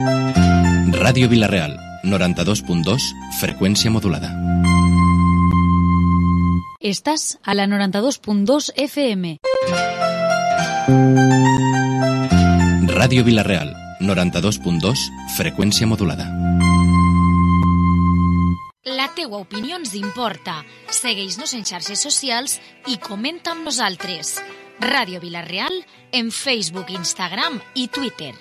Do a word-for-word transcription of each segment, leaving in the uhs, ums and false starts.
Ràdio Vila-real, noranta-dos punt dos, freqüència modulada. Estàs a la noranta-dos punt dos F M. Ràdio Vila-real, noranta-dos punt dos, freqüència modulada. La teua opinió ens importa. Segueix-nos en xarxes socials i comenta amb nosaltres. Ràdio Vila-real en Facebook, Instagram i Twitter.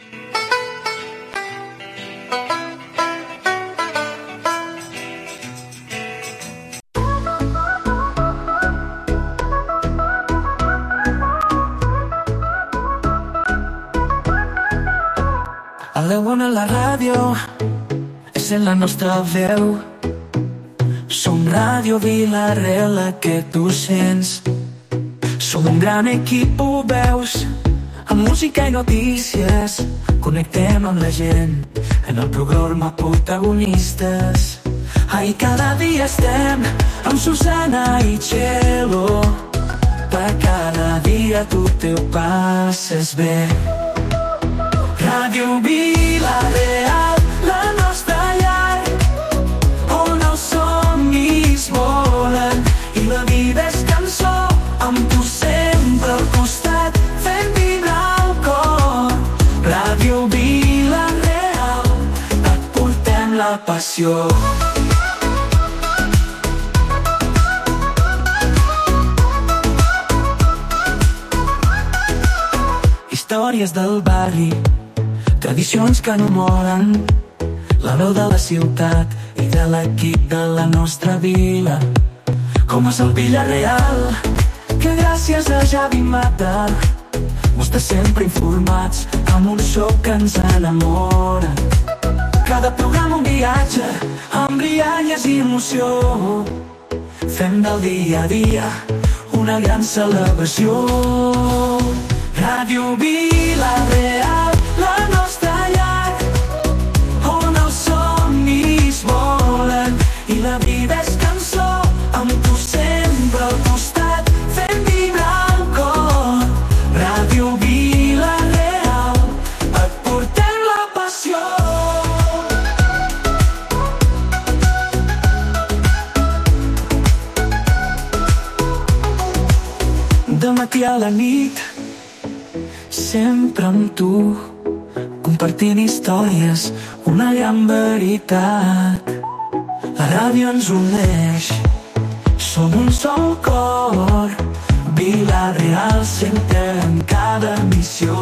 A la bona la ràdio és en la nostra veu. Som Ràdio Vila-real, la que tu sents. Som un gran equip, ho veus, amb música i notícies. Connectem amb la gent en el programa Protagonistes. Ai, cada dia estem amb Susana i Txelo. Per cada dia tu te ho passes bé. Ràdio Vila-real, la nostra llar, on els somnis volen i la vida és cançó, amb tu sempre al costat, fent vibrar el cor. Ràdio Vila-real, et portem la passió. Històries del barri, tradicions que no moren, la veu de la ciutat i de l'equip de la nostra vila. Com és el Vila-real, que gràcies a Javi Mata mos té sempre informats amb un show que ens enamora. Cada programa un viatge amb rialles i emoció. Fem del dia a dia una gran celebració. Ràdio Vila-real, la nostra llar, on els somnis volen i la vida és cançó, amb tu sempre al costat, fent vibrar el cor. Ràdio Vila-real, et portem la passió. De matí a la nit, sempre amb tu, compartint històries, una gran veritat. La ràdio ens uneix, som un sol cor. Vila-real sempre en cada missió.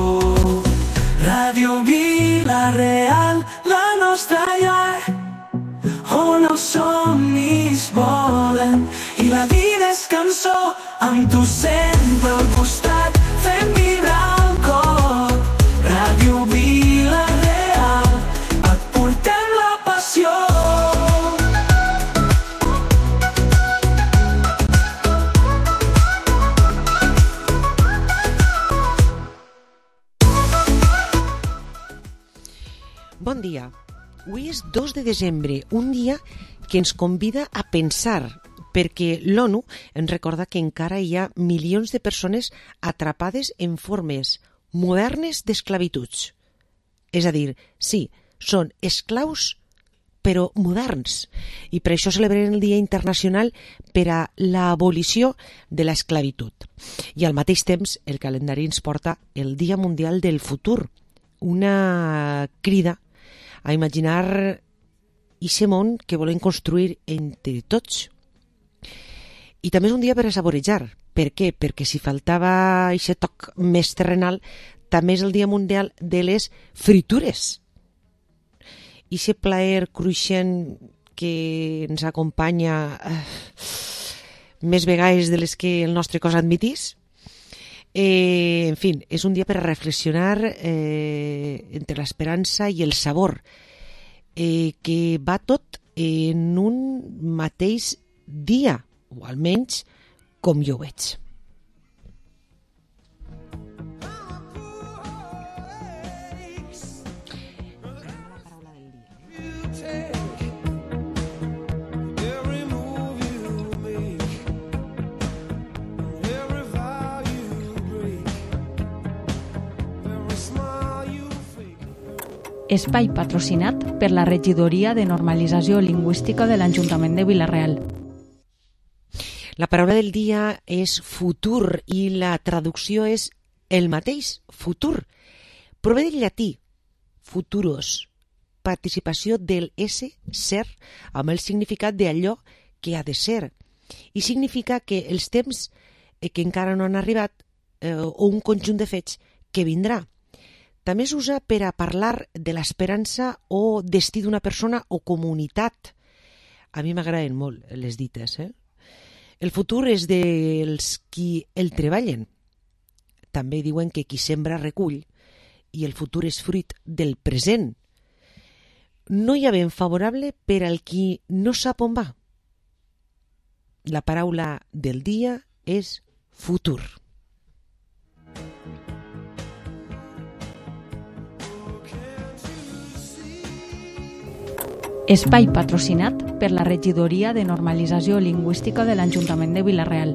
Ràdio Vila-real, la nostra llar, on els somnis volen i la vida és cançó, amb tu sempre al costat, fent vibrar el cor. Ràdio Vila-real, et portem la passió. Bon dia. Avui és dos de desembre, un dia que ens convida a pensar, perquè l'ONU ens recorda que encara hi ha milions de persones atrapades en formes modernes d'esclavituds. És a dir, sí, són esclaus, però moderns. I per això celebrem el Dia Internacional per a l'abolició de l'esclavitud. I al mateix temps, el calendari ens porta el Dia Mundial del Futur, una crida a imaginar aquest món que volem construir entre tots. I també és un dia per a saborejar. Per què? Perquè si faltava aquest toc més terrenal, també és el Dia Mundial de les Fritures. I aquest plaer cruixent que ens acompanya eh, més vegades de les que el nostre cos admitís. Eh, en fi, és un dia per a reflexionar eh, entre l'esperança i el sabor, eh, que va tot en un mateix dia, o almenys com jo ho veig. Espai patrocinat per la Regidoria de Normalització Lingüística de l'Ajuntament de Vila-real. La paraula del dia és futur i la traducció és el mateix, futur. Prové del llatí, futuros, participació del esse, ser, amb el significat d'allò que ha de ser. I significa que els temps que encara no han arribat eh, o un conjunt de fets que vindrà. També s'usa per a parlar de l'esperança o destí d'una persona o comunitat. A mi m'agraden molt les dites. Eh? El futur és dels qui el treballen. També diuen que qui sembra recull i el futur és fruit del present. No hi ha vent favorable per al qui no sap on va. La paraula del dia és futur. Espai patrocinat per la Regidoria de Normalització Lingüística de l'Ajuntament de Vila-real.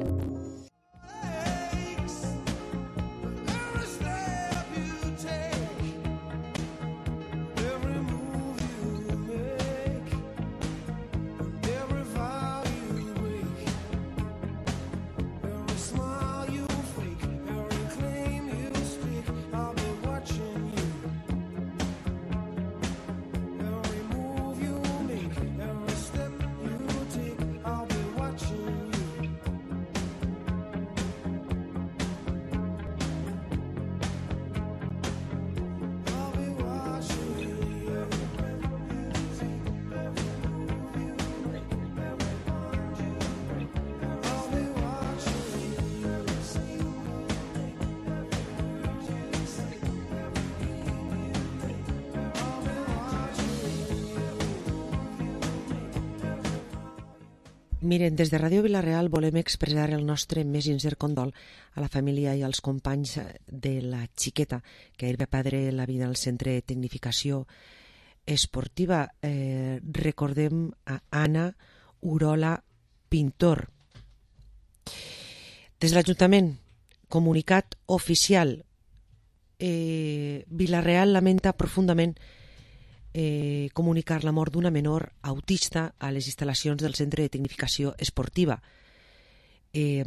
Miren, des de Ràdio Vila-real volem expressar el nostre més sincer condol a la família i als companys de la xiqueta que ahir va perdre la vida al Centre de Tecnificació Esportiva. Eh, recordem a Anna Urola Pintor. Des de l'Ajuntament, comunicat oficial. Eh, Vila-real lamenta profundament Eh, comunicar la mort d'una menor autista a les instal·lacions del Centre de Tecnificació Esportiva. Eh,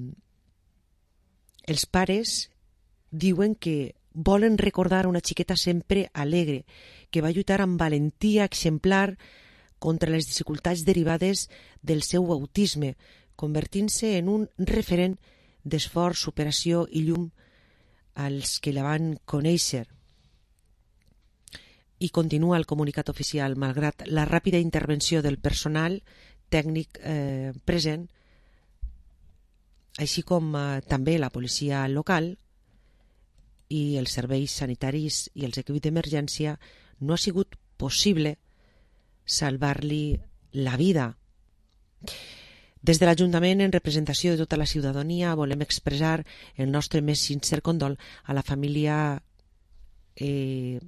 els pares diuen que volen recordar una xiqueta sempre alegre, que va lluitar amb valentia exemplar contra les dificultats derivades del seu autisme, convertint-se en un referent d'esforç, superació i llum als que la van conèixer. I continua el comunicat oficial, malgrat la ràpida intervenció del personal tècnic eh, present, així com eh, també la policia local i els serveis sanitaris i els equips d'emergència, no ha sigut possible salvar-li la vida. Des de l'Ajuntament, en representació de tota la ciutadania, volem expressar el nostre més sincer condol a la família eh,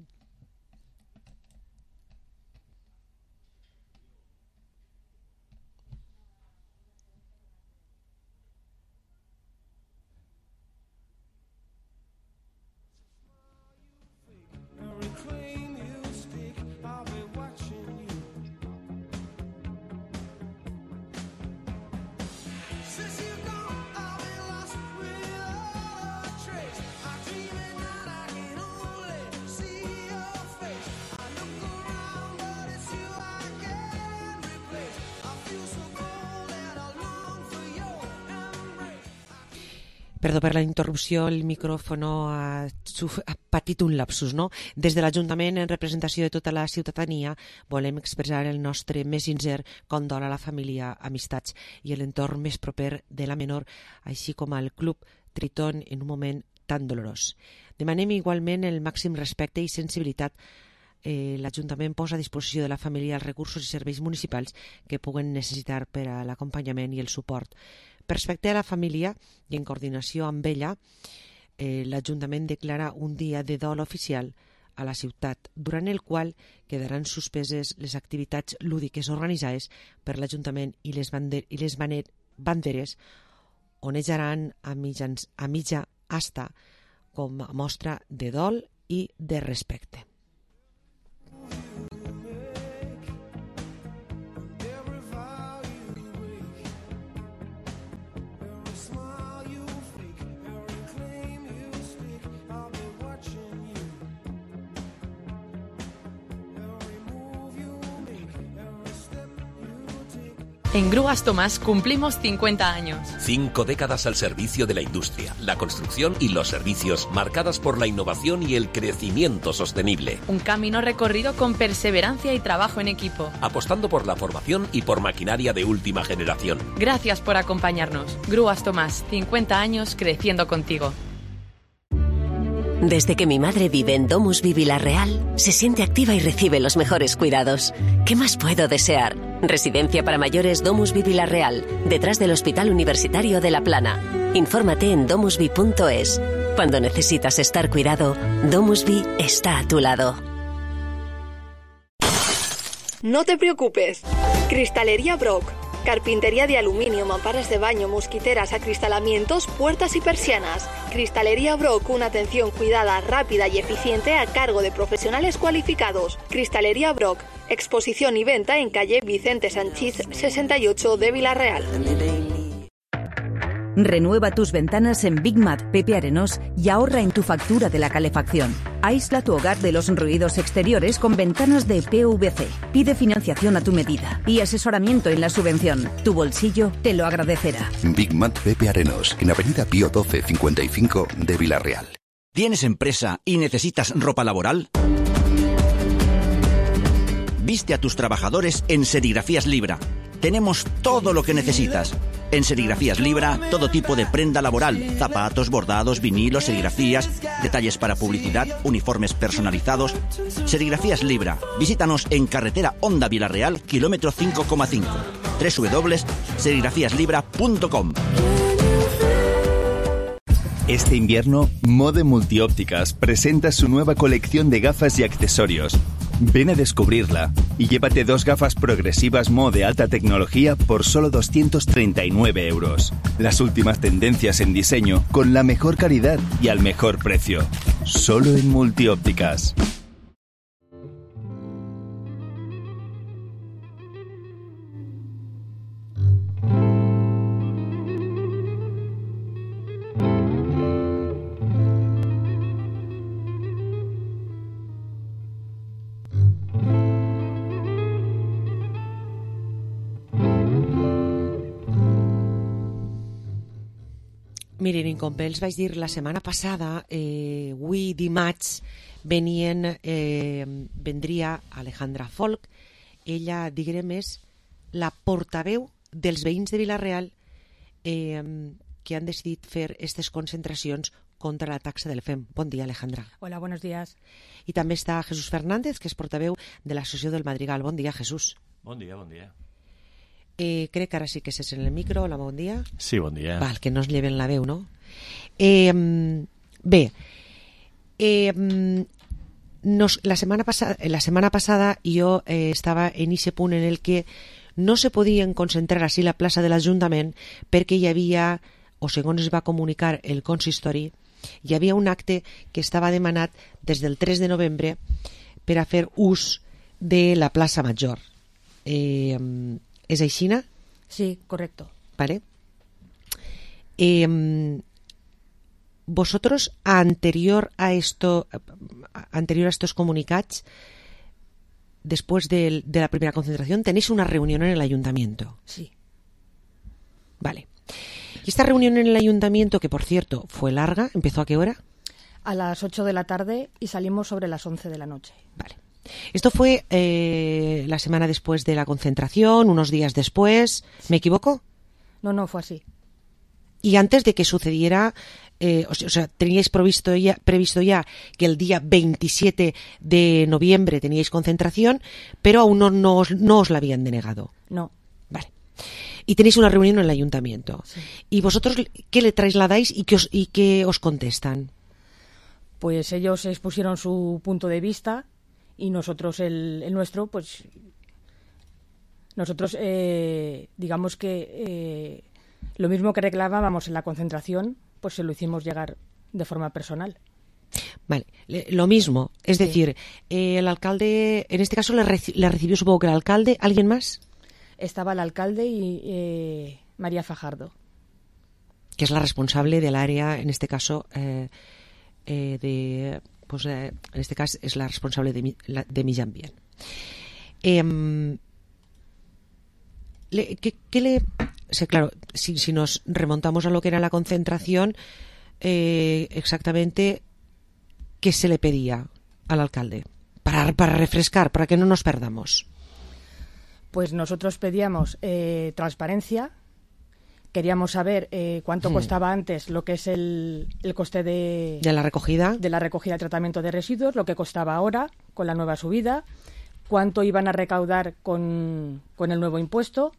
Perdó per la interrupció, el micròfon ha, ha patit un lapsus, no? Des de l'Ajuntament, en representació de tota la ciutadania, volem expressar el nostre més sincer condol a la família, amistats i l'entorn més proper de la menor, així com al Club Triton en un moment tan dolorós. Demanem igualment el màxim respecte i sensibilitat. Eh, L'Ajuntament posa a disposició de la família els recursos i serveis municipals que puguen necessitar per a l'acompanyament i el suport. Respecte a la família i en coordinació amb ella, eh, l'Ajuntament declara un dia de dol oficial a la ciutat, durant el qual quedaran suspeses les activitats lúdiques organitzades per l'Ajuntament i les, bander i les banderes onejaran a, mitjans, a mitja asta com a mostra de dol i de respecte. En Grúas Tomás cumplimos cincuenta años. Cinco décadas al servicio de la industria, la construcción y los servicios, marcadas por la innovación y el crecimiento sostenible. Un camino recorrido con perseverancia y trabajo en equipo. Apostando por la formación y por maquinaria de última generación. Gracias por acompañarnos. Grúas Tomás, cincuenta años creciendo contigo. Desde que mi madre vive en DomusVi Vila-real, se siente activa y recibe los mejores cuidados. ¿Qué más puedo desear? Residencia para mayores DomusVi Vila-real, detrás del Hospital Universitario de La Plana. Infórmate en domusvi punto es. Cuando necesitas estar cuidado, DomusVi está a tu lado. No te preocupes. Cristalería Brock. Carpintería de aluminio, mamparas de baño, mosquiteras, acristalamientos, puertas y persianas. Cristalería Brock, una atención cuidada, rápida y eficiente a cargo de profesionales cualificados. Cristalería Brock, exposición y venta en calle Vicente Sanchís sesenta y ocho de Vila-real. Renueva tus ventanas en Big Mat Pepe Arenós y ahorra en tu factura de la calefacción. Aísla tu hogar de los ruidos exteriores con ventanas de P V C. Pide financiación a tu medida y asesoramiento en la subvención. Tu bolsillo te lo agradecerá. Big Mat Pepe Arenós, en Avenida Pío doce cincuenta y cinco de Vila-real. ¿Tienes empresa y necesitas ropa laboral? Viste a tus trabajadores en Serigrafías Libra. Tenemos todo lo que necesitas. En Serigrafías Libra, todo tipo de prenda laboral, zapatos, bordados, vinilos, serigrafías, detalles para publicidad, uniformes personalizados. Serigrafías Libra. Visítanos en carretera Honda Vila-real, kilómetro cinco coma cinco. doble u doble u doble u punto serigrafías libra punto com. Este invierno, Mode Multiópticas presenta su nueva colección de gafas y accesorios. Ven a descubrirla y llévate dos gafas progresivas Mo de alta tecnología por solo doscientos treinta y nueve euros. Las últimas tendencias en diseño con la mejor calidad y al mejor precio. Solo en Multiópticas. Miren, i com els vaig dir la setmana passada, eh, avui dimarts venien, eh, vendria Alejandra Folk. Ella, diguem, és la portaveu dels veïns de Vila-real eh, que han decidit fer aquestes concentracions contra la taxa del F E M. Bon dia, Alejandra. Hola, buenos días. I també està Jesús Fernández, que és portaveu de l'Associació del Madrigal. Bon dia, Jesús. Bon dia, bon dia. Eh, crec que ara sí que se sent el micro. Hola, bon dia. Sí, bon dia. Val, que no es lleven la veu, no? Eh, bé, eh, nos, la, setmana passada, la setmana passada jo eh, estava en aquest punt en el que no se podien concentrar així la plaça de l'Ajuntament perquè hi havia, o segons es va comunicar el consistori, hi havia un acte que estava demanat des del tres de novembre per a fer ús de la plaça Major. Eh, ¿Es aixina? Sí, correcto. Vale. Eh, vosotros, anterior a esto, anterior a estos comunicats, después de, de la primera concentración, tenéis una reunión en el ayuntamiento. Sí. Vale. Y esta reunión en el ayuntamiento, que por cierto fue larga, ¿empezó a qué hora? A las ocho de la tarde y salimos sobre las once de la noche. Vale. Esto fue eh, la semana después de la concentración, unos días después. ¿Me equivoco? No, no, fue así. Y antes de que sucediera, eh, o sea, teníais previsto ya, previsto ya que el día veintisiete de noviembre teníais concentración, pero aún no, no, os, no os la habían denegado. No. Vale. Y tenéis una reunión en el ayuntamiento. Sí. ¿Y vosotros qué le trasladáis y qué os, y qué os contestan? Pues ellos expusieron su punto de vista y nosotros el, el nuestro, pues nosotros eh, digamos que eh, lo mismo que reclamábamos en la concentración, pues se lo hicimos llegar de forma personal. Vale, lo mismo, es sí. decir, eh, el alcalde, en este caso le, reci- le recibió supongo que el alcalde, ¿alguien más? Estaba el alcalde y eh, María Fajardo. Que es la responsable del área, en este caso, eh, eh, de... pues eh, en este cas és la responsable de, de Mitjà Ambient. Eh, le, ¿qué, qué le...? O sea, claro, si, si nos remontamos a lo que era la concentración, eh, exactamente, ¿qué se le pedía al alcalde? Para, para refrescar, para que no nos perdamos. Pues nosotros pedíamos eh, transparencia. Queríamos saber eh, cuánto hmm. costaba antes lo que es el, el coste de, de la recogida de la recogida y tratamiento de residuos, lo que costaba ahora con la nueva subida, cuánto iban a recaudar con, con el nuevo impuesto,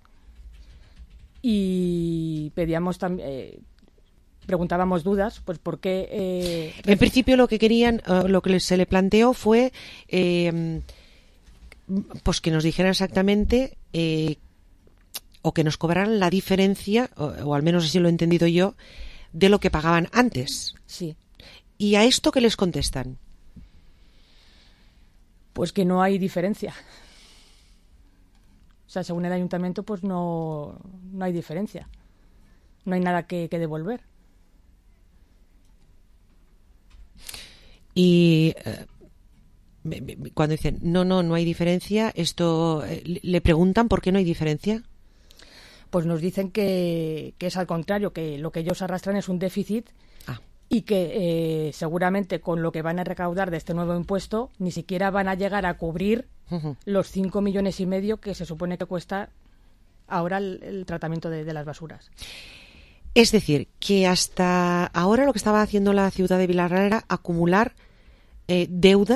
y pedíamos también eh, preguntábamos dudas, pues por qué eh, en principio lo que querían, uh, lo que se le planteó fue eh, pues que nos dijeran exactamente eh, o que nos cobraran la diferencia, o, o al menos así lo he entendido yo, de lo que pagaban antes. Sí. ¿Y a esto qué les contestan? Pues que no hay diferencia. O sea, según el ayuntamiento, pues no, no hay diferencia. No hay nada que, que devolver. Y eh, cuando dicen, no, no, no hay diferencia, esto eh, le preguntan por qué no hay diferencia. Pues nos dicen que, que es al contrario, que lo que ellos arrastran es un déficit ah. y que eh, seguramente con lo que van a recaudar de este nuevo impuesto ni siquiera van a llegar a cubrir uh-huh. los cinco millones y medio que se supone que cuesta ahora el, el tratamiento de, de las basuras. Es decir, que hasta ahora lo que estaba haciendo la ciudad de Vilarreal era acumular eh, deuda.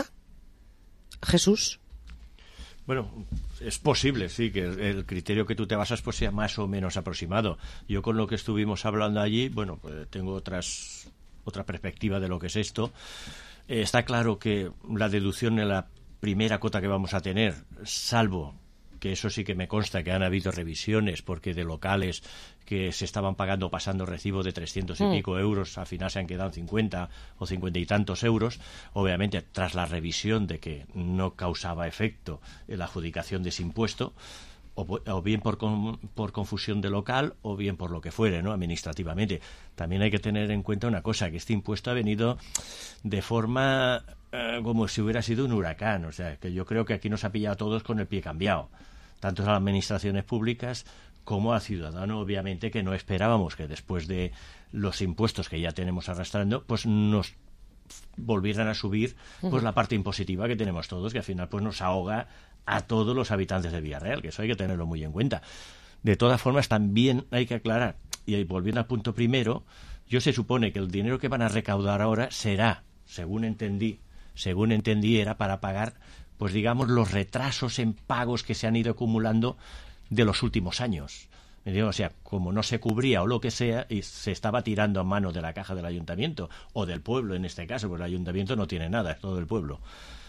Jesús. Bueno, es posible, sí, que el criterio que tú te basas pues sea más o menos aproximado. Yo con lo que estuvimos hablando allí, bueno, pues tengo otras otra perspectiva de lo que es esto. Eh, está claro que la deducción en la primera cuota que vamos a tener, salvo que eso sí que me consta que han habido revisiones, porque de locales que se estaban pagando pasando recibo de trescientos y mm. pico euros, al final se han quedado cincuenta o cincuenta y tantos euros, obviamente tras la revisión de que no causaba efecto la adjudicación de ese impuesto, o, o bien por, con, por confusión de local o bien por lo que fuere, ¿no? Administrativamente. También hay que tener en cuenta una cosa, que este impuesto ha venido de forma eh, como si hubiera sido un huracán, o sea, que yo creo que aquí nos ha pillado a todos con el pie cambiado, tanto a las administraciones públicas como al ciudadano, obviamente, que no esperábamos que después de los impuestos que ya tenemos arrastrando, pues nos volvieran a subir pues la parte impositiva que tenemos todos, que al final pues nos ahoga a todos los habitantes de Villarreal, que eso hay que tenerlo muy en cuenta. De todas formas, también hay que aclarar, y volviendo al punto primero, yo se supone que el dinero que van a recaudar ahora será, según entendí, según entendí, era para pagar, pues digamos, los retrasos en pagos que se han ido acumulando de los últimos años. O sea, como no se cubría o lo que sea, y se estaba tirando a mano de la caja del ayuntamiento, o del pueblo en este caso, porque el ayuntamiento no tiene nada, es todo el pueblo.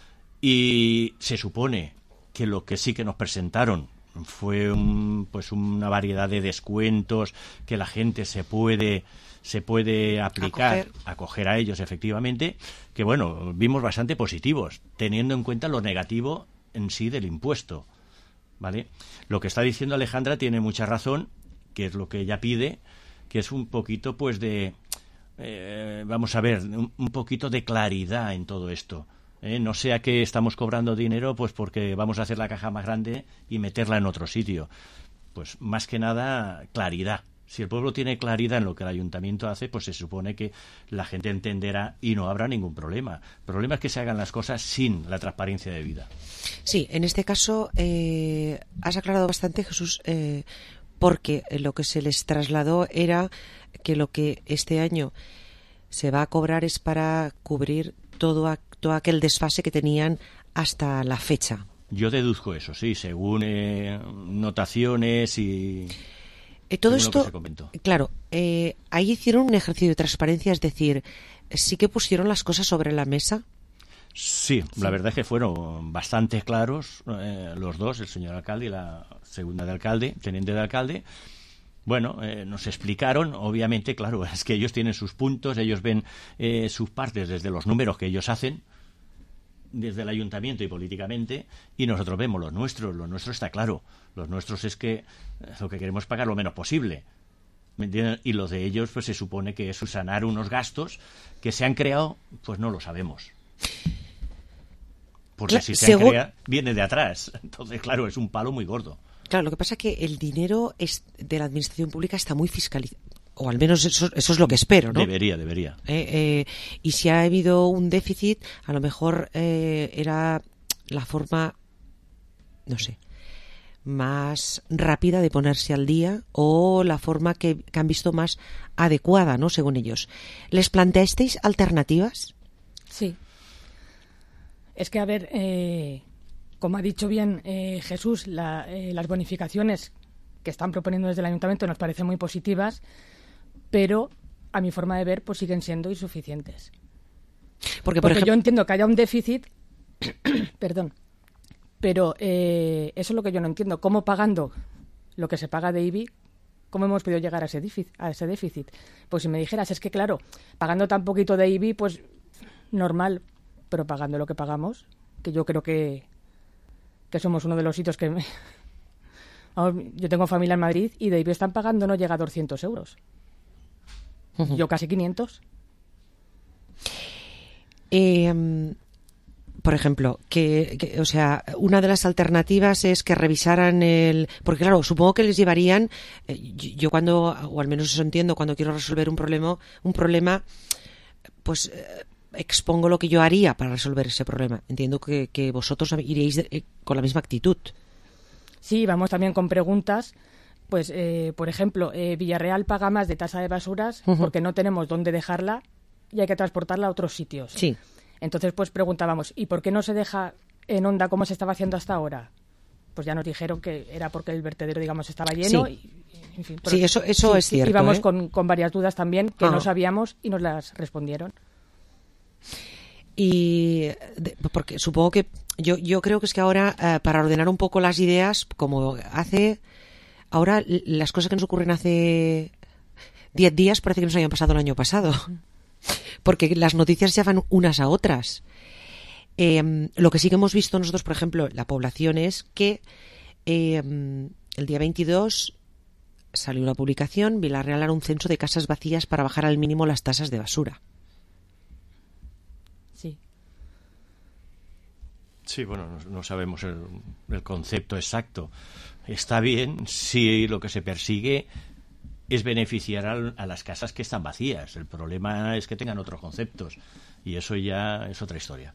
Y se supone que lo que sí que nos presentaron fue un, pues una variedad de descuentos que la gente se puede se puede aplicar, acoger. acoger a ellos efectivamente, que bueno, vimos bastante positivos, teniendo en cuenta lo negativo en sí del impuesto, ¿vale? Lo que está diciendo Alejandra tiene mucha razón, que es lo que ella pide, que es un poquito pues de eh, vamos a ver, un, un poquito de claridad en todo esto. ¿Eh? No sea que estamos cobrando dinero pues porque vamos a hacer la caja más grande y meterla en otro sitio. Pues más que nada, claridad. Si el pueblo tiene claridad en lo que el ayuntamiento hace, pues se supone que la gente entenderá y no habrá ningún problema. El problema es que se hagan las cosas sin la transparencia debida. Sí, en este caso eh, has aclarado bastante, Jesús, eh, porque lo que se les trasladó era que lo que este año se va a cobrar es para cubrir todo, a, todo aquel desfase que tenían hasta la fecha. Yo deduzco eso, sí, según eh, notaciones y... Eh, todo esto, claro, eh, ahí hicieron un ejercicio de transparencia, es decir, sí que pusieron las cosas sobre la mesa. Sí, sí. La verdad es que fueron bastante claros eh, los dos, el señor alcalde y la segunda de alcalde, teniente de alcalde. Bueno, eh, nos explicaron, obviamente, claro, es que ellos tienen sus puntos, ellos ven eh, sus partes desde los números que ellos hacen, desde el ayuntamiento y políticamente, y nosotros vemos los nuestros. Los nuestros está claro, los nuestros es que lo que queremos es pagar lo menos posible, ¿me entienden? Y los de ellos pues se supone que es subsanar unos gastos que se han creado, pues no lo sabemos, porque claro, si se según... han creado viene de atrás, entonces claro, es un palo muy gordo. Claro, lo que pasa es que el dinero es de la administración pública está muy fiscalizado. O al menos eso, eso es lo que espero, ¿no? Debería, debería. Eh, eh, y si ha habido un déficit, a lo mejor eh, era la forma, no sé, más rápida de ponerse al día o la forma que, que han visto más adecuada, ¿no? Según ellos. ¿Les planteasteis alternativas? Sí. Es que, a ver, eh, como ha dicho bien eh, Jesús, la, eh, las bonificaciones que están proponiendo desde el Ayuntamiento nos parecen muy positivas, pero a mi forma de ver pues siguen siendo insuficientes. Porque, por Porque ejemplo, yo entiendo que haya un déficit, perdón, pero eh, eso es lo que yo no entiendo. ¿Cómo pagando lo que se paga de I B I, cómo hemos podido llegar a ese déficit? A ese déficit? Pues si me dijeras, es que claro, pagando tan poquito de I B I, pues normal, pero pagando lo que pagamos, que yo creo que, que somos uno de los sitios que... Me... Yo tengo familia en Madrid y de I B I están pagando no llega a doscientos euros. Yo casi quinientos. Eh, por ejemplo, que, que, o sea, una de las alternativas es que revisaran el... Porque claro, supongo que les llevarían... Eh, yo, yo cuando, o al menos eso entiendo, cuando quiero resolver un problema, un problema, pues eh, expongo lo que yo haría para resolver ese problema. Entiendo que, que vosotros iríais de, eh, con la misma actitud. Sí, vamos también con preguntas. Pues, eh, por ejemplo, eh, Villarreal paga más de tasa de basuras uh-huh. porque no tenemos dónde dejarla y hay que transportarla a otros sitios. Sí. Entonces, pues preguntábamos, ¿y por qué no se deja en Onda como se estaba haciendo hasta ahora? Pues ya nos dijeron que era porque el vertedero, digamos, estaba lleno. Sí, y, en fin, sí eso, eso sí, es cierto. Íbamos ¿eh? con, con varias dudas también que ah. no sabíamos y nos las respondieron. Y de, porque supongo que yo, yo creo que es que ahora, eh, para ordenar un poco las ideas, como hace... Ahora, las cosas que nos ocurren hace diez días parece que nos habían pasado el año pasado. Porque las noticias se van unas a otras. Eh, lo que sí que hemos visto nosotros, por ejemplo, la población es que eh, el día veintidós salió una publicación, Villarreal hará un censo de casas vacías para bajar al mínimo las tasas de basura. Sí. Sí, bueno, no, no sabemos el, el concepto exacto. Está bien si lo que se persigue es beneficiar a, a las casas que están vacías. El problema es que tengan otros conceptos y eso ya es otra historia.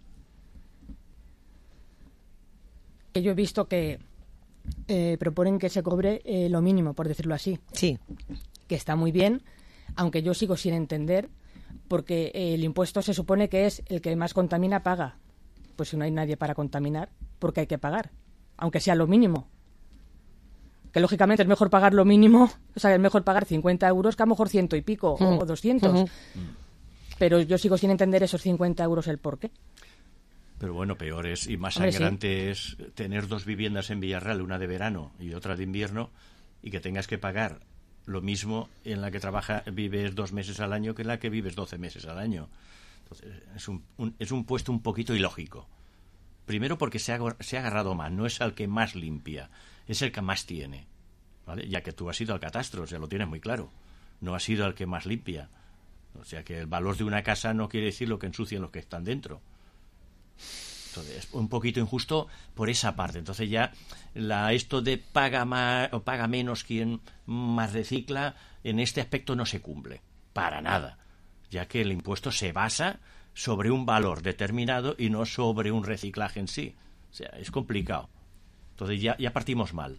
Yo he visto que eh, proponen que se cobre eh, lo mínimo, por decirlo así. Sí. Que está muy bien, aunque yo sigo sin entender, porque eh, el impuesto se supone que es el que más contamina paga. Pues si no hay nadie para contaminar, ¿por qué hay que pagar? Aunque sea lo mínimo. Que lógicamente es mejor pagar lo mínimo, o sea, es mejor pagar cincuenta euros que a lo mejor ciento y pico mm. o doscientos. Mm-hmm. Pero yo sigo sin entender esos cincuenta euros el por qué. Pero bueno, peor es y más Hombre, sangrante sí. es tener dos viviendas en Villarreal, una de verano y otra de invierno, y que tengas que pagar lo mismo en la que trabaja vives dos meses al año que en la que vives doce meses al año. Entonces, es un, un, es un puesto un poquito ilógico. Primero porque se ha, se ha agarrado más, no es al que más limpia, es el que más tiene, ¿vale? Ya que tú has ido al catastro, o sea, lo tienes muy claro, no has ido al que más limpia. O sea, que el valor de una casa no quiere decir lo que ensucian los que están dentro. Entonces, es un poquito injusto por esa parte. Entonces ya la esto de paga más o paga menos quien más recicla, en este aspecto no se cumple, para nada, ya que el impuesto se basa sobre un valor determinado y no sobre un reciclaje en sí. O sea, es complicado. Entonces ya, ya partimos mal.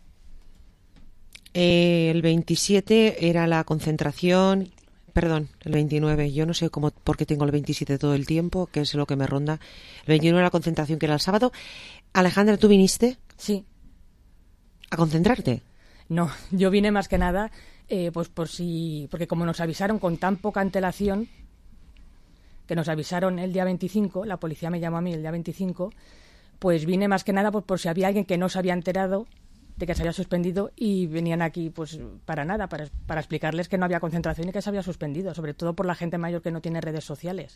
Eh, el veintisiete era la concentración, perdón, el veintinueve, yo no sé cómo, por qué tengo el veintisiete todo el tiempo, que es lo que me ronda. El veintinueve era la concentración, que era el sábado. Alejandra, ¿tú viniste? Sí. ¿A concentrarte? No, yo vine más que nada, eh, pues por si, porque como nos avisaron con tan poca antelación, que nos avisaron el día veinticinco, la policía me llamó a mí el día veinticinco, pues vine más que nada pues, por si había alguien que no se había enterado de que se había suspendido y venían aquí pues para nada, para, para explicarles que no había concentración y que se había suspendido, sobre todo por la gente mayor que no tiene redes sociales.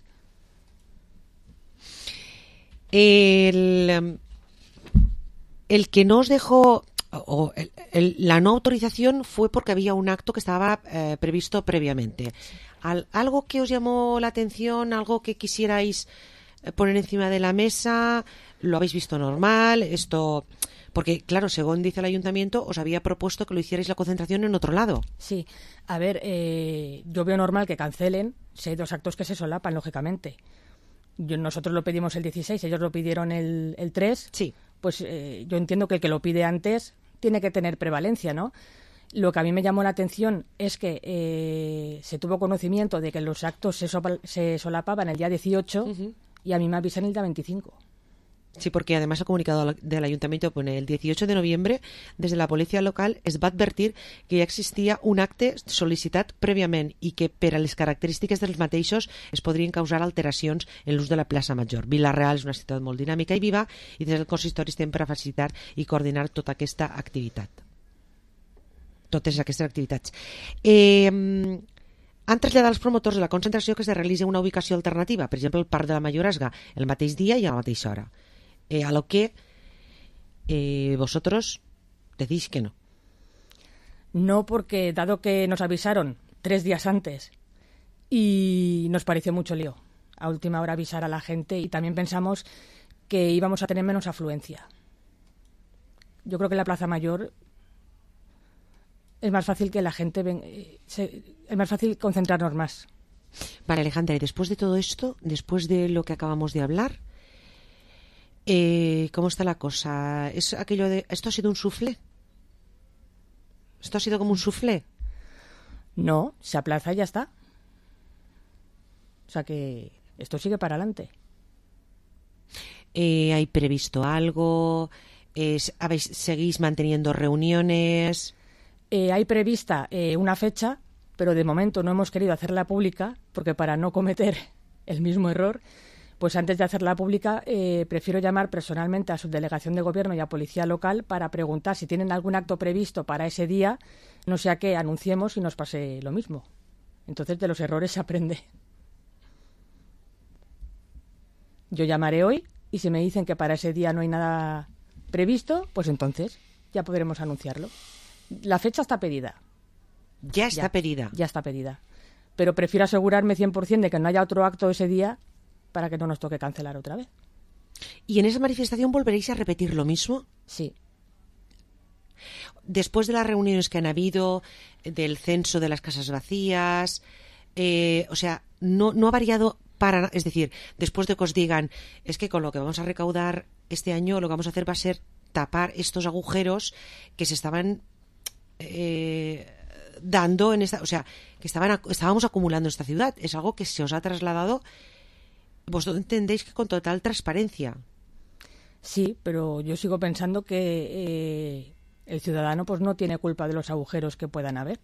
El, el que no os dejó, o el, el, la no autorización fue porque había un acto que estaba eh, previsto previamente. Al, ¿Algo que os llamó la atención, algo que quisierais poner encima de la mesa? ¿Lo habéis visto normal? Esto... Porque, claro, según dice el ayuntamiento, os había propuesto que lo hicierais la concentración en otro lado. Sí, a ver, eh, yo veo normal que cancelen si hay dos actos que se solapan, lógicamente. Yo, nosotros lo pedimos el dieciséis, ellos lo pidieron el, el tres. Sí. Pues eh, yo entiendo que el que lo pide antes tiene que tener prevalencia, ¿no? Lo que a mí me llamó la atención es que eh, se tuvo conocimiento de que los actos se, sopa, se solapaban el día dieciocho uh-huh. y a mí me avisan el día veinticinco. Sí, porque además el comunicado del ayuntamiento pone el dieciocho de noviembre, desde la policia local es va advertir que ja existia un acte sol·licitat prèviament i que per a les característiques dels mateixos es podrien causar alteracions en l'ús de la plaça Major. Vila-real és una ciutat molt dinàmica i viva i des del consistori estem per a facilitar i coordinar tota aquesta activitat. Totes aquestes activitats. Eh... Han traslladat als promotors de la concentració que es realitzi una ubicació alternativa, per exemple el Parc de la Mayoresga, el mateix dia i a la mateixa hora. Eh, a lo que eh, vosotros decís que no. No, porque dado que nos avisaron tres días antes y nos pareció mucho lío a última hora avisar a la gente y también pensamos que íbamos a tener menos afluencia. Yo creo que en la Plaza Mayor es más fácil que la gente ven, se, es más fácil concentrarnos más. Vale, Alejandra, y después de todo esto, después de lo que acabamos de hablar, Eh, ¿cómo está la cosa? ¿Es aquello de esto ha sido un soufflé? ¿Esto ha sido como un soufflé? No, se aplaza y ya está. O sea que esto sigue para adelante. Eh, ¿Hay previsto algo? Eh, ¿habéis, ¿Seguís manteniendo reuniones? Eh, hay prevista eh, una fecha, pero de momento no hemos querido hacerla pública porque para no cometer el mismo error, pues antes de hacerla pública eh, prefiero llamar personalmente a subdelegación de gobierno y a policía local para preguntar si tienen algún acto previsto para ese día, no sea que anunciemos y nos pase lo mismo. Entonces de los errores se aprende. Yo llamaré hoy y si me dicen que para ese día no hay nada previsto, pues entonces ya podremos anunciarlo. La fecha está pedida. Ya está ya, pedida. Ya está pedida. Pero prefiero asegurarme cien por ciento de que no haya otro acto ese día para que no nos toque cancelar otra vez. ¿Y en esa manifestación volveréis a repetir lo mismo? Sí. Después de las reuniones que han habido, del censo de las casas vacías, eh, o sea, no, no ha variado para... Es decir, después de que os digan, es que con lo que vamos a recaudar este año, lo que vamos a hacer va a ser tapar estos agujeros que se estaban eh, dando en esta... O sea, que estaban, estábamos acumulando en esta ciudad. Es algo que se os ha trasladado... Vosotros entendéis que con total transparencia. Sí, pero yo sigo pensando que eh, el ciudadano pues no tiene culpa de los agujeros que puedan haber.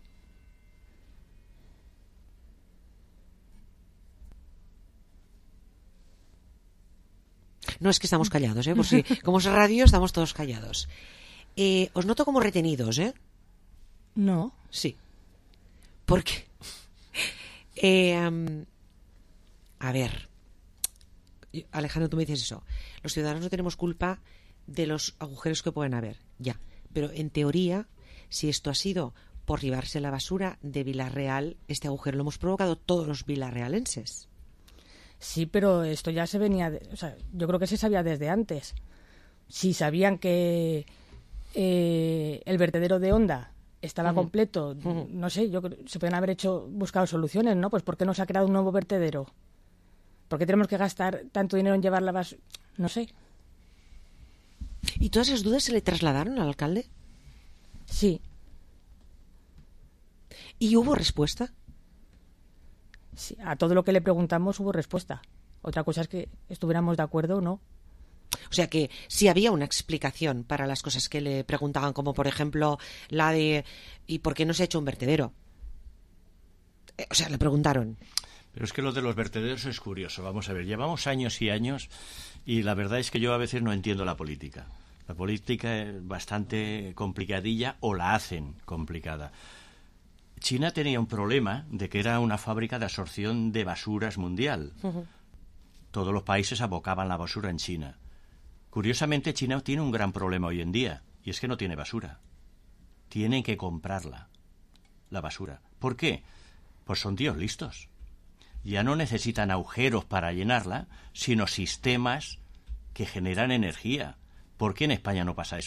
No, es que estamos callados, ¿eh? Por si, como es radio, estamos todos callados. Eh, os noto como retenidos, ¿eh? No. Sí. ¿Por qué? Eh, um, a ver... Alejandro, tú me dices eso. Los ciudadanos no tenemos culpa de los agujeros que pueden haber, ya. Pero en teoría, si esto ha sido por llevarse la basura de Vila-real, este agujero lo hemos provocado todos los vilarrealenses. Sí, pero esto ya se venía... De, o sea, yo creo que se sabía desde antes. Si sabían que eh, el vertedero de Honda estaba uh-huh. completo, uh-huh. no sé, yo se pueden haber hecho buscado soluciones, ¿no? Pues ¿por qué no se ha creado un nuevo vertedero? ¿Por qué tenemos que gastar tanto dinero en llevar la basura? No sé. ¿Y todas esas dudas se le trasladaron al alcalde? Sí. ¿Y hubo respuesta? Sí, a todo lo que le preguntamos hubo respuesta. Otra cosa es que estuviéramos de acuerdo o no. O sea que sí había una explicación para las cosas que le preguntaban, como por ejemplo la de ¿y por qué no se ha hecho un vertedero? Eh, o sea, le preguntaron. Pero es que lo de los vertederos es curioso. Vamos a ver, llevamos años y años y la verdad es que yo a veces no entiendo la política. La política es bastante complicadilla o la hacen complicada. China tenía un problema de que era una fábrica de absorción de basuras mundial. Uh-huh. Todos los países abocaban la basura en China. Curiosamente, China tiene un gran problema hoy en día y es que no tiene basura. Tienen que comprarla, la basura. ¿Por qué? Pues son tíos listos. Ya no necesitan agujeros para llenarla, sino sistemas que generan energía. ¿Por qué en España no pasa eso?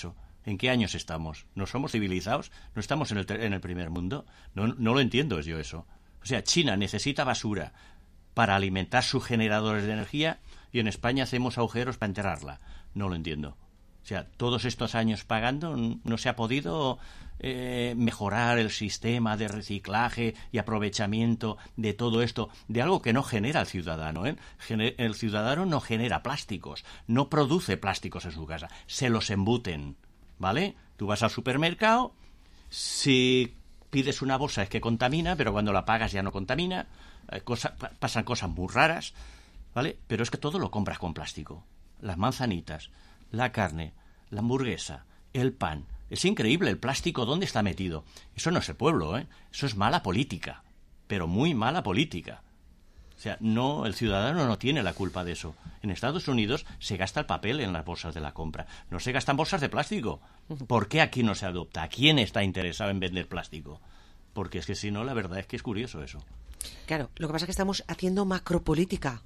¿En qué años estamos? ¿No somos civilizados? ¿No estamos en el, en el primer mundo? No, no lo entiendo yo eso. O sea, China necesita basura para alimentar sus generadores de energía y en España hacemos agujeros para enterrarla. No lo entiendo. O sea, todos estos años pagando no se ha podido eh, mejorar el sistema de reciclaje y aprovechamiento de todo esto, de algo que no genera el ciudadano, ¿eh? Gener- el ciudadano no genera plásticos, no produce plásticos en su casa, se los embuten, ¿vale? Tú vas al supermercado, si pides una bolsa es que contamina, pero cuando la pagas ya no contamina, eh, cosa, pa- pasan cosas muy raras, ¿vale? Pero es que todo lo compras con plástico, las manzanitas, la carne, la hamburguesa, el pan. Es increíble el plástico, ¿dónde está metido? Eso no es el pueblo, ¿eh? Eso es mala política, pero muy mala política. O sea, no, el ciudadano no tiene la culpa de eso. En Estados Unidos se gasta el papel en las bolsas de la compra, no se gastan bolsas de plástico. ¿Por qué aquí no se adopta? ¿A quién está interesado en vender plástico? Porque es que si no, la verdad es que es curioso eso. Claro, lo que pasa es que estamos haciendo macropolítica.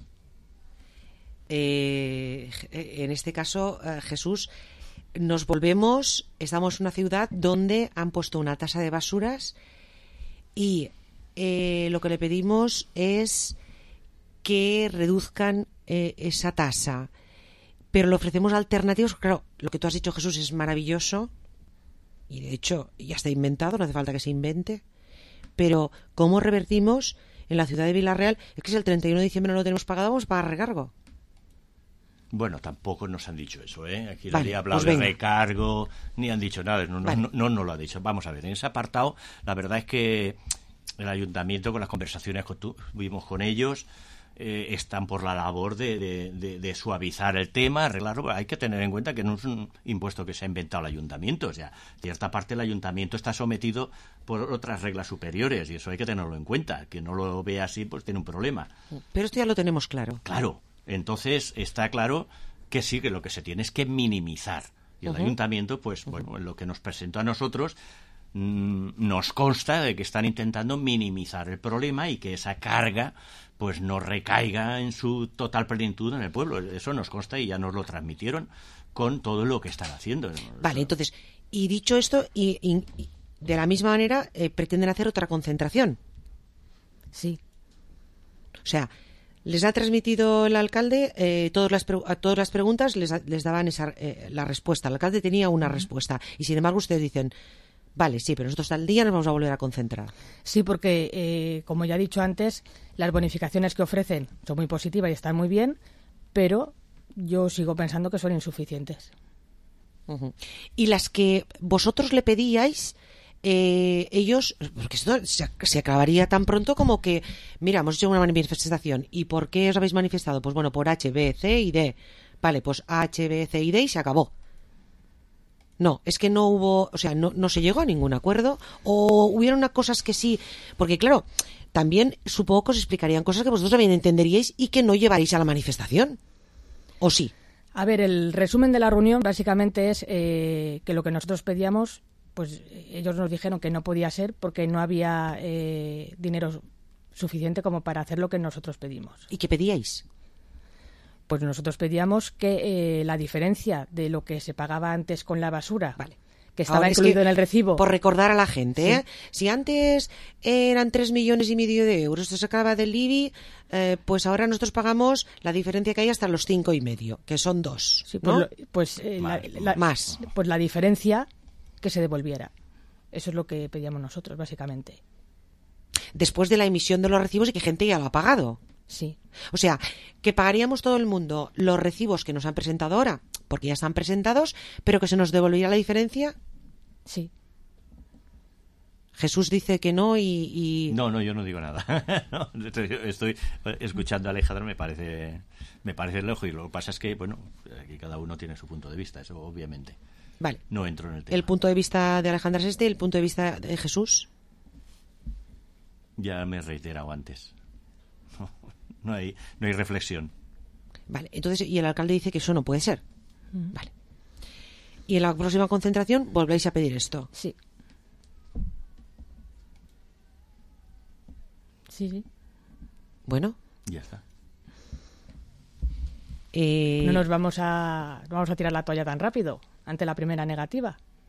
Eh, en este caso, eh, Jesús, nos volvemos, estamos en una ciudad donde han puesto una tasa de basuras y eh, lo que le pedimos es que reduzcan eh, esa tasa, pero le ofrecemos alternativas. Claro, lo que tú has dicho, Jesús, es maravilloso y de hecho ya está inventado, no hace falta que se invente, pero ¿cómo revertimos en la ciudad de Vila-real? Es que si el treinta y uno de diciembre no lo tenemos pagado, vamos a pagar recargo. Bueno, tampoco nos han dicho eso, ¿eh? Aquí Vale, nadie ha hablado pues de venga. recargo, ni han dicho nada, no, Vale. no, no, no lo ha dicho. Vamos a ver, en ese apartado, la verdad es que el ayuntamiento, con las conversaciones que tuvimos con ellos, eh, están por la labor de, de, de, de suavizar el tema, arreglarlo. Hay que tener en cuenta que no es un impuesto que se ha inventado el ayuntamiento, o sea, cierta parte del ayuntamiento está sometido por otras reglas superiores y eso hay que tenerlo en cuenta. Que no lo vea así, pues tiene un problema. Pero esto ya lo tenemos claro. Claro. Entonces está claro que sí, que lo que se tiene es que minimizar. Y el Uh-huh. ayuntamiento, pues bueno, en lo que nos presentó a nosotros, mmm, nos consta de que están intentando minimizar el problema y que esa carga pues no recaiga en su total plenitud en el pueblo. Eso nos consta y ya nos lo transmitieron con todo lo que están haciendo. Vale, entonces, y dicho esto, y, y- y de la misma manera eh, pretenden hacer otra concentración. Sí. O sea, les ha transmitido el alcalde eh, todas las pre- a todas las preguntas, les, ha- les daban esa, eh, la respuesta. El alcalde tenía una respuesta y sin embargo ustedes dicen, vale, sí, pero nosotros tal día nos vamos a volver a concentrar. Sí, porque, eh, como ya he dicho antes, las bonificaciones que ofrecen son muy positivas y están muy bien, pero yo sigo pensando que son insuficientes. Ujú. Y las que vosotros le pedíais, eh, ellos, porque esto se, se acabaría tan pronto como que, mira, hemos hecho una manifestación. ¿Y por qué os habéis manifestado? Pues bueno, por H, B, C y D. Vale, pues H, B, C y D y se acabó. No, es que no hubo, o sea, no, no se llegó a ningún acuerdo, o hubieron unas cosas que sí, porque claro, también supongo que os explicarían cosas que vosotros también entenderíais y que no llevaréis a la manifestación. ¿O sí? A ver, el resumen de la reunión básicamente es eh, que lo que nosotros pedíamos, pues ellos nos dijeron que no podía ser porque no había eh, dinero suficiente como para hacer lo que nosotros pedimos. ¿Y qué pedíais? Pues nosotros pedíamos que eh, la diferencia de lo que se pagaba antes con la basura, vale. que estaba Ahora, es incluido que, en el recibo. Por recordar a la gente, Sí. ¿eh? Si antes eran tres millones y medio de euros, se sacaba del I B I, eh, pues ahora nosotros pagamos la diferencia que hay hasta los cinco y medio, que son dos, Sí, ¿no? pues, lo- pues, eh, la, la- Más. pues la diferencia que se devolviera. Eso es lo que pedíamos nosotros, básicamente. Después de la emisión de los recibos y que gente ya lo ha pagado. Sí. O sea, que pagaríamos todo el mundo los recibos que nos han presentado ahora, porque ya están presentados, pero que se nos devolvería la diferencia. Sí. Jesús dice que no y... y... No, no, yo no digo nada. No, estoy, estoy escuchando a Alejandro, me parece me parece lógico. Lo que pasa es que, bueno, aquí cada uno tiene su punto de vista, eso obviamente. Vale. No entro en el tema. El punto de vista de Alejandra es este, el punto de vista de Jesús. Ya me he reiterado antes. No, no hay, no hay reflexión. Vale, entonces, y el alcalde dice que eso no puede ser. Mm. Vale. Y en la próxima concentración volvéis a pedir esto. Sí. Sí, sí. Bueno. Ya está. Eh... No nos vamos a, no vamos a tirar la toalla tan rápido ante la primera negativa.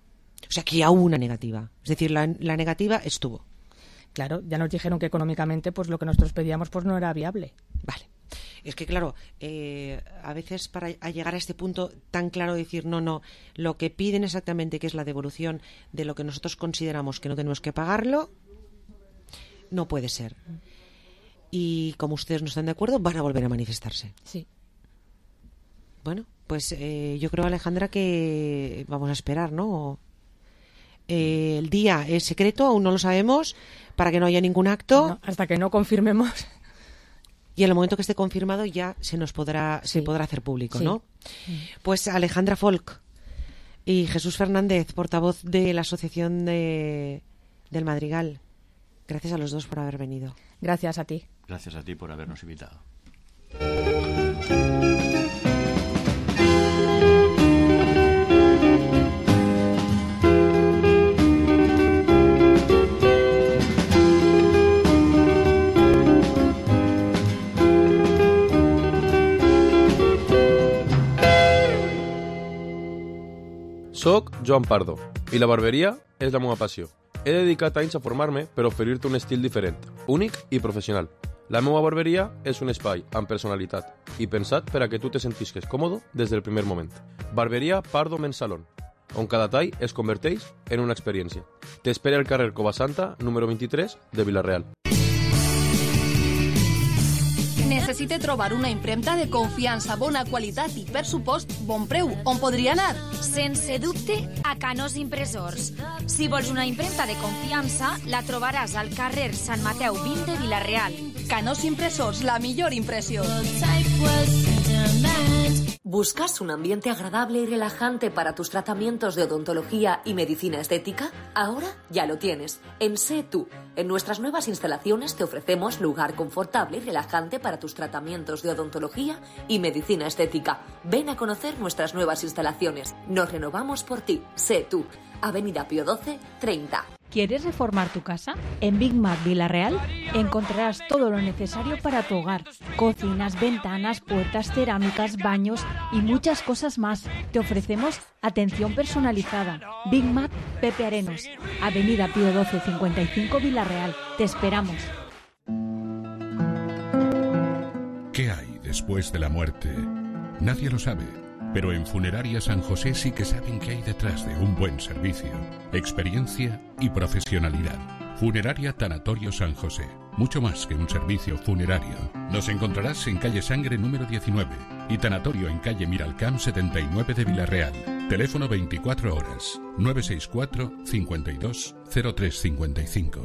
O sea, que ya hubo una negativa. Es decir, la, la negativa estuvo. Claro, ya nos dijeron que económicamente pues lo que nosotros pedíamos pues no era viable. Vale. Es que, claro, eh, a veces para a llegar a este punto tan claro de decir, no, no, lo que piden exactamente, que es la devolución de lo que nosotros consideramos que no tenemos que pagarlo, no puede ser. Y como ustedes no están de acuerdo, van a volver a manifestarse. Sí. Bueno, pues eh, yo creo, Alejandra, que vamos a esperar, ¿no? Eh, el día es secreto, aún no lo sabemos, para que no haya ningún acto. No, hasta que no confirmemos. Y en el momento que esté confirmado ya se nos podrá, sí. se podrá hacer público, sí. ¿no? Pues Alejandra Folk y Jesús Fernández, portavoz de la Asociación de, del Madrigal. Gracias a los dos por haber venido. Gracias a ti. Gracias a ti por habernos invitado. Soc Joan Pardo i la barberia és la meva passió. He dedicat anys a formar-me per oferir-te un estil diferent, únic i professional. La meva barberia és un espai amb personalitat i pensat per a que tu te sentisques còmode des del primer moment. Barberia Pardo Men's Salon, on cada tall es converteix en una experiència. T'espera al carrer Covasanta, número vint-i-tres, de Vila-real. Necessita trobar una impremta de confiança, bona qualitat i, per supost, bon preu. On podria anar? Sense dubte, a Canós Impressors. Si vols una impremta de confiança, la trobaràs al carrer Sant Mateu vint de Vila-real. Canós Impressors, la millor impressió. ¿Buscas un ambiente agradable y relajante para tus tratamientos de odontología y medicina estética? Ahora ya lo tienes. En Sé Tú. En nuestras nuevas instalaciones te ofrecemos lugar confortable y relajante para tus tratamientos de odontología y medicina estética. Ven a conocer nuestras nuevas instalaciones. Nos renovamos por ti. Sé Tú. Avenida Pío doce, treinta. ¿Quieres reformar tu casa? En Big Mac Vila-real encontrarás todo lo necesario para tu hogar. Cocinas, ventanas, puertas, cerámicas, baños y muchas cosas más. Te ofrecemos atención personalizada. Big Mac Pepe Arenos, Avenida Pío doce, cincuenta y cinco, Vila-real. Te esperamos. ¿Qué hay después de la muerte? Nadie lo sabe. Pero en Funeraria San José sí que saben qué hay detrás de un buen servicio, experiencia y profesionalidad. Funeraria Tanatorio San José, mucho más que un servicio funerario. Nos encontrarás en calle Sangre número diecinueve y Tanatorio en calle Miralcamp setenta y nueve de Vila-real. Teléfono veinticuatro horas, nueve seis cuatro, cincuenta y dos, cero tres cincuenta y cinco.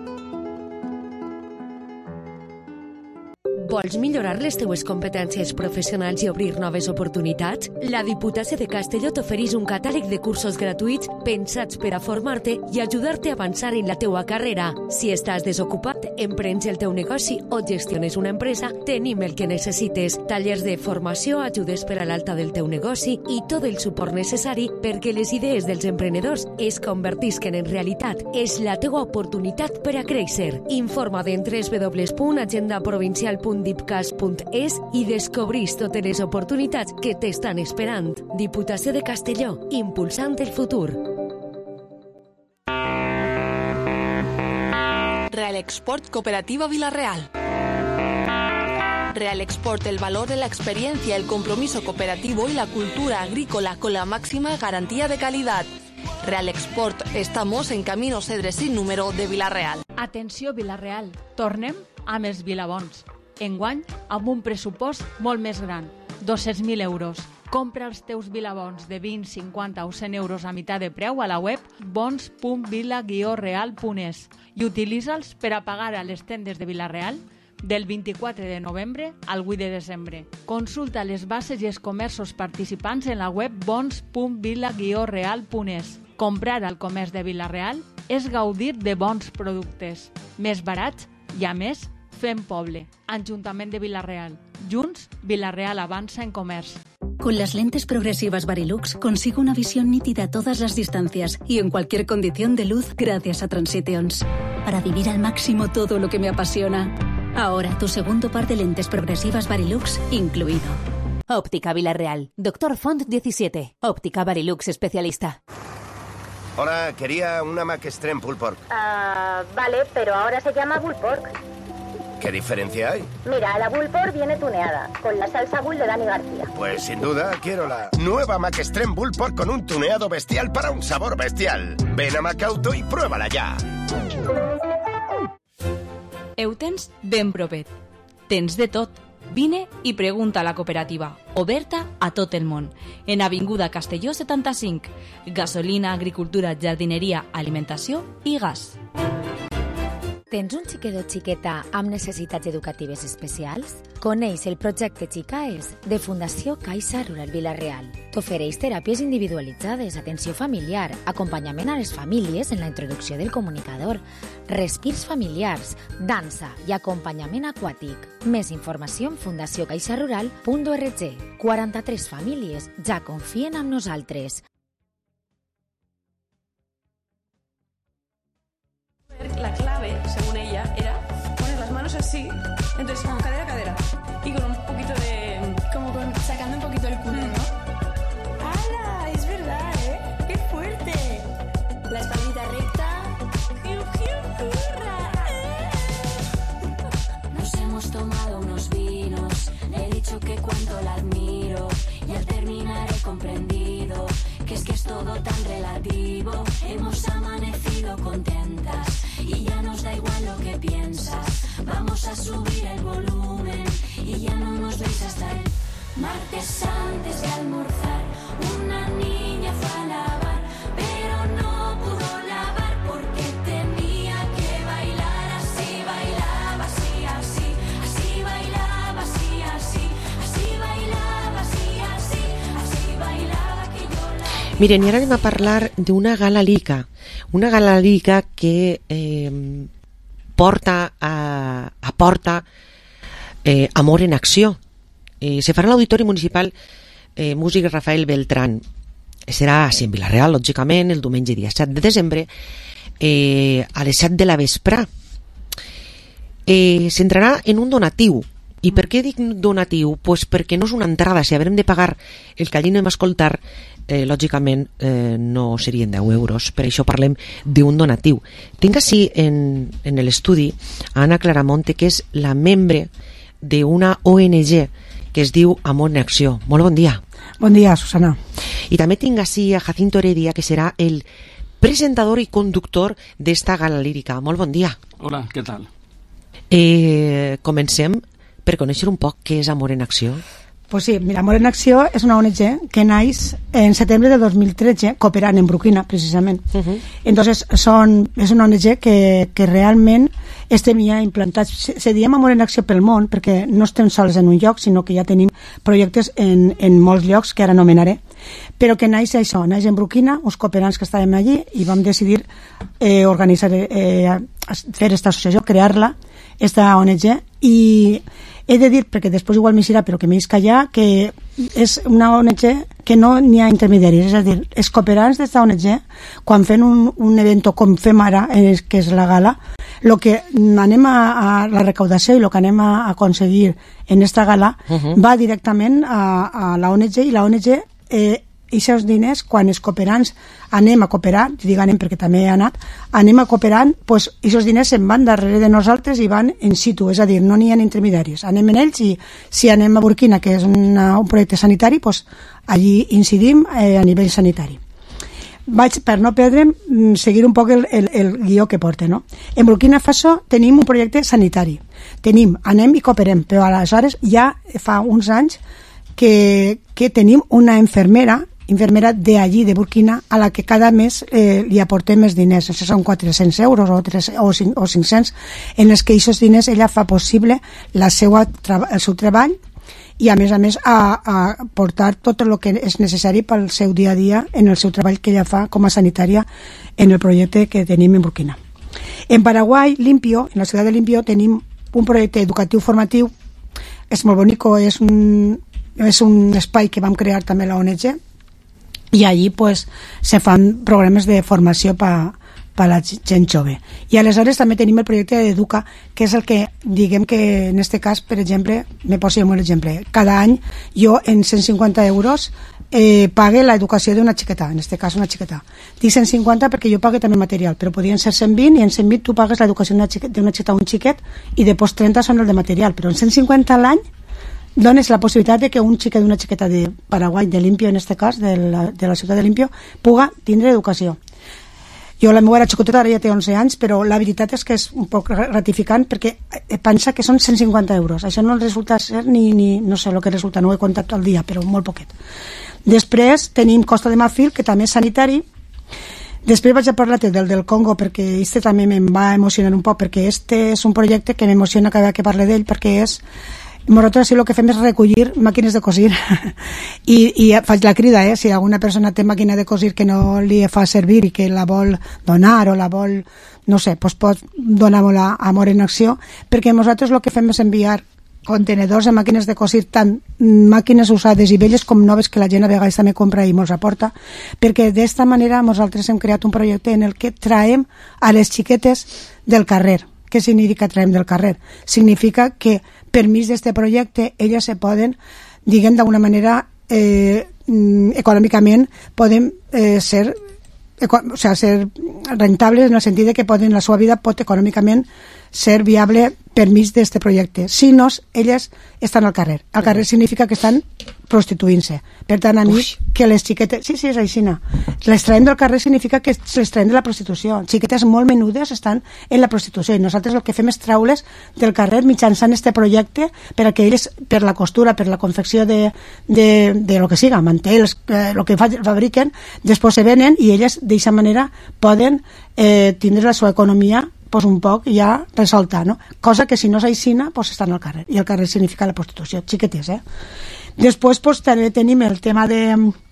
Vols millorar les teues competències professionals i obrir noves oportunitats? La Diputació de Castelló t'ofereix un catàleg de cursos gratuïts pensats per a formar-te i ajudar-te a avançar en la teua carrera. Si estàs desocupat, emprens el teu negoci o gestiones una empresa, tenim el que necessites. Tallers de formació, ajudes per a l'alta del teu negoci i tot el suport necessari perquè les idees dels emprenedors es convertisquen en realitat. És la teua oportunitat per a créixer. Informa't en w w w punt agenda provincial punt dipcas punt es i descobrís totes les oportunitats que t'estan esperant. Diputació de Castelló, impulsant el futur. Real Export Cooperativa Vila-real. Real Export, el valor de la experiencia, el compromiso cooperativo y la cultura agrícola con la máxima garantía de calidad. Real Export, estamos en Camino Cedresí número de Vila-real. Atenció Vila-real, tornem amb els Vilabons. Enguany, amb un pressupost molt més gran, dos-cents mil euros. Compra els teus Vilabons de vint, cinquanta o cent euros a meitat de preu a la web bons punt vila guió real punt es i utilitza'ls per a pagar a les tendes de Vila-real del vint-i-quatre de novembre al vuit de desembre. Consulta les bases i els comerços participants en la web bons punt vila guió real punt es. Comprar al comerç de Vila-real és gaudir de bons productes, més barats i, a més, fem poble. Ajuntament de Vila-real. Junts, Vila-real avanza en comerç. Con las lentes progresivas Varilux consigo una visión nítida a todas las distancias y en cualquier condición de luz gracias a Transitions. Para vivir al máximo todo lo que me apasiona. Ahora tu segundo par de lentes progresivas Varilux incluido. Óptica Vila-real. Doctor Font diecisiete. Óptica Varilux especialista. Hola, quería una Mac Extreme Pulled Pork. Ah, vale, pero ahora se llama Bull Pork. ¿Qué diferencia hay? Mira, la Bull Pork viene tuneada, con la salsa Bull de Dani García. Pues sin duda quiero la nueva Mac Extreme Bull Pork con un tuneado bestial para un sabor bestial. Ven a Macauto y pruébala ya. Ho tens ben propet. Tens de tot. Vine i pregunta a la cooperativa, oberta a tot el món. En Avinguda Castelló setanta-cinc. Gasolina, agricultura, jardineria, alimentació i gas. Tens un xiquet o xiqueta amb necessitats educatives especials? Coneix el projecte Xicaes de Fundació Caixa Rural Vila-real. T'ofereix teràpies individualitzades, atenció familiar, acompanyament a les famílies en la introducció del comunicador, respirs familiars, dansa i acompanyament aquàtic. Més informació en fundació caixa rural punt org. quaranta-tres famílies ja confien en nosaltres. La clave, según ella, era poner las manos así, entonces como cadera a cadera y con un poquito de... como con, sacando un poquito el culo, ¿no? ¡Hala! Es verdad, ¿eh? ¡Qué fuerte! La espaldita recta. ¡Jiu, jiu, hurra! Nos hemos tomado unos vinos, le he dicho que cuánto la admiro y al terminar he comprendido que es que es todo tan relativo. Hemos amanecido contentas y ya nos da igual lo que piensas. Vamos a subir el volumen y ya no nos veis hasta el martes antes de almorzar. Una niña fue a lavar, pero no pudo lavar porque tenía que bailar así, bailaba así, así, así bailaba así, así, así bailaba así, así, así bailaba que yo la... Miren, i ara anem a parlar d'una gala lica, una gala lica que eh, porta a, aporta eh, Amor en Acció. Eh, se farà a l'Auditori Municipal eh, Músic Rafael Beltrán. Serà a en Vila-real, lògicament, el diumenge dia set de desembre, eh, a les set de la vespra. Eh, S'entrarà en un donatiu. I per què dic donatiu? Pues perquè no és una entrada. Si haurem de pagar el que allí anem a escoltar, eh, lògicament eh, no serien deu euros. Per això parlem d'un donatiu. Tinc així en, en l'estudi a Anna Claramonte, que és la membre d'una O N G que es diu Amor en Acció. Molt bon dia. Bon dia, Susana. I també tinc així a Jacinto Heredia, que serà el presentador i conductor d'esta gala lírica. Molt bon dia. Hola, què tal? Eh, comencem per conèixer un poc què és Amor en Acció. Pues sí, mira, Amor en Acció és una O N G que naix en setembre de dos mil tretze, cooperant en Burkina, precisament. Uh-huh. Entonces, son, és una O N G que, que realment estem ja implantats. Se, se diem Amor en Acció pel món, perquè no estem sols en un lloc, sinó que ja tenim projectes en, en molts llocs que ara anomenaré. Però que naix això, naix en Burkina, uns cooperants que estàvem allí, i vam decidir eh, organitzar, eh, fer aquesta associació, crear-la, esta O N G, i he de dir, perquè després igual m'hi serà, però que m'hi callar, que és una O N G que no n'hi ha intermediaris, és a dir, els cooperants d'esta O N G, quan fem un, un event com fem ara, eh, que és la gala, el que anem a, a la recaudació i el que anem a aconseguir en esta gala uh-huh. va directament a, a la O N G, i la O N G eh, i aquests diners, quan els cooperants anem a cooperar, dic anem perquè també he anat, anem a cooperar, doncs aquests diners se'n van darrere de nosaltres i van in situ, és a dir, no n'hi ha intermediaris. Anem en ells i si anem a Burkina, que és una, un projecte sanitari, doncs allí incidim eh, a nivell sanitari. Vaig, per no perdre'm, seguir un poc el, el, el guió que porta, no? En Burkina Faso tenim un projecte sanitari. Tenim, anem i cooperem, però aleshores ja fa uns anys que, que tenim una infermera infermera de allí, de Burkina, a la que cada mes eh, li aportem més diners. Això són quatre-cents euros o, tres, o, cinc, o cinc-cents, en els que aquests diners ella fa possible la seva, el seu treball i, a més a més, a, a portar tot el que és necessari pel seu dia a dia en el seu treball que ella fa com a sanitària en el projecte que tenim en Burkina. En Paraguai, Limpio, en la ciutat de Limpio, tenim un projecte educatiu formatiu, és molt bonico, és un, és un espai que vam crear també la O N G, i allí pues, se fan programes de formació per pa la gent jove. I aleshores també tenim el projecte d'Educa, que és el que, diguem que en aquest cas, per exemple, me poso molt exemple, cada any jo en cent cinquanta euros eh, pague l'educació d'una xiqueta, en aquest cas una xiqueta. Dic cent cinquanta perquè jo pague també material, però podrien ser cent vint i en cent vint tu pagues l'educació d'una xiqueta, xiqueta o un xiquet i després trenta són el de material, però en cent cinquanta a l'any dones la possibilitat de que un xiquet d'una xiqueta de Paraguai, de Limpio en aquest cas, de la, de la ciutat de Limpio, puga tindre educació. Jo la meva era xicoteta, ara ja té onze anys, però la veritat és que és un poc gratificant perquè pensa que són cent cinquanta euros. Això no resulta ser ni, ni no sé el que resulta, no ho he comptat al dia, però molt poquet. Després tenim Costa de Marfil, que també és sanitari. Després vaig a parlar-te del del Congo, perquè este també em va emocionar un poc, perquè este és un projecte que m'emociona cada vegada que parle d'ell, perquè és... Nosaltres sí el que fem és recollir màquines de cosir I, i faig la crida, eh? Si alguna persona té màquina de cosir que no li fa servir i que la vol donar o la vol, no sé, doncs pot donar-la a Amor en Acció, perquè nosaltres el que fem és enviar contenedors de màquines de cosir, tant màquines usades i velles com noves que la gent a vegades també compra i molts aporta, perquè d'esta manera nosaltres hem creat un projecte en el que traem a les xiquetes del carrer. Què significa traem del carrer? Significa que per mig d'aquest projecte elles se poden, diguem d'alguna manera, eh, econòmicament poden eh, ser, o sea, ser rentables en el sentit de que poden, la seva vida pot econòmicament ser viable per mig d'aquest projecte. Si no, elles estan al carrer. Al carrer significa que estan prostituint-se. Per tant, a mi, Ui. que les xiquetes... Sí, sí, és així. Les traiem del carrer significa que les traiem de la prostitució. Xiquetes molt menudes estan en la prostitució i nosaltres el que fem és treure's del carrer mitjançant este projecte per a que elles, per la costura, per la confecció de, de, de lo que siga, mantels, eh, el que fabriquen, després se venen i elles d'aquesta manera poden eh, tindre la seva economia pues un poc ja resolta, no? Cosa que si no s'aixina, pues estan al carrer. I el carrer significa la prostitució, xiquetes, eh? Després, pues, també tenim el tema de,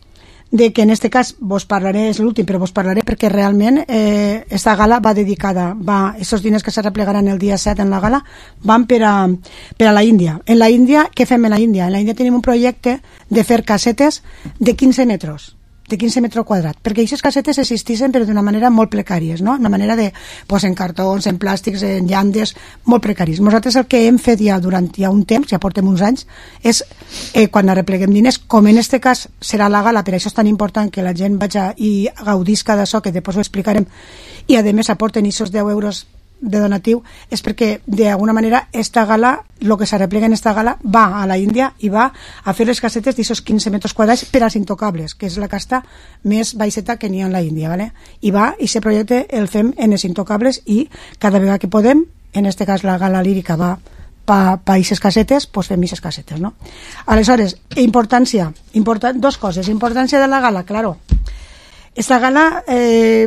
de que en este cas vos parlaré, és l'últim, però vos parlaré perquè realment eh, esta gala va dedicada, va, estos diners que se replegaran el dia set en la gala, van per a, per a la Índia. En la Índia, què fem en la Índia? En la Índia tenim un projecte de fer casetes de quinze metres, de quinze metres quadrats, perquè aquestes casetes existeixen però d'una manera molt precàries, no? Una manera de, pues, en cartons, en plàstics, en llandes, molt precaris. Nosaltres el que hem fet ja durant ja un temps, ja portem uns anys, és eh, quan arrepleguem diners, com en este cas serà la gala, per això és tan important que la gent vagi i gaudisca d'això, que després ho explicarem, i a més aporten aquests deu euros de donatiu, és perquè d'alguna manera esta gala, el que s'arreplega en esta gala va a la Índia i va a fer les casetes d'aquests quinze metres quadrats per als intocables, que és la casta més baixeta que n'hi ha en la Índia, ¿vale? I va, i aquest projecte el fem en els intocables i cada vegada que podem, en este cas la gala lírica va pa, pa aquestes casetes, pues fem aquestes casetes, no? Aleshores, importància, important, dos coses, importància de la gala, claro. Esta gala, eh,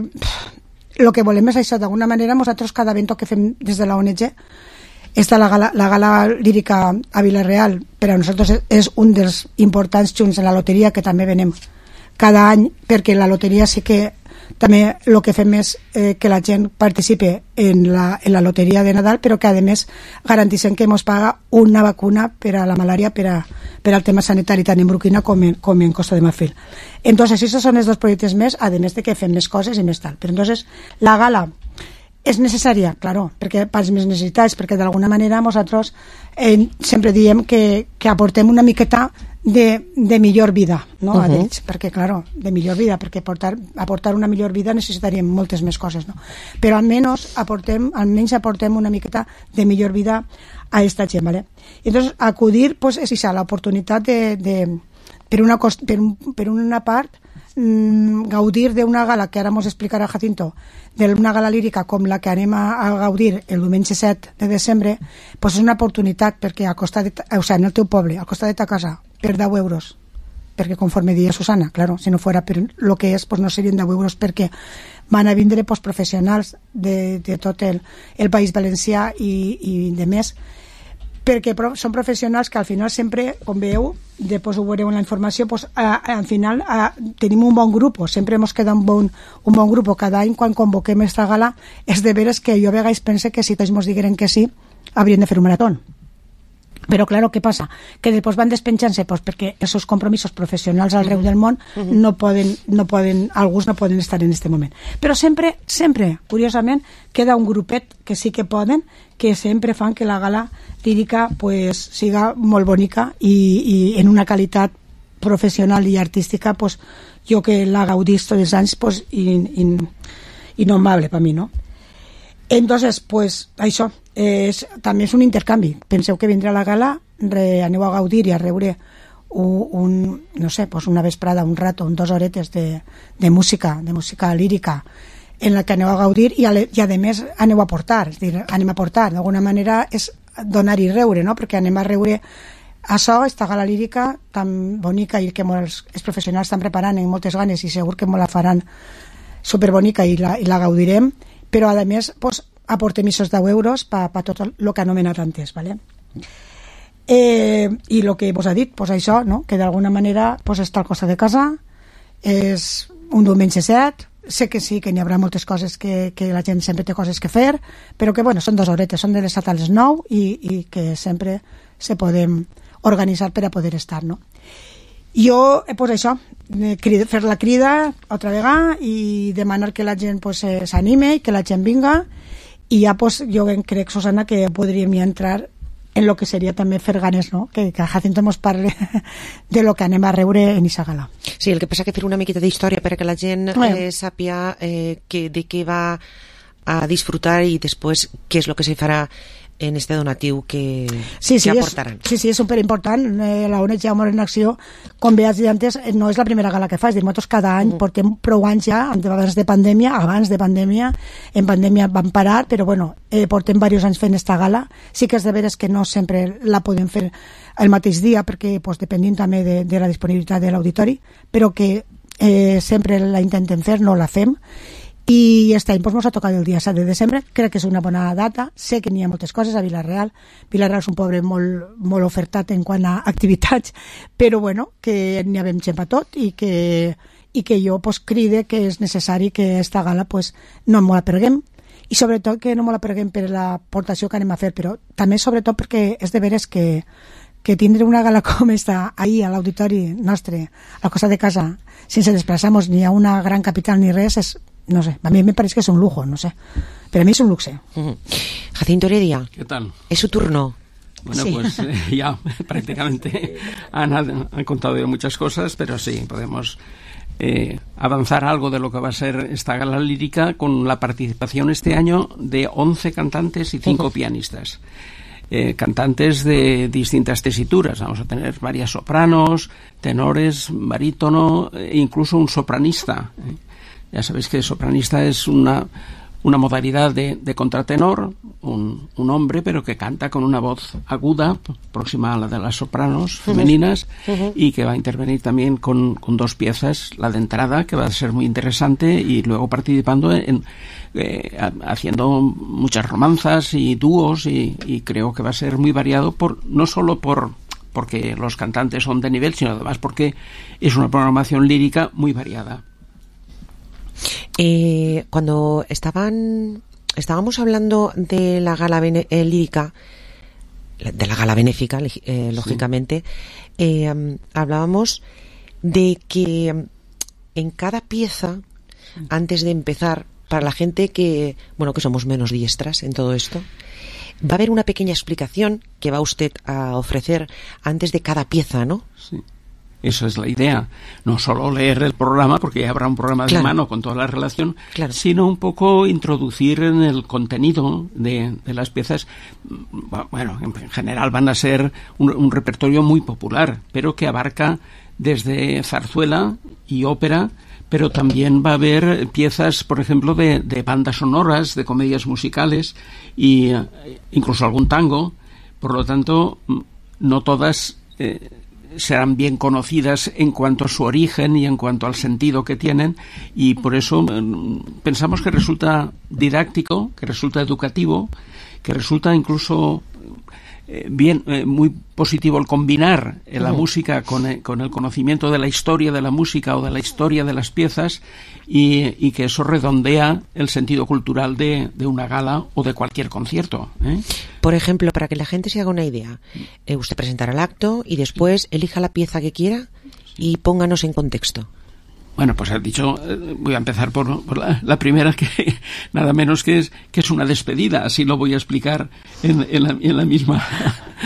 el que volem és això, d'alguna manera nosaltres cada evento que fem des de la O N G, està la gala, la gala lírica a Vila-real, per a nosaltres és un dels importants junts en la loteria, que també venem cada any, perquè la loteria sí que també el que fem és eh, que la gent participe en la, en la loteria de Nadal, però que a més garantissem que ens paga una vacuna per a la malària, per, a, per al tema sanitari tant en Burkina com en, com en Costa de Marfil. Entonces, esos son els dos projectes més, a més de que fem més coses i més tal. Però entonces, la gala és necessària, claro, perquè per les més necessitats, perquè d'alguna manera nosaltres eh, sempre diem que, que aportem una miqueta de, de millor vida, no? Uh-huh. A ells, perquè, claro, de millor vida, perquè aportar, aportar una millor vida necessitaríem moltes més coses, no? Però almenys aportem, almenys aportem una miqueta de millor vida a esta gent, ¿vale? Entonces, acudir, pues, és això, l'oportunitat de, de per, una cost, per, un, per una part, mmm, gaudir d'una gala, que ara mos explicarà Jacinto, d'una gala lírica com la que anem a, a gaudir el diumenge set de desembre, pues és una oportunitat perquè a costat de, o sigui, en el teu poble, al costat de ta casa, per deu euros, perquè conforme dia Susana, claro, si no fora per lo que és, pues no serien deu euros, perquè van a vindre pues, professionals de, de tot el, el País Valencià i, i de més, perquè són professionals que al final sempre, com veieu, després ho veureu en la informació, pues, a, a, al final a, tenim un bon grup, sempre ens queda un bon, un bon grup. Cada any quan convoquem aquesta gala és de veres que jo a vegades pense que si tots ens digueren que sí, haurien de fer un marató. Però, claro, què passa? Que després van despenjant-se pues, perquè els seus compromisos professionals arreu del món uh-huh. no poden, no poden, alguns no poden estar en aquest moment. Però sempre, sempre, curiosament, queda un grupet que sí que poden, que sempre fan que la gala lírica pues, siga molt bonica i, i en una qualitat professional i artística, pues, jo que la gaudís tots els anys, pues, in, in, innomable per mi, no? Entonces, pues, això és, també és un intercanvi. Penseu que vindrà la gala, re, aneu a gaudir i a rebre un, un no sé, pues una vesprada, un rato, un dos horetes de, de música, de música lírica, en la que aneu a gaudir i a, i a més aneu a portar, és dir, anem a portar, d'alguna manera és donar i reure, no? Perquè anem a reure això, esta gala lírica tan bonica i que molts els professionals estan preparant amb moltes ganes i segur que molt la faran superbonica i la, i la gaudirem, però a més pues, aportem aquests deu euros per pa tot el que he anomenat antes, ¿vale? Eh, i el que vos ha dit, pues això, no? Que d'alguna manera pues, està al costat de casa, és un diumenge set, sé que sí, que n'hi haurà moltes coses que, que la gent sempre té coses que fer, però que bueno, són dues horetes, són de les set a les nou i, i que sempre se podem organitzar per a poder estar, no? Jo, pues això, crida, fer la crida altra vegada i demanar que la gent pues, s'anime i que la gent vinga i ja pues, jo crec, Susana, que podríem ja entrar en lo que seria també fer ganes, no? Que, que Jacinto mos parle de lo que anem a reure en esa gala. Sí, el que passa que fer una miqueta d'història perquè la gent eh, sàpia eh, que, de què va a disfrutar i després què és el que se farà en este donatiu que, sí, sí, que aportaran. És, sí, sí, és superimportant. Eh, la O N G Amor en Acció, com bé has dit antes, no és la primera gala que fa, és dir, nosaltres cada any uh -huh. portem prou anys ja, abans de pandèmia, abans de pandèmia, en pandèmia vam parar, però bueno, eh, portem diversos anys fent esta gala. Sí que és de veres que no sempre la podem fer el mateix dia, perquè pues, dependim també de, de la disponibilitat de l'auditori, però que eh, sempre la intentem fer, no la fem. I este any pues, ens ha tocat el dia set de desembre, crec que és una bona data, sé que n'hi ha moltes coses a Vila-real, Vila-real és un poble molt, molt ofertat en quant a activitats, però bueno, que n'hi havem gent per tot i que, i que jo pues, cride que és necessari que esta gala pues, no ens la perguem i sobretot que no ens la perguem per l'aportació que anem a fer, però també sobretot perquè és de veres que que tindre una gala com esta ahí a l'auditori nostre, a la cosa de casa, sense desplaçar-nos ni a una gran capital ni res, és, no sé, a mí me parece que es un lujo, no sé, pero a mí es un luxe. Uh-huh. Jacinto Heredia, ¿qué tal? Es su turno. Bueno, sí. pues eh, ya prácticamente han, han contado ya muchas cosas, pero sí, podemos eh, avanzar algo de lo que va a ser esta gala lírica con la participación este año de once cantantes y cinco uh-huh. pianistas. Eh, cantantes de distintas tesituras. Vamos a tener varias sopranos, tenores, barítono e incluso un sopranista. ¿eh? Ya sabéis que sopranista es una, una modalidad de, de contratenor, un, un hombre, pero que canta con una voz aguda, próxima a la de las sopranos femeninas, uh-huh. y que va a intervenir también con, con dos piezas, la de entrada, que va a ser muy interesante, y luego participando en, eh, haciendo muchas romanzas y dúos, y, y creo que va a ser muy variado, por no solo por porque los cantantes son de nivel, sino además porque es una programación lírica muy variada. Eh, cuando estaban estábamos hablando de la gala bene, eh, lírica, de la gala benéfica, eh, lógicamente, sí. eh, hablábamos de que en cada pieza, antes de empezar, para la gente que, bueno, que somos menos diestras en todo esto, va a haber una pequeña explicación que va usted a ofrecer antes de cada pieza, ¿no? Sí. Esa es la idea, no solo leer el programa, porque ya habrá un programa claro. de mano con toda la relación, claro. sino un poco introducir en el contenido de, de las piezas. Bueno, en general van a ser un, un repertorio muy popular, pero que abarca desde zarzuela y ópera, pero también va a haber piezas, por ejemplo, de, de bandas sonoras, de comedias musicales, y eh, incluso algún tango. Por lo tanto, no todas Eh, serán bien conocidas en cuanto a su origen y en cuanto al sentido que tienen, y por eso eh, pensamos que resulta didáctico, que resulta educativo, que resulta incluso eh, bien eh, muy positivo el combinar eh, la uh-huh. música con, eh, con el conocimiento de la historia de la música o de la historia de las piezas, y, y que eso redondea el sentido cultural de, de una gala o de cualquier concierto, ¿eh? Por ejemplo, para que la gente se haga una idea, eh, usted presentará el acto y después elija la pieza que quiera y pónganos en contexto. Bueno, pues has dicho, eh, voy a empezar por, por la, la primera, que nada menos que es que es una despedida, así lo voy a explicar en, en, la, en la misma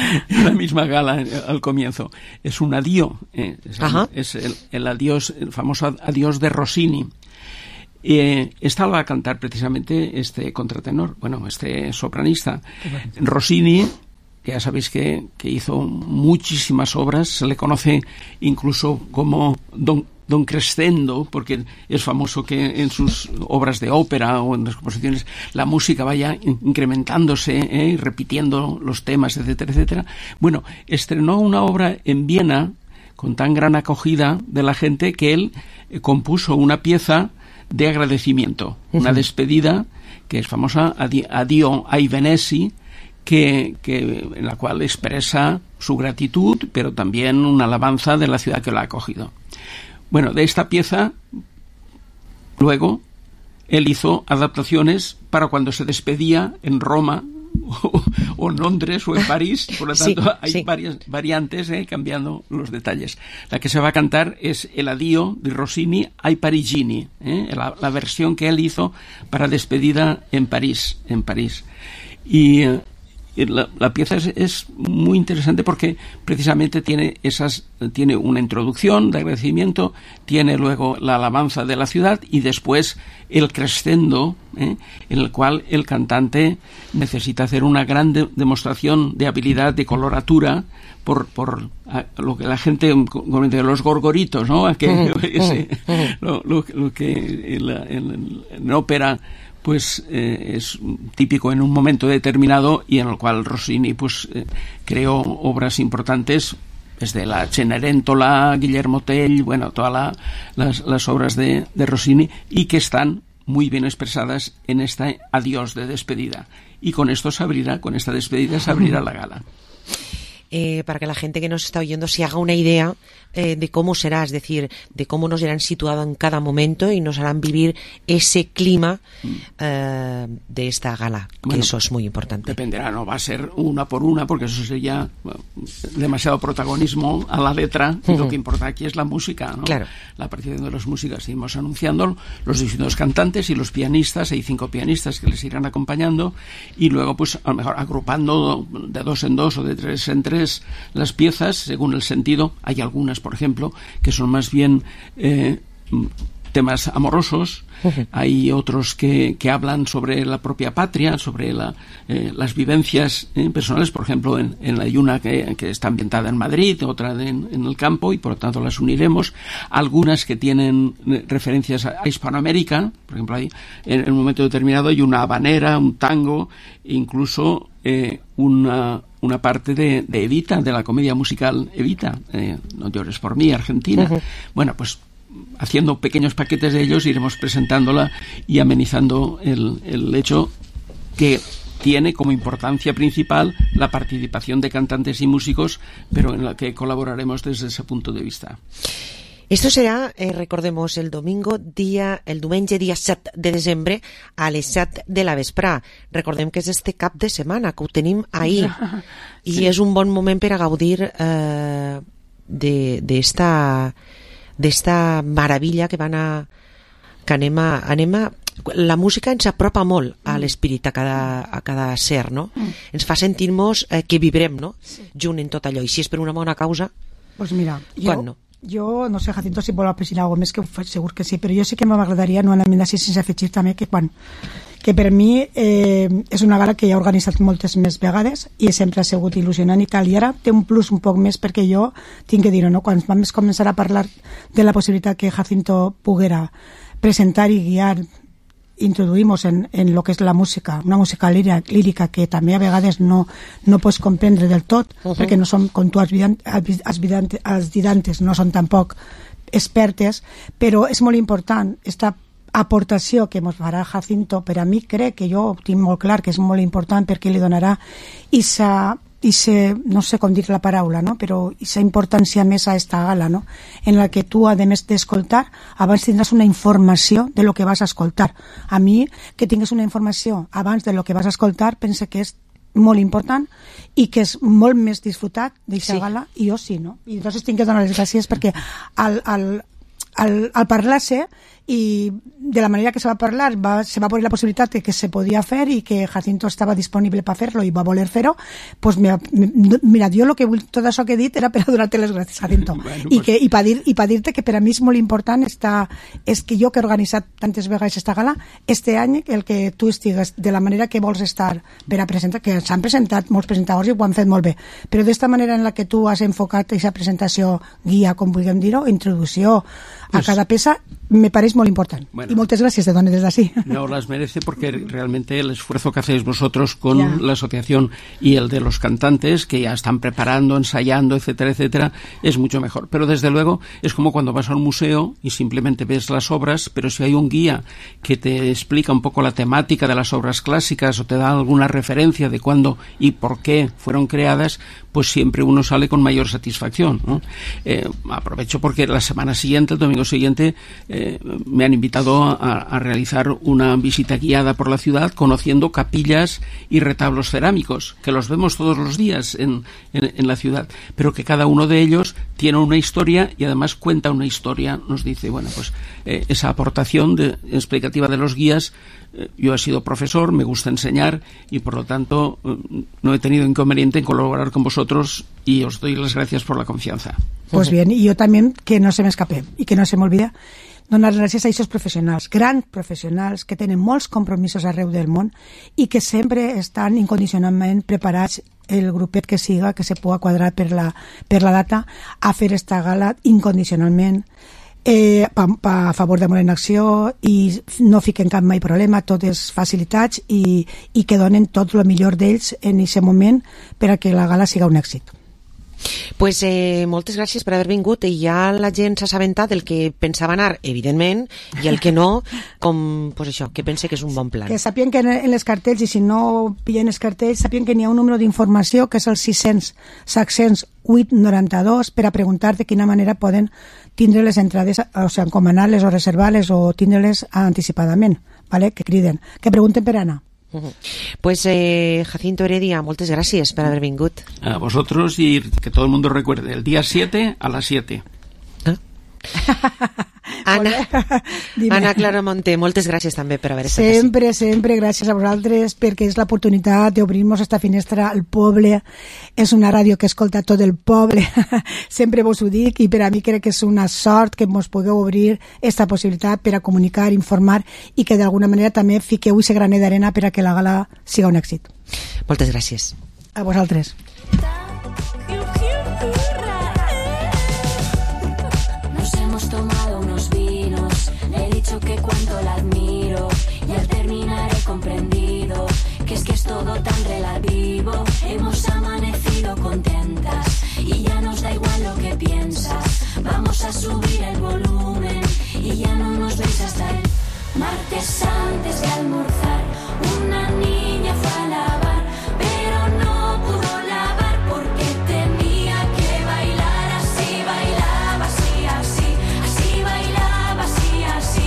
la misma gala al comienzo. Es un adiós, eh, es, el, es el, el adiós, el famoso adiós de Rossini. Eh, esta lo va a cantar precisamente este contratenor, bueno, este sopranista. Rossini, que ya sabéis que, que hizo muchísimas obras, se le conoce incluso como Don Don Crescendo, porque es famoso que en sus obras de ópera o en las composiciones la música vaya incrementándose ¿eh? y repitiendo los temas, etcétera, etcétera. Bueno, estrenó una obra en Viena con tan gran acogida de la gente que él eh, compuso una pieza de agradecimiento, uh-huh. una despedida que es famosa, Addio ai Venezi, que, que, en la cual expresa su gratitud, pero también una alabanza de la ciudad que lo ha acogido. Bueno, de esta pieza, luego, él hizo adaptaciones para cuando se despedía en Roma, o, o en Londres, o en París. Por lo tanto, sí, hay sí. varias variantes, eh, cambiando los detalles. La que se va a cantar es el Addio de Rossini ai Parigini, eh, la, la versión que él hizo para despedida en París. En París. Y... Eh, La, la pieza es, es muy interesante porque precisamente tiene esas tiene una introducción de agradecimiento, tiene luego la alabanza de la ciudad y después el crescendo, ¿eh? en el cual el cantante necesita hacer una gran de, demostración de habilidad de coloratura por, por a, lo que la gente comenta de los gorgoritos, ¿no? A que, ese, lo, lo, lo que en, la, en, en ópera pues eh, es típico en un momento determinado y en el cual Rossini pues eh, creó obras importantes desde la Cenerentola, Guillermo Tell, bueno, todas la, las, las obras de, de Rossini y que están muy bien expresadas en este adiós de despedida. Y con esto se abrirá, con esta despedida se abrirá la gala. Eh, para que la gente que nos está oyendo se haga una idea eh, de cómo será, es decir, de cómo nos harán situado en cada momento y nos harán vivir ese clima eh, de esta gala, que bueno, eso es muy importante. Dependerá, no va a ser una por una, porque eso sería bueno, demasiado protagonismo a la letra, y uh-huh. lo que importa aquí es la música, ¿no? Claro. La participación de las músicas, seguimos anunciando los distintos cantantes y los pianistas, hay cinco pianistas que les irán acompañando, y luego pues a lo mejor agrupando de dos en dos o de tres en tres las piezas según el sentido. Hay algunas, por ejemplo, que son más bien eh, temas amorosos. Uh-huh. Hay otros que, que hablan sobre la propia patria, sobre la, eh, las vivencias eh, personales, por ejemplo, en, en hay una que, que está ambientada en Madrid, otra de, en, en el campo, y por lo tanto las uniremos. Algunas que tienen referencias a, a Hispanoamérica, por ejemplo, hay, en, en un momento determinado hay una habanera, un tango, incluso eh, una una parte de, de Evita, de la comedia musical Evita, eh, No llores por mí, Argentina. Uh-huh. Bueno, pues haciendo pequeños paquetes de ellos iremos presentándola y amenizando el, el hecho que tiene como importancia principal la participación de cantantes y músicos, pero en la que colaboraremos desde ese punto de vista. Esto serà, eh, recordemos, el domingo, dia, el diumenge dia set de desembre a les set de la vesprà. Recordem que és este cap de setmana, que ho tenim ahir. I sí. És un bon moment per a gaudir eh, d'esta d'esta meravella que van a... que anem a... Anem a la música ens apropa molt a l'esperit, a cada, a cada ser, no? Mm. Ens fa sentir-nos eh, que vibrem, no? Sí. Junt en tot allò. I si és per una bona causa, pues mira, quan jo... no? Jo no sé, Jacinto, si vol afegir alguna cosa més, que ho faig segur que sí, però jo sí que m'agradaria anualment així sense afegir també que quan que per mi eh, és una gala que ja he organitzat moltes més vegades i sempre ha sigut il·lusionant i tal, i ara té un plus un poc més perquè jo tinc que dir-ho, no? Quan vam començar a parlar de la possibilitat que Jacinto poguera presentar i guiar, introduïmos en, en lo que és la música, una música lírica, lírica que també a vegades no, no pots comprendre del tot, uh-huh. perquè no som, com tu has dit, els didantes no són tampoc expertes, però és molt important esta aportació que ens farà Jacinto. Per a mi crec que jo ho tinc molt clar que és molt important perquè li donarà esa, ese, no sé com dir la paraula, no? Però esa importància més a esta gala, no? En la que tu, a més d'escoltar, abans tindràs una informació de lo que vas a escoltar. A mi, que tingues una informació abans de lo que vas a escoltar, pense que és molt important i que és molt més disfrutat d'aquesta sí. gala, i jo sí, no? I llavors tinc que donar les gràcies perquè al, al, al, al parlar-se y de la manera que se va a parlar va, se va a poner la possibilitat de que se podia fer i que Jacinto estava disponible per fer-lo i va voler fer-ho, pues mira, mira, jo lo que vull, tot això que he dit era per a donar-te les gràcies, Jacinto, bueno, i, pues... que, i per dir, i per dir-te que per a mi és molt important esta, és que jo que he organitzat tantes vegades esta gala, este any el que tu estigues de la manera que vols estar per a presentar, que s'han presentat molts presentadors i ho han fet molt bé, però d'esta manera en la que tu has enfocat aquesta presentació guia, com vulguem dir-ho, introducció a cada peça, me parece muy importante. Bueno, y muchas gracias de dones desde así. No las merece porque realmente el esfuerzo que hacéis vosotros con yeah. la asociación y el de los cantantes que ya están preparando, ensayando, etcétera, etcétera, es mucho mejor. Pero desde luego es como cuando vas a un museo y simplemente ves las obras, pero si hay un guía que te explica un poco la temática de las obras clásicas o te da alguna referencia de cuándo y por qué fueron creadas, pues siempre uno sale con mayor satisfacción, ¿no? Eh, aprovecho porque la semana siguiente, el domingo siguiente, eh, me han invitado a, a realizar una visita guiada por la ciudad conociendo capillas y retablos cerámicos, que los vemos todos los días en, en, en la ciudad, pero que cada uno de ellos tiene una historia y además cuenta una historia, nos dice, bueno, pues eh, esa aportación de, explicativa de los guías. Yo he sido profesor, me gusta enseñar y por lo tanto no he tenido inconveniente en colaborar con vosotros y os doy las gracias por la confianza. Pues bien, y yo también, que no se me escape y que no se me olvide donar gràcies a aquests professionals, grans professionals que tenen molts compromisos arreu del món i que sempre estan incondicionalment preparats, el grupet que siga, que se puga quadrar per la, per la data, a fer esta gala incondicionalment, Eh, pa, pa, a favor d'Amor en Acció i no fiquen cap mai problema, totes facilitats i, i que donen tot el millor d'ells en aquest moment per a que la gala siga un èxit. Pues eh, moltes gràcies per haver vingut i ja la gent s'ha assabentat del que pensava anar, evidentment, i el que no, com, pues això, que pense que és un bon plan. Que sapien que en les cartells, i si no pillen els cartells, sapien que n'hi ha un número d'informació que és el sis cents set cents vuit noranta-dos per a preguntar de quina manera poden tindre les entrades, o sigui, encomanar-les o reservar-les o tindre-les anticipadament, ¿vale? Que criden, que pregunten per anar. Uh-huh. Pues eh, Jacinto Heredia, moltes gràcies per haver vingut. A vosotros y que todo el mundo recuerde, el día siete a las siete. ¿Ah? Ana, Ana Claramonte, moltes gràcies també per haver estat així. Sempre, sempre gràcies a vosaltres perquè és l'oportunitat d'obrir-nos esta finestra al poble. És una ràdio que escolta tot el poble. Sempre vos ho dic i per a mi crec que és una sort que mos pugueu obrir esta possibilitat per a comunicar, informar i que d'alguna manera també fiqueu aquest granet d'arena per a que la gala siga un èxit. Moltes gràcies. A vosaltres. Que cuánto la admiro y al terminar he comprendido que es que es todo tan relativo. Hemos amanecido contentas y ya nos da igual lo que piensas. Vamos a subir el volumen y ya no nos veis hasta el martes antes de almorzar. Una niña fue a lavar, pero no pudo lavar porque tenía que bailar. Así bailaba, así, así, así bailaba, así, así.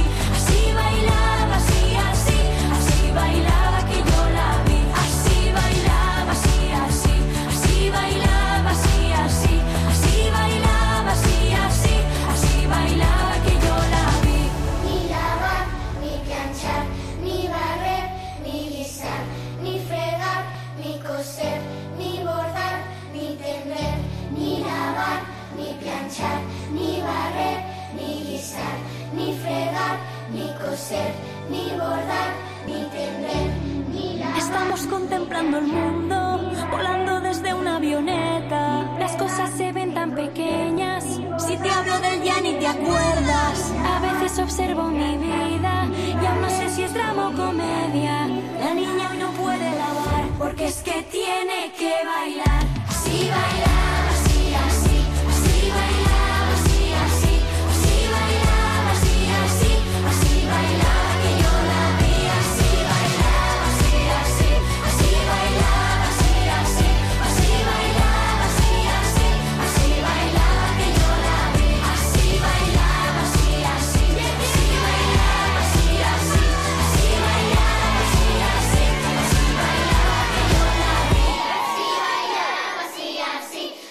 Bailaba así, así, así bailaba que yo la vi. Así bailaba así, así, así bailaba así, así, así bailaba así, así, así bailaba que yo la vi. Ni lavar, ni planchar, ni barrer, ni guisar, ni fregar, ni coser, ni bordar, ni tender. Ni lavar, ni planchar, ni barrer, ni guisar, ni fregar, ni coser, ni bordar, ni tender, ni lavar. Estamos contemplando el mundo, volando desde una avioneta. Las cosas se ven tan pequeñas, si te hablo del ya ni te acuerdas. A veces observo mi vida y aún no sé si es drama o comedia. La niña hoy no puede lavar porque es que tiene que bailar. Así bailaba, así, así, así bailaba, así, así, así bailaba, así, así, así bailaba que yo la vi. Así bailaba, así, así, así bailaba, así, así, así bailaba, así, así, así bailaba que yo la vi. Así bailaba, así, así, así bailaba, así, así, así bailaba, así, así, así bailaba que yo la vi. Así bailaba, así, así.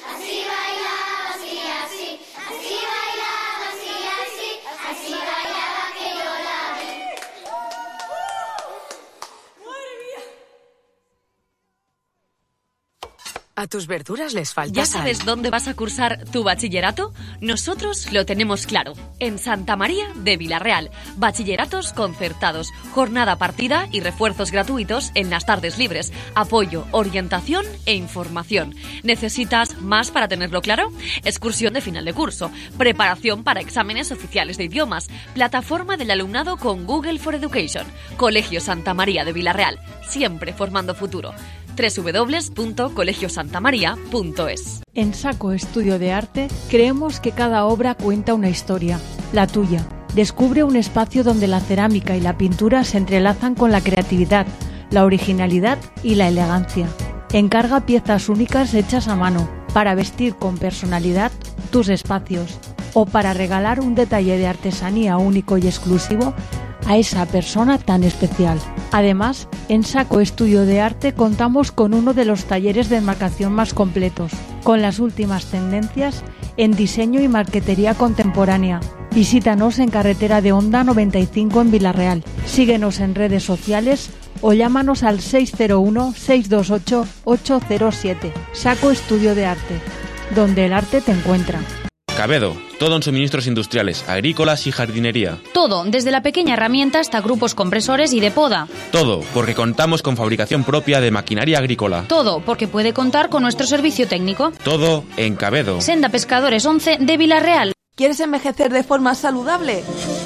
A tus verduras les falta ¿Ya sal. sabes dónde vas a cursar tu bachillerato? Nosotros lo tenemos claro. En Santa María de Vilarreal. Bachilleratos concertados, jornada partida y refuerzos gratuitos en las tardes libres. Apoyo, orientación e información. ¿Necesitas más para tenerlo claro? Excursión de final de curso. Preparación para exámenes oficiales de idiomas. Plataforma del alumnado con Google for Education. Colegio Santa María de Vilarreal. Siempre formando futuro. doble u doble u doble u punto colegio santa maría punto es. En Saco Estudio de Arte creemos que cada obra cuenta una historia, la tuya. Descubre un espacio donde la cerámica y la pintura se entrelazan con la creatividad, la originalidad y la elegancia. Encarga piezas únicas hechas a mano para vestir con personalidad tus espacios o para regalar un detalle de artesanía único y exclusivo a esa persona tan especial. Además, en Saco Estudio de Arte contamos con uno de los talleres de enmarcación más completos, con las últimas tendencias en diseño y marquetería contemporánea. Visítanos en Carretera de Honda noventa y cinco en Vilarreal. Síguenos en redes sociales o llámanos al seis cero uno, seis dos ocho, ocho cero siete. Saco Estudio de Arte, donde el arte te encuentra. Cabedo, todo en suministros industriales, agrícolas y jardinería. Todo, desde la pequeña herramienta hasta grupos compresores y de poda. Todo, porque contamos con fabricación propia de maquinaria agrícola. Todo, porque puede contar con nuestro servicio técnico. Todo en Cabedo. Senda Pescadores once de Vilarreal. ¿Quieres envejecer de forma saludable?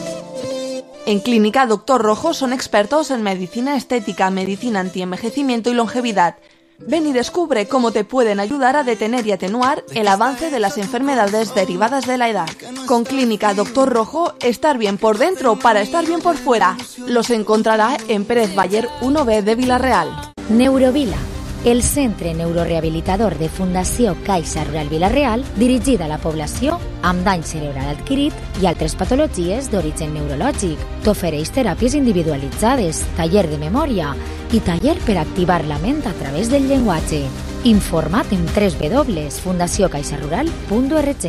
En Clínica Doctor Rojo son expertos en medicina estética, medicina antienvejecimiento y longevidad. Ven y descubre cómo te pueden ayudar a detener y atenuar el avance de las enfermedades derivadas de la edad. Con Clínica Doctor Rojo, estar bien por dentro para estar bien por fuera. Los encontrarà en Pérez Baller uno B de Vilarreal. Neurovila, el centre neurorehabilitador de Fundació Caixa Rural Vilarreal, dirigit a la població amb dany cerebral adquirit i altres patologies d'origen neurològic. T'ofereix teràpies individualitzades, taller de memòria i taller per activar la ment a través del llenguatge. Informa't en doble u doble u doble u punto fundació caixa rural punto org.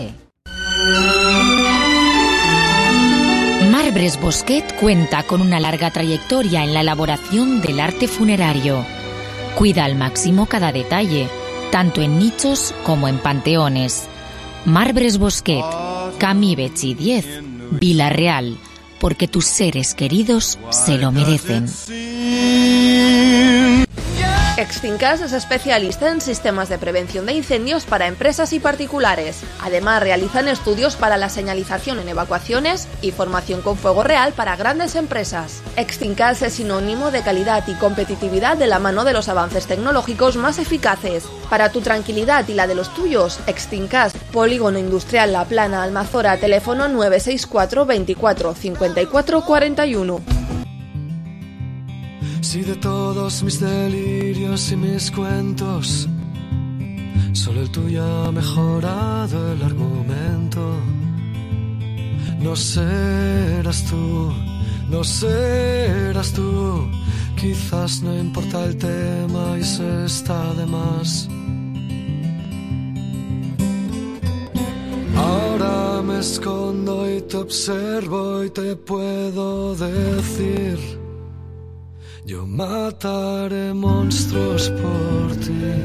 Marbres Bosquet cuenta con una larga trayectoria en la elaboración del arte funerario. Cuida al máximo cada detalle, tanto en nichos como en panteones. Marbres Bosquet, Camí Betxí diez, Vilarreal, porque tus seres queridos se lo merecen. Extincas es especialista en sistemas de prevención de incendios para empresas y particulares. Además, realizan estudios para la señalización en evacuaciones y formación con fuego real para grandes empresas. Extincas es sinónimo de calidad y competitividad de la mano de los avances tecnológicos más eficaces. Para tu tranquilidad y la de los tuyos, Extincas, Polígono Industrial La Plana, Almazora, teléfono nueve seis cuatro, veinticuatro, cincuenta y cuatro, cuarenta y uno. Si de todos mis delirios y mis cuentos solo el tuyo ha mejorado el argumento, no serás tú, no serás tú, quizás no importa el tema y eso está de más. Ahora me escondo y te observo y te puedo decir: yo mataré monstruos por ti,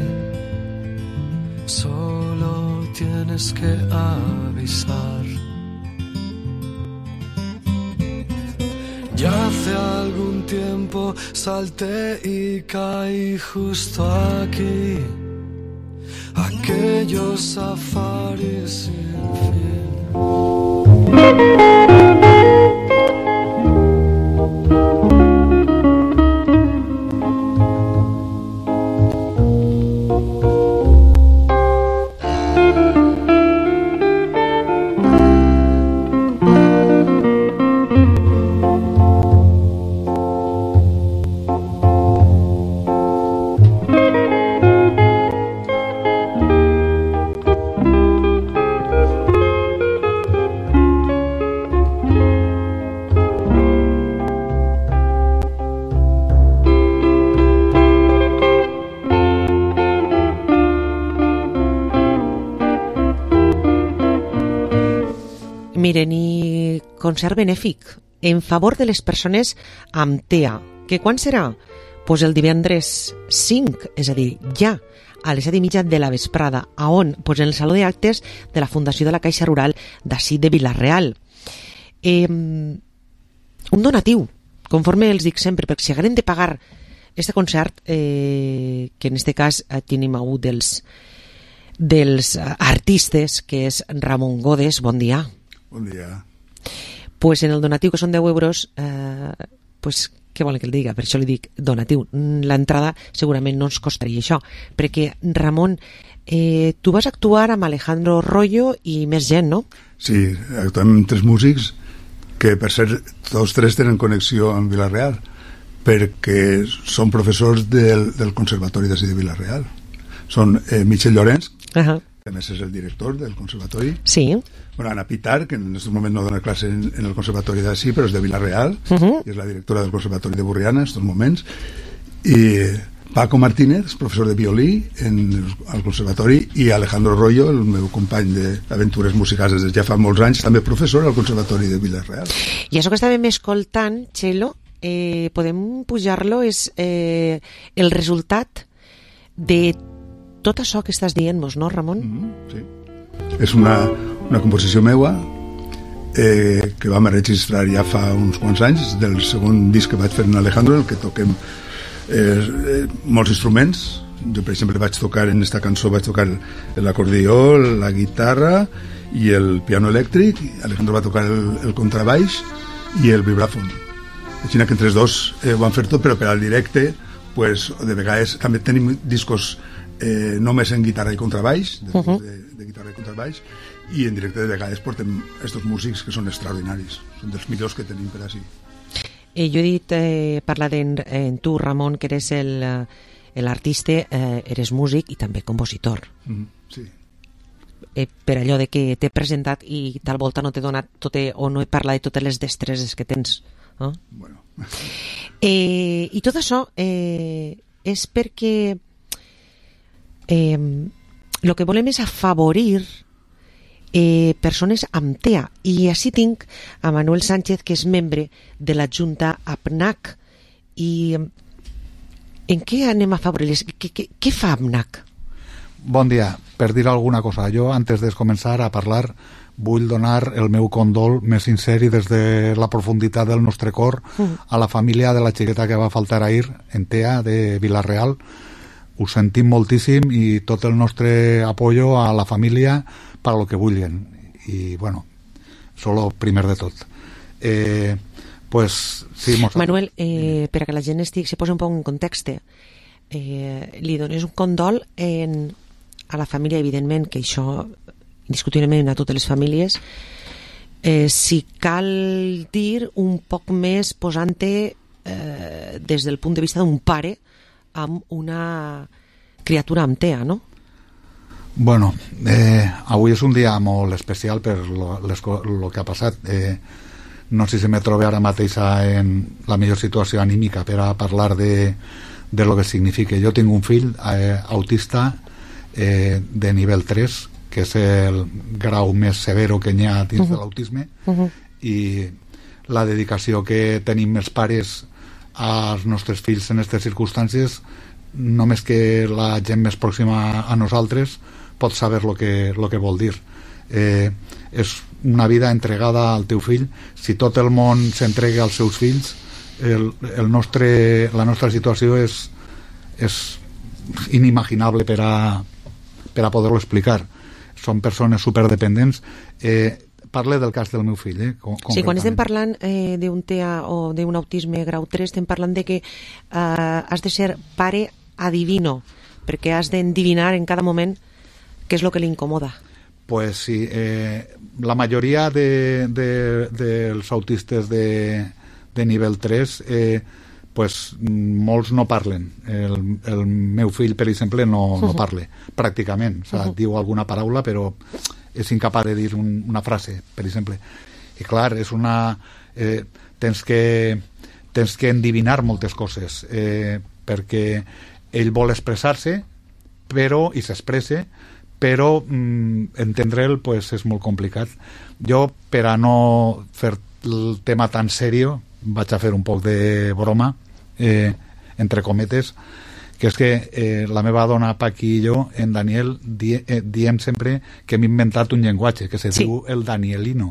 solo tienes que avisar. Ya hace algún tiempo salté y caí justo aquí, aquellos safaris sin fin. Miren, i concert benèfic en favor de les persones amb T E A. Que quan serà? Pues el divendres cinc, és a dir, ja, a les set i mitja de la vesprada. A on? Pues en el Saló d'Actes de la Fundació de la Caixa Rural d'ací de Vila-real. Eh, un donatiu, conforme els dic sempre, perquè si haguem de pagar este concert, eh, que en este cas eh, tenim hagut dels, dels uh, artistes, que és Ramon Godes, bon dia. Bon dia. Pues en el donatiu, que són deu euros, eh, pues què vol que el diga? Per això li dic donatiu. L'entrada segurament no ens costaria això, perquè Ramon, eh, tu vas actuar amb Alejandro Royo i més gent, no? Sí, actuem amb tres músics que, per cert, tots tres tenen connexió amb Vila-real, perquè són professors del, del Conservatori d'ací de Vila-real. Són eh, Michel Llorenç, uh-huh. que a més és el director del Conservatori. Sí. Bueno, Ana Pitar, que en aquest moment no dona classe en, en el Conservatori d'ací, però és de Vila-real, uh-huh. i és la directora del Conservatori de Borriana en aquests moments, i Paco Martínez, professor de violí en el, al Conservatori, i Alejandro Royo, el meu company d'aventures musicals des de ja fa molts anys, també professor al Conservatori de Vila-real. I això que estàvem escoltant, Txelo, eh, podem pujar-lo, és eh, el resultat de tot això que estàs dient-nos, no, Ramon? Mm-hmm, sí. És una, una composició meua eh, que vam registrar ja fa uns quants anys, del segon disc que vaig fer en Alejandro, en el que toquem eh, eh, molts instruments. Jo, per exemple, vaig tocar en esta cançó vaig tocar l'acordió, la guitarra i el piano elèctric. Alejandro va tocar el, el contrabaix i el vibràfon. Així que entre els dos eh, ho van fer tot, però per al directe pues, de vegades també tenim discos eh, només en guitarra i contrabaix, de, uh-huh. de, de guitarra i contrabaix, i en directe de vegades portem estos músics que són extraordinaris, són dels millors que tenim per així. Eh, jo he dit, eh, parlar en, en tu, Ramon, que eres el, l'artista, eh, eres músic i també compositor. Mm, sí. Eh, per allò de que t'he presentat i tal volta no t'he donat tot, o no he parlat de totes les destreses que tens. No? Bueno. eh, I tot això eh, és perquè eh, el que volem és afavorir eh, persones amb T E A, i així tinc a Manuel Sánchez, que és membre de la Junta A P N A C. I en què anem a afavorir-les? Què, què, què fa A P N A C? Bon dia. Per dir alguna cosa, jo antes de començar a parlar vull donar el meu condol més sincer i des de la profunditat del nostre cor mm. a la família de la xiqueta que va faltar ahir en T E A de Vila-real. Ho sentim moltíssim i tot el nostre apoyo a la família per a lo que vulguin. I, bueno, solo primer de tot. Eh, pues, sí, mos... Manuel, eh, per a que la gent estigui, se posi un poc en context, eh, li dones un condol en, a la família, evidentment, que això indiscutiblement a totes les famílies, eh, si cal dir un poc més posant-te eh, des del punt de vista d'un pare amb una criatura amb T E A, no? Bueno, eh, avui és un dia molt especial per lo, les, lo que ha passat. Eh, no sé si me trobo ara mateix en la millor situació anímica per a parlar de, de lo que significa. Jo tinc un fill eh, autista eh, de nivell tres, que és el grau més severo que n'hi ha dins uh-huh. de l'autisme, uh-huh. i la dedicació que tenim els pares als nostres fills en aquestes circumstàncies, només que la gent més pròxima a nosaltres pot saber el que, lo que vol dir. Eh, és una vida entregada al teu fill. Si tot el món s'entrega als seus fills, el, el nostre, la nostra situació és, és inimaginable per a, per a poder-lo explicar. Són persones superdependents. Eh, parle del cas del meu fill. Eh, sí, quan estem parlant eh, d'un T E A o d'un autisme grau tres, estem parlant de que eh, has de ser pare adivino, perquè has d'endivinar en cada moment què és el que li incomoda. Pues sí, eh, la majoria de, de, dels autistes de, de nivell tres eh, pues, molts no parlen. El, el meu fill, per exemple, no, no parla, pràcticament. O sigui, uh-huh. diu alguna paraula, però és incapaç de dir un, una frase, per exemple. I clar, és una... Eh, tens, que, tens que endivinar moltes coses, eh, perquè ell vol expressar-se, però, i s'expressa, però mm, entendre'l pues, és molt complicat. Jo, per a no fer el tema tan serio, vaig a fer un poc de broma, eh, entre cometes, que és que eh, la meva dona Paqui i jo, en Daniel, di, eh, diem sempre que hem inventat un llenguatge que se sí. diu el danielino,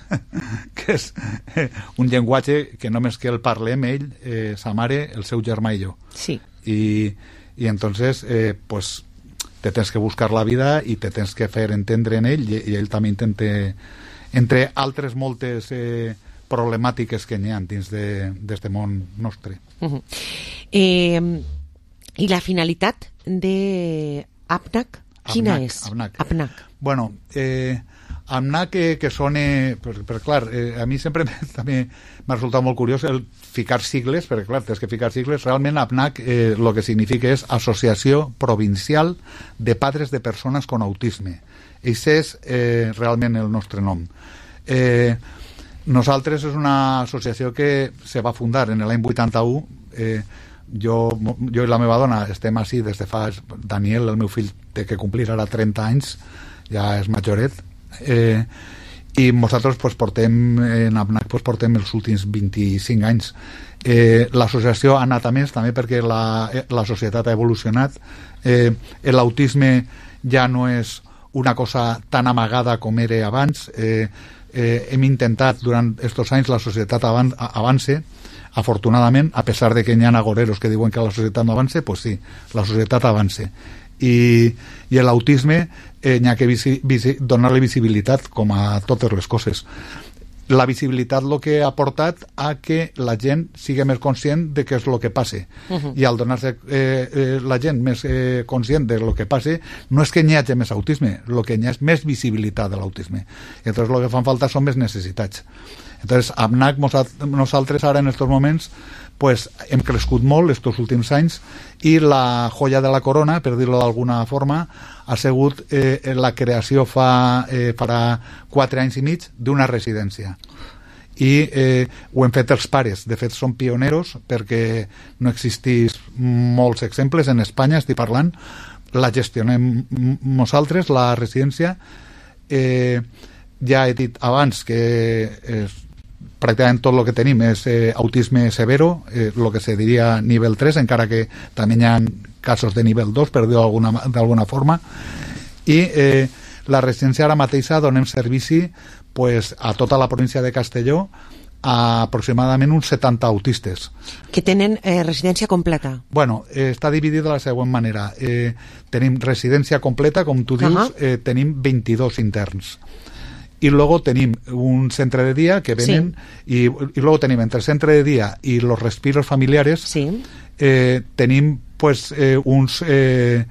que és eh, un llenguatge que només que el parlem ell, eh, sa mare, el seu germà i jo. Sí. I, i entonces, eh, pues, te tens que buscar la vida i te tens que fer entendre en ell, i, i ell també intenta, entre altres moltes eh, problemàtiques que n'hi ha dins d'aquest món nostre. Uh-huh. eh, I la finalitat de APNAC, quina APNAC, és? APNAC. APNAC. Bueno, eh, APNAC que, que sona... Però, però clar, eh, a mi sempre també m'ha resultat molt curiós el ficar sigles, perquè clar, tens que ficar sigles. Realment APNAC eh, el que significa és Associació Provincial de Padres de Persones con Autisme. Això és eh, realment el nostre nom. Eh, nosaltres és una associació que se va fundar en l'any vuitanta-u. Eh, jo, jo i la meva dona estem així des de fa... Daniel, el meu fill, té que complir ara trenta anys, ja és majoret, eh, i nosaltres pues, portem en APNAC pues, portem els últims vint-i-cinc anys. Eh, l'associació ha anat a més també perquè la, la societat ha evolucionat. Eh, l'autisme ja no és una cosa tan amagada com era abans. eh, eh, hem intentat durant aquests anys la societat avan, avance, afortunadament, a pesar de que hi ha agoreros que diuen que la societat no avance, pues sí, la societat avance. I, i l'autisme eh, n'hi ha que visi, visi, donar-li visibilitat com a totes les coses. La visibilitat el que ha portat a que la gent sigui més conscient de què és el que passa. Uh-huh. I al donar-se eh, eh, la gent més eh, conscient de lo que passa, no és que n'hi hagi més autisme, el que n'hi ha és més visibilitat de l'autisme. I llavors el que fan falta són més necessitats. Entonces, APNAC, nosaltres ara en aquests moments pues, hem crescut molt estos últims anys i la joia de la corona, per dir-ho d'alguna forma, ha sigut eh, la creació fa eh, farà quatre anys i mig d'una residència. I eh, ho hem fet els pares. De fet, som pioneros perquè no existís molts exemples en Espanya, estic parlant. La gestionem nosaltres, la residència. Eh, ja he dit abans que és pràcticament tot el que tenim és eh, autisme severo, eh, el que se diria nivell tres, encara que també hi ha casos de nivell dos, per dir-ho d'alguna forma. I eh, la residència ara mateixa donem servici pues, a tota la província de Castelló, a aproximadament uns setanta autistes. Que tenen eh, residència completa? Bueno, eh, està dividida de la següent manera. Eh, tenim residència completa, com tu dius, uh-huh. eh, tenim vint-i-dos interns. Y luego tenim un centre de día que venen sí. y, y luego tenim entre el centre de día y los respiros familiares sí. eh, tenim pues eh, uns eh,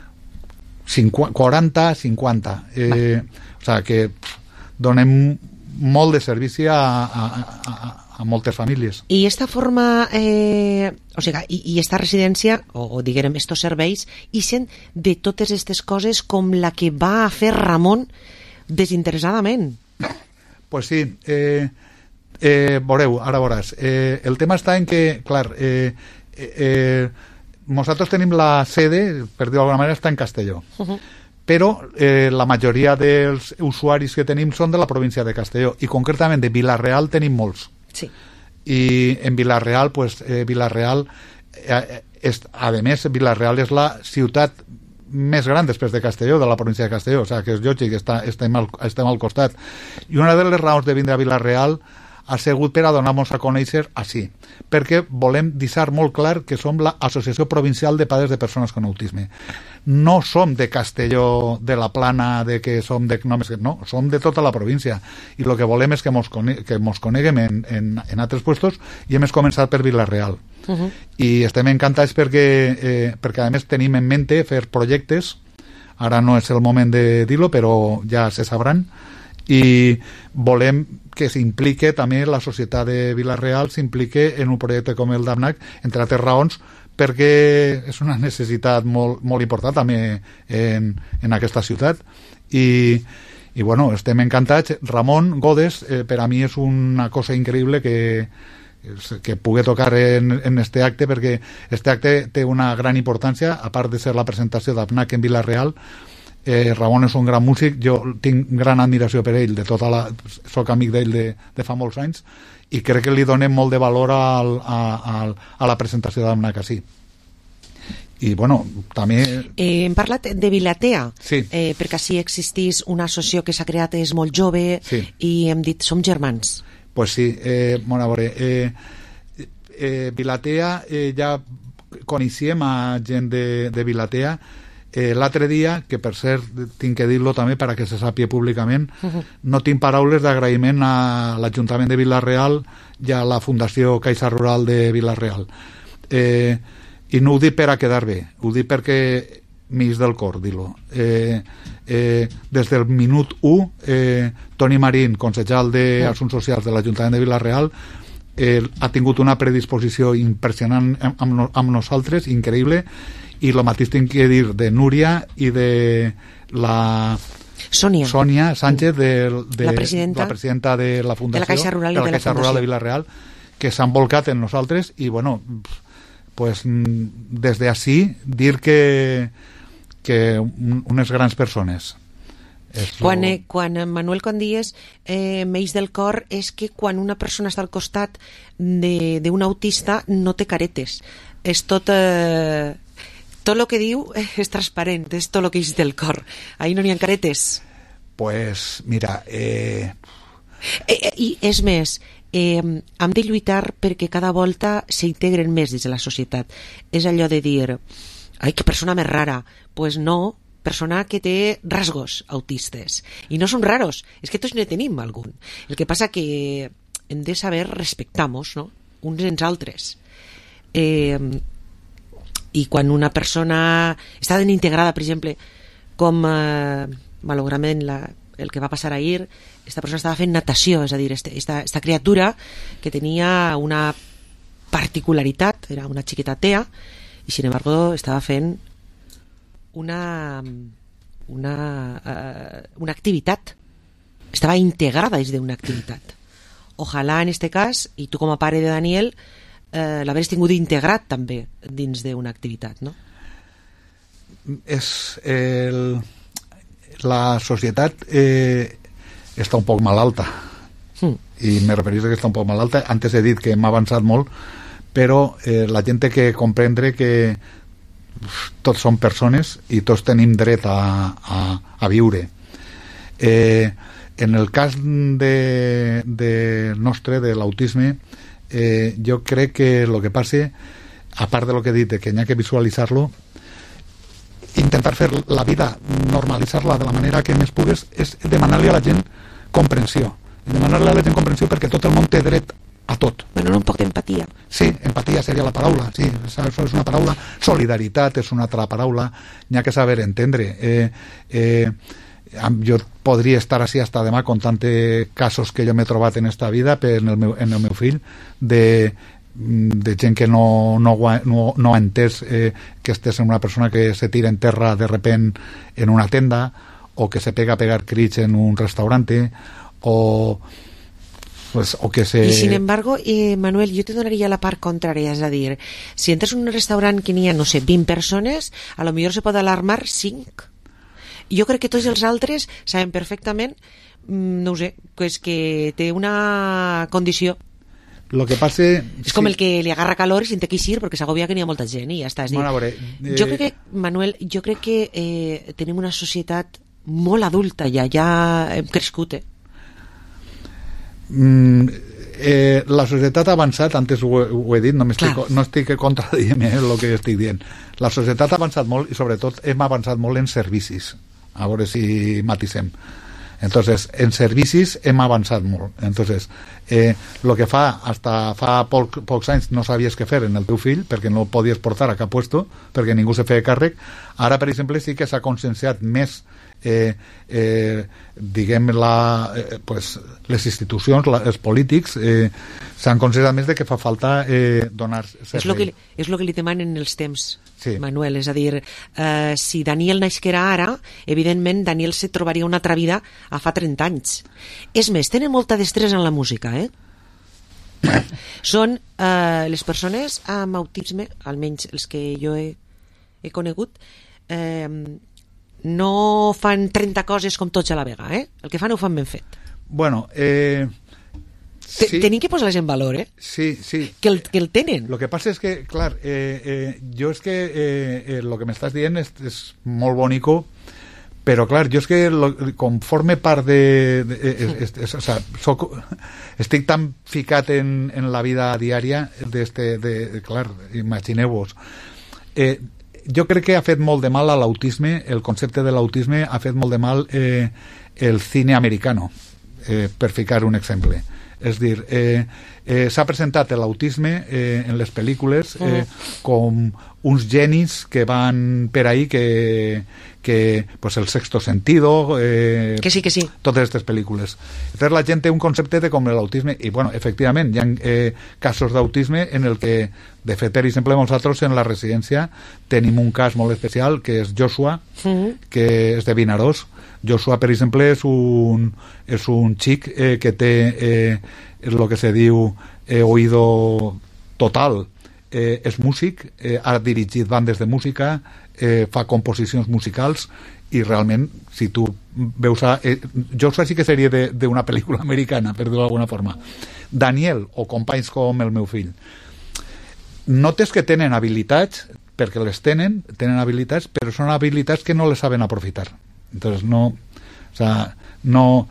quaranta cinquanta eh, o sea que pff, donem molt de servici a, a, a, a moltes famílies. I esta forma eh, o sigui, i, i esta residència o, o diguem estos serveis ixen de totes aquestes coses com la que va a fer Ramon desinteressadament. Pues sí, eh, eh, veureu, ara veuràs. Eh, el tema està en que, clar, eh, eh, nosaltres tenim la sede, per dir-ho d'alguna manera, està en Castelló. Uh-huh. Però eh, la majoria dels usuaris que tenim són de la província de Castelló i concretament de Vila-real tenim molts. Sí. I en Vila-real, pues, eh, Vila-real, eh, és, a més, Vila-real és la ciutat més gran després de Castelló, de la província de Castelló, o sigui que és lògic, està, estem, al, estem al costat. I una de les raons de vindre a Vila-real ha sigut per a donar-nos a conèixer així, perquè volem deixar molt clar que som l'Associació Provincial de Padres de Persones con Autisme. No som de Castelló, de la Plana, de que som de... No, no som de tota la província. I el que volem és que mos, cone, que mos coneguem en, en, en altres puestos i hem començat per Vila-real. Uh-huh. I estem encantats perquè, eh, perquè a més tenim en mente fer projectes, ara no és el moment de dir-lo, però ja se sabran, i volem que s'implique també la societat de Vila-real, s'implique en un projecte com el d'APNAC, entre altres raons, perquè és una necessitat molt, molt important també en, en aquesta ciutat. I, i bueno, estem encantats. Ramon Godes, eh, per a mi és una cosa increïble que que pugui tocar en, en este acte, perquè este acte té una gran importància, a part de ser la presentació d'APNAC en Vila-real. eh, Ramon és un gran músic, jo tinc gran admiració per ell, de tota la, soc amic d'ell de, de fa molts anys, i crec que li donem molt de valor al, a, a, a la presentació d'APNAC així. i bueno, també... Eh, hem parlat de Vilatea, sí. eh, perquè així existís una associació que s'ha creat, és molt jove, sí. i hem dit, som germans. Pues sí, eh, bueno, a veure, eh, eh, Vilatea, eh, ja coneixíem a gent de, de Vilatea, eh, l'altre dia, que per cert tinc que dir-lo també perquè se sàpia públicament, uh-huh. no tinc paraules d'agraïment a l'Ajuntament de Vila-real i a la Fundació Caixa Rural de Vila-real. Eh, i no ho dic per a quedar bé, ho dic perquè m'eix del cor dir-lo. Eh, eh, des del minut u, eh, Toni Marín, consellal d'Assumptes Socials de l'Ajuntament de Vila-real, eh, ha tingut una predisposició impressionant amb, amb, amb nosaltres, increïble, i el mateix tinc que dir de Núria i de la Sònia, Sònia Sánchez, de, de la, presidenta, la presidenta de la Fundació de la Caixa Rural, de la de Caixa la Rural de Vila-real, que s'han volcat en nosaltres i bueno, pues des d'ací dir que que unes grans persones. Quan, eh, quan Manuel, quan dies eh, m'eix del cor, és que quan una persona està al costat d'un autista no té caretes, és tot eh, tot el que diu és transparent, és tot el que eix del cor, ahí no n'hi ha caretes. Pues mira, eh... Eh, i és més, eh, hem de lluitar perquè cada volta s'integren més dins de la societat. És allò de dir, ai, que persona més rara. Pues no, persona que té rasgos autistes. I no són raros, és que tots ne tenim algun. El que passa que hem de saber respectar-nos, no? Uns ens altres. Eh, I quan una persona està ben integrada, per exemple, com eh, malauradament la, el que va passar ahir, esta persona estava fent natació, és a dir, este, esta, esta criatura que tenia una particularitat, era una xiqueta tea, i sin embargo estava fent una una, uh, una activitat, estava integrada dins d'una activitat. Ojalà en este cas, i tu com a pare de Daniel, eh, l'haveres tingut integrat també dins d'una activitat, no? És el... la societat eh, està un poc malalta, mm. i me referís a que està un poc malalta. Antes he dit que hem avançat molt, però eh, la gent té que comprendre que tots som persones i tots tenim dret a, a, a viure. Eh, en el cas de, de nostre, de l'autisme, eh, jo crec que el que passa, a part de lo que he dit, de que n'hi ha que visualitzar-lo, intentar fer la vida, normalitzar-la de la manera que més pugues, és demanar-li a la gent comprensió. Demanar-li a la gent comprensió perquè tot el món té dret a tot. Bueno, un poc d'empatia. Sí, empatia seria la paraula, sí, això és una paraula. Solidaritat és una altra paraula. N'hi ha que saber entendre. Eh, eh, jo podria estar així hasta demà contant casos que jo m'he trobat en esta vida per en el meu, en el meu fill, de de gent que no, no, no, no ha entès eh, que estés en una persona que se tira en terra de repent en una tenda, o que se pega a pegar crits en un restaurante, o pues, o que se... I sin embargo, eh, Manuel, jo te donaria la part contrària, és a dir, si entres en un restaurant que n'hi ha, no sé, vint persones, a lo millor se pot alarmar cinc. Jo crec que tots els altres saben perfectament, no ho sé, pues que té una condició. Lo que passa... És com sí. El que li agarra calor i sente que eixir perquè s'agobia que n'hi ha molta gent i ja està. És dir, bueno, veure, eh... jo crec que, Manuel, jo crec que eh, tenim una societat molt adulta ja, ja hem crescut, eh? Mm, eh, la societat ha avançat, antes ho, ho he dit, no, estic, no estic contradient eh, el que estic dient. La societat ha avançat molt i sobretot hem avançat molt en servicis, a veure si matisem. Entonces, en servicis hem avançat molt. Entonces, eh, lo que fa, hasta fa poc, pocs anys no sabies què fer en el teu fill perquè no el podies portar a cap puesto, perquè ningú se feia càrrec. Ara, per exemple, sí que s'ha conscienciat més eh, eh, diguem la, eh, pues, les institucions, la, els polítics eh, s'han conscienciat més de que fa falta eh, donar servei. És lo que, és lo que li demanen els temps, sí. Manuel, és a dir, eh, si Daniel naixera ara, evidentment Daniel se trobaria una altra vida a fa trenta anys. És més, tenen molta destresa en la música, eh? Són eh, les persones amb autisme, almenys els que jo he, he conegut, eh, no fan trenta coses com tots a la vega, eh? El que fan ho fan ben fet. Bueno, eh, Sí. Tenim que posar-les en valor, eh? Sí, sí. Que el, que el tenen. Lo que passa és que, clar, eh, eh, jo és que eh, eh, lo que m'estàs dient és, és molt bonico, però, clar, jo és que lo, com forme part de... de es, es, es, o sea, soc, estic tan ficat en, en la vida diària d'este... De, de, clar, imagineu-vos. Eh, jo crec que ha fet molt de mal a l'autisme, el concepte de l'autisme ha fet molt de mal eh, el cine americano, eh, per ficar un exemple. És dir, eh, eh, s'ha presentat l'autisme eh, en les pel·lícules eh, com uns genis que van per ahí que, que pues el sexto sentido eh, que sí, que sí. Totes aquestes pel·lícules. Entonces la gent té un concepte de com l'autisme i bueno, efectivament hi ha eh, casos d'autisme en el que de fet, per exemple, nosaltres en la residència tenim un cas molt especial que és Joshua, uh-huh. que és de Vinaròs. Joshua, per exemple, és un, és un xic eh, que té eh, el que se diu eh, oído total. Eh, és músic, eh, ha dirigit bandes de música, eh, fa composicions musicals i realment, si tu veus... A, eh, Joshua sí que seria d'una pel·lícula americana, per dir-ho d'alguna forma. Daniel, o companys com el meu fill. Notes que tenen habilitats, perquè les tenen, tenen habilitats, però són habilitats que no les saben aprofitar. Entonces no, o sea, no,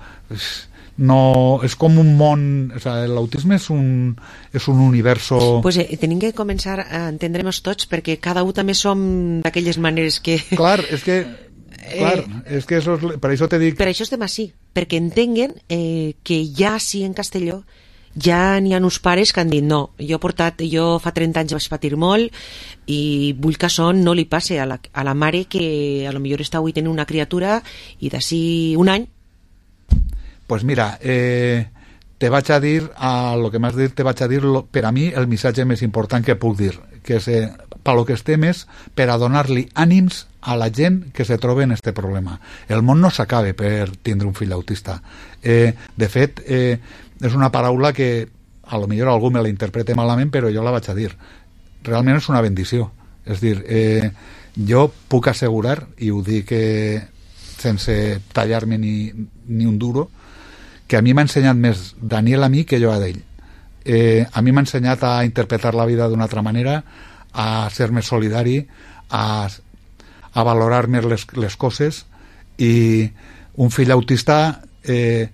no es com un món, o sea, l'autisme és un, és un universo... Pues eh, tenim que començar a entendre-nos tots perquè cada un també som d'aquelles maneres que... Clar, és que clar, eh, és que eso és, per això te dic... Per això estem així, perquè entenguen eh, que ja sí en Castelló ja n'hi ha uns pares que han dit no, jo he portat, jo fa trenta anys vaig patir molt i vull que això no li passe a la, a la mare que a lo millor està avui tenint una criatura i d'ací un any. Pues mira, eh, te vaig a dir, a lo que m'has dit, te vaig a dir lo, per a mi el missatge més important que puc dir, que és eh, per lo que estem és per a donar-li ànims a la gent que se troba en este problema. El món no s'acaba per tindre un fill autista. Eh, de fet, eh, és una paraula que a lo millor algú me la interprete malament, però jo la vaig a dir. Realment és una bendició. És dir, eh, jo puc assegurar, i ho dic eh, sense tallar-me ni, ni un duro, que a mi m'ha ensenyat més Daniel a mi que jo a d'ell. Eh, a mi m'ha ensenyat a interpretar la vida d'una altra manera, a ser més solidari, a, a valorar més les, les coses, i un fill autista... Eh,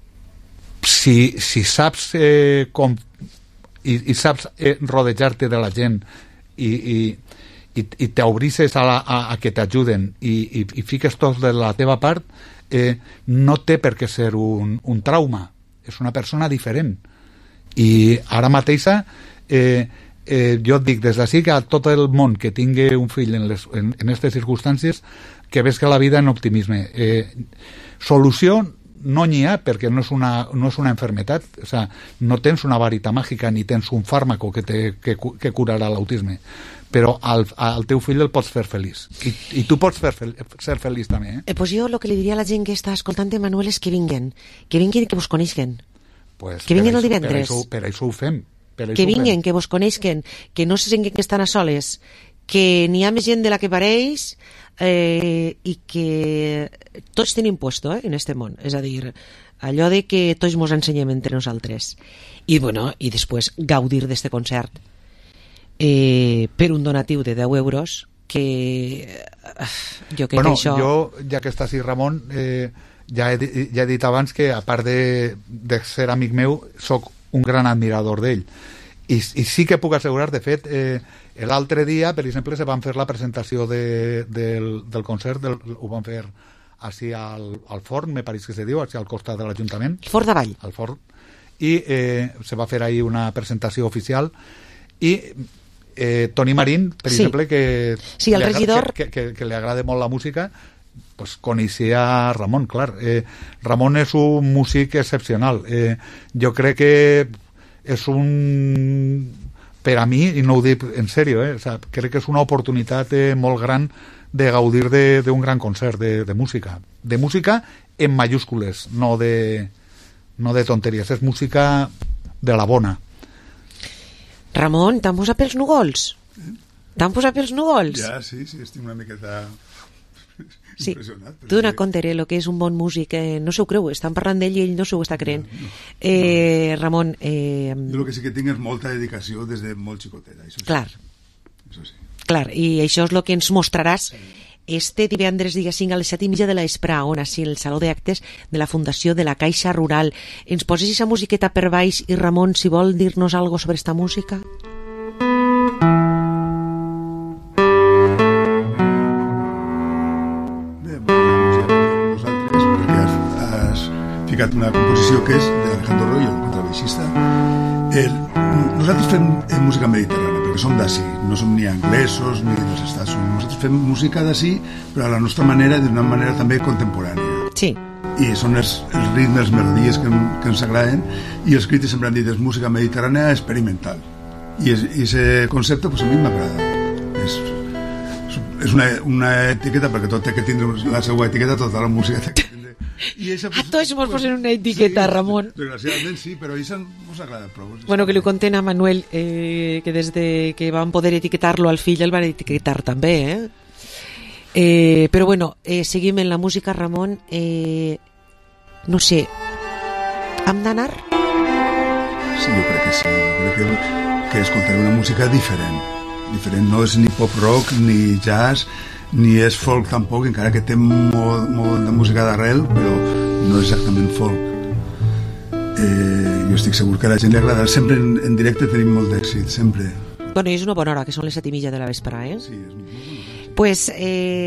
Si, si saps eh, com i, i saps eh, rodejar-te de la gent i, i, i, i t'obrisses a, la, a, a que t'ajuden i, i, i fiques tot de la teva part, eh, no té per què ser un, un trauma, és una persona diferent. I ara mateixa eh, eh, jo et dic des d'ací que a tot el món que tingui un fill en les en, en aquestes circumstàncies que ves que la vida en optimisme. Eh, solució no n'hi ha perquè no és una, no és una enfermetat, o sea, no tens una varita màgica ni tens un fàrmaco que, te, que, que curarà l'autisme, però al, al teu fill el pots fer feliç i, i tu pots fer, ser feliç també, eh? Eh, pues jo el que li diria a la gent que està escoltant de Manuel és que vinguen, que vinguen i que vos coneixen, pues que vinguen el això, divendres, per això, per això ho fem, per això que vinguen, fem. Que vos coneixen, que no se senten que estan a soles, que n'hi ha més gent de la que pareix, eh, i que tots tenim puesto eh, en este món, és a dir, allò de que tots mos ensenyem entre nosaltres i, bueno, i després gaudir d'este concert eh, per un donatiu de deu euros que eh, jo crec bueno, que això... Jo, ja que està així Ramon, eh, ja, he, ja he dit abans que a part de, de ser amic meu sóc un gran admirador d'ell i, i sí que puc assegurar, de fet eh, l'altre dia, per exemple, se van fer la presentació de, del, del concert, del, ho van fer així al, al forn, me pareix que se diu, així al costat de l'Ajuntament. El Fort d'Avall. Al forn. I eh, se va fer ahí una presentació oficial i eh, Toni Marín, per sí. exemple, que, sí, el regidor... que, que, que, que li agrada molt la música, pues coneixia a Ramon, clar. Eh, Ramon és un músic excepcional. Eh, jo crec que és un... per a mi, i no ho dic en sèrio, eh? O sea, crec que és una oportunitat eh, molt gran de gaudir d'un gran concert de, de música. De música en mayúscules, no de, no de tonteries. És música de la bona. Ramon, t'han posat pels núvols? T'han posat pels núvols? Ja, sí, sí, estic una miqueta Sí, tu dona compte, el que és un bon músic, eh, no s'ho creu, estan parlant d'ell i ell no s'ho està creent. No, no, eh, Ramon... Eh... Jo el que sí que tinc és molta dedicació des de molt xicoteta. Això sí. Clar, això sí. Clar, i això és el que ens mostraràs este divendres dia cinc a les set i mitja de la vespre, on així el Saló d'Actes de la Fundació de la Caixa Rural. Ens poses aquesta musiqueta per baix i Ramon, si vol dir-nos alguna cosa sobre esta música... una composició que és d'Alejandro Royo, el contrabaixista. El, nosaltres fem música mediterrània, perquè som d'ací, no som ni anglesos ni dels Estats Units. Nosaltres fem música d'ací, però a la nostra manera, d'una manera també contemporània. Sí. I són els, els ritmes, les melodies que, que ens agraden, i els crítics sempre han dit és música mediterrània experimental. I aquest concepte pues, a mi m'agrada. És, és una, una etiqueta, perquè tot té que tindre la seva etiqueta, tota la música té que tindre. Esa, pues, a tots ens pues, posen una etiqueta, sí, Ramon. Desgraciadament sí, però això ens agrada prou. Bueno, que li conten a Manuel eh, que des de que van poder etiquetar-lo al fill el van etiquetar també, eh? eh però bueno, eh, seguim en la música, Ramon. eh, no sé, hem d'anar? Sí, jo crec que sí, jo crec que, que escoltaré una música diferent diferent, no és ni pop rock ni jazz ni és folk tampoc, encara que té molt, molt de música d'arrel, però no és exactament folk. Eh, jo estic segur que a la gent li agradarà. Sempre en, en directe tenim molt d'èxit, sempre. Bueno, i és una bona hora, que són les set i mitja de la vespre, eh? Sí, és molt bona. Pues, eh,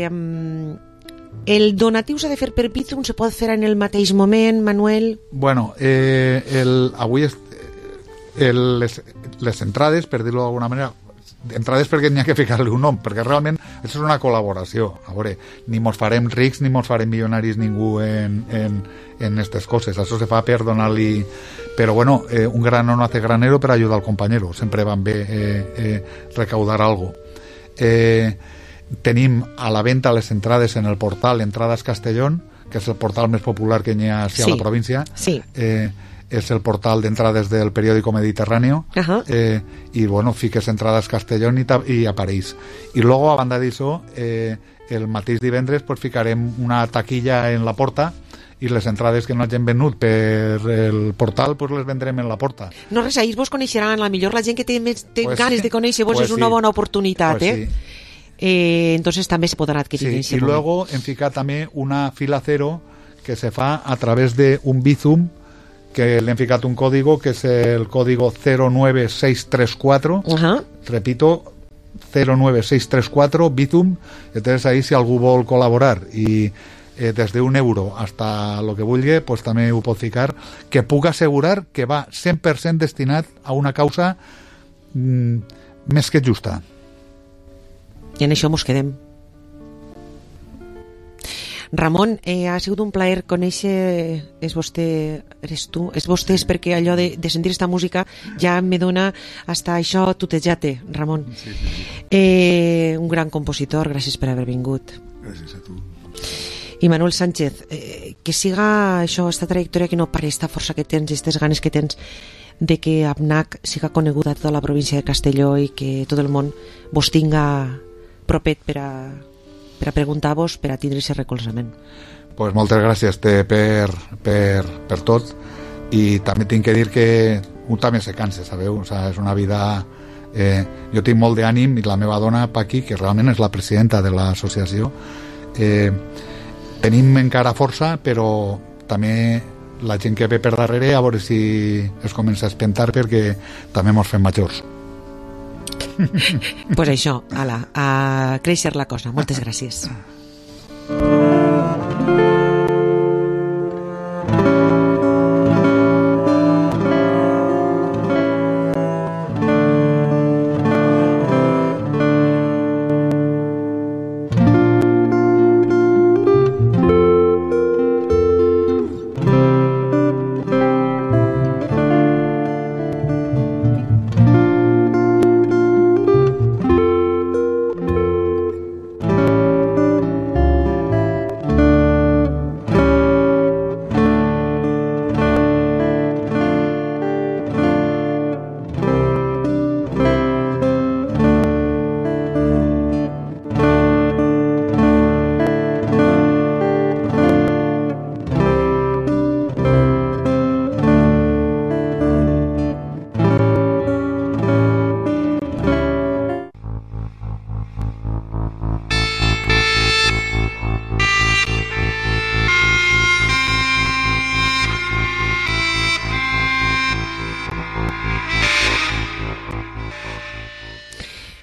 el donatiu s'ha de fer per Bizum, se pot fer en el mateix moment, Manuel? Bueno, eh, el, avui es, el, les, les entrades, per dir-ho d'alguna manera, entrades perquè n'hi ha que ficar-li un nom, perquè realment això és una col·laboració. A veure, ni mos farem rics ni mos farem milionaris ningú en, en, en aquestes coses. Això se fa per donar-li... Però bueno, eh, un grano no hace granero per ajudar al compañero. Sempre van bé eh, eh, recaudar algo. Eh, tenim a la venda les entrades en el portal Entrades Castellón, que és el portal més popular que hi ha a sí, la província. Sí. Eh, és el portal d'entrades del periòdico Mediterráneo. Uh-huh. eh, i bueno, fiques Entrades Castellón i, i apareix. I luego, a banda d'això, eh, el mateix divendres pues, ficarem una taquilla en la porta i les entrades que no hagin venut per el portal pues les vendrem en la porta. No res, ahir vos coneixeran, la millor la gent que té, més, té pues ganes sí, de conèixer-vos pues és una sí. bona oportunitat, pues eh? Sí. Eh, entonces també se podrà adquirir. Sí, i luego hem ficat també una fila cero que se fa a través de un Bizum, que le han ficat un código que es el código cero nueve seis tres cuatro. Uh-huh. Repito, cero nueve seis tres cuatro Bizum. Entonces ahí si algú vol col·laborar i eh, des d'un euro hasta lo que vulgui, pues també ho pot ficar, que puc assegurar que va cent per cent destinat a una causa mm, més que justa. I en això mos quedem. Ramon, eh, ha sigut un plaer conèixer, és vostè, eres tu, és vostè, és perquè allò de, de sentir esta música ja me dona hasta això tutejate, Ramon. Sí, sí, sí. Eh, un gran compositor, gràcies per haver vingut. Gràcies a tu. I Manuel Sánchez, eh, que siga això, esta trajectòria que no pare, esta força que tens, aquestes ganes que tens de que APNAC siga coneguda a tota la província de Castelló i que tot el món vos tinga propet per a per a preguntar-vos, per a tindre aquest recolzament. Pues moltes gràcies te per, per, per tot, i també tinc que dir que un també se cansa, sabeu? O sea, és una vida... Eh, jo tinc molt d'ànim i la meva dona, Paqui, que realment és la presidenta de l'associació, eh, tenim encara força, però també la gent que ve per darrere a veure si es comença a espentar perquè també mos fem majors. Pues això, ala, a créixer la cosa. Moltes gràcies.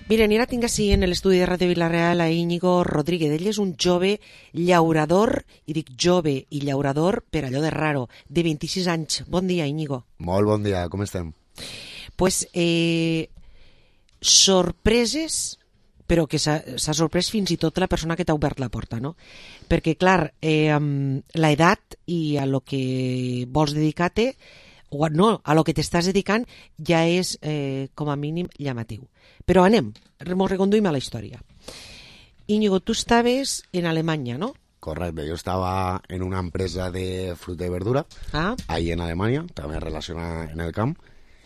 Miren, ara tinc així en l'estudi de Ràdio Vila-real a Íñigo Rodríguez. Ell és un jove llaurador, i dic jove i llaurador per allò de raro, de vint-i-sis anys. Bon dia, Íñigo. Molt bon dia, com estem? Pues, eh, sorpreses, però que s'ha sorprès fins i tot la persona que t'ha obert la porta, no? Perquè, clar, eh, l'edat i a lo que vols dedicar-te, o no, a lo que t'estàs dedicant, ja és, eh, com a mínim, llamatiu. Però anem, ens reconduïm a la història. Íñigo, tu estaves en Alemanya, ¿no? Correcte, jo estava en una empresa de fruta i verdura, ah. ahí en Alemanya, també relacionada en el camp,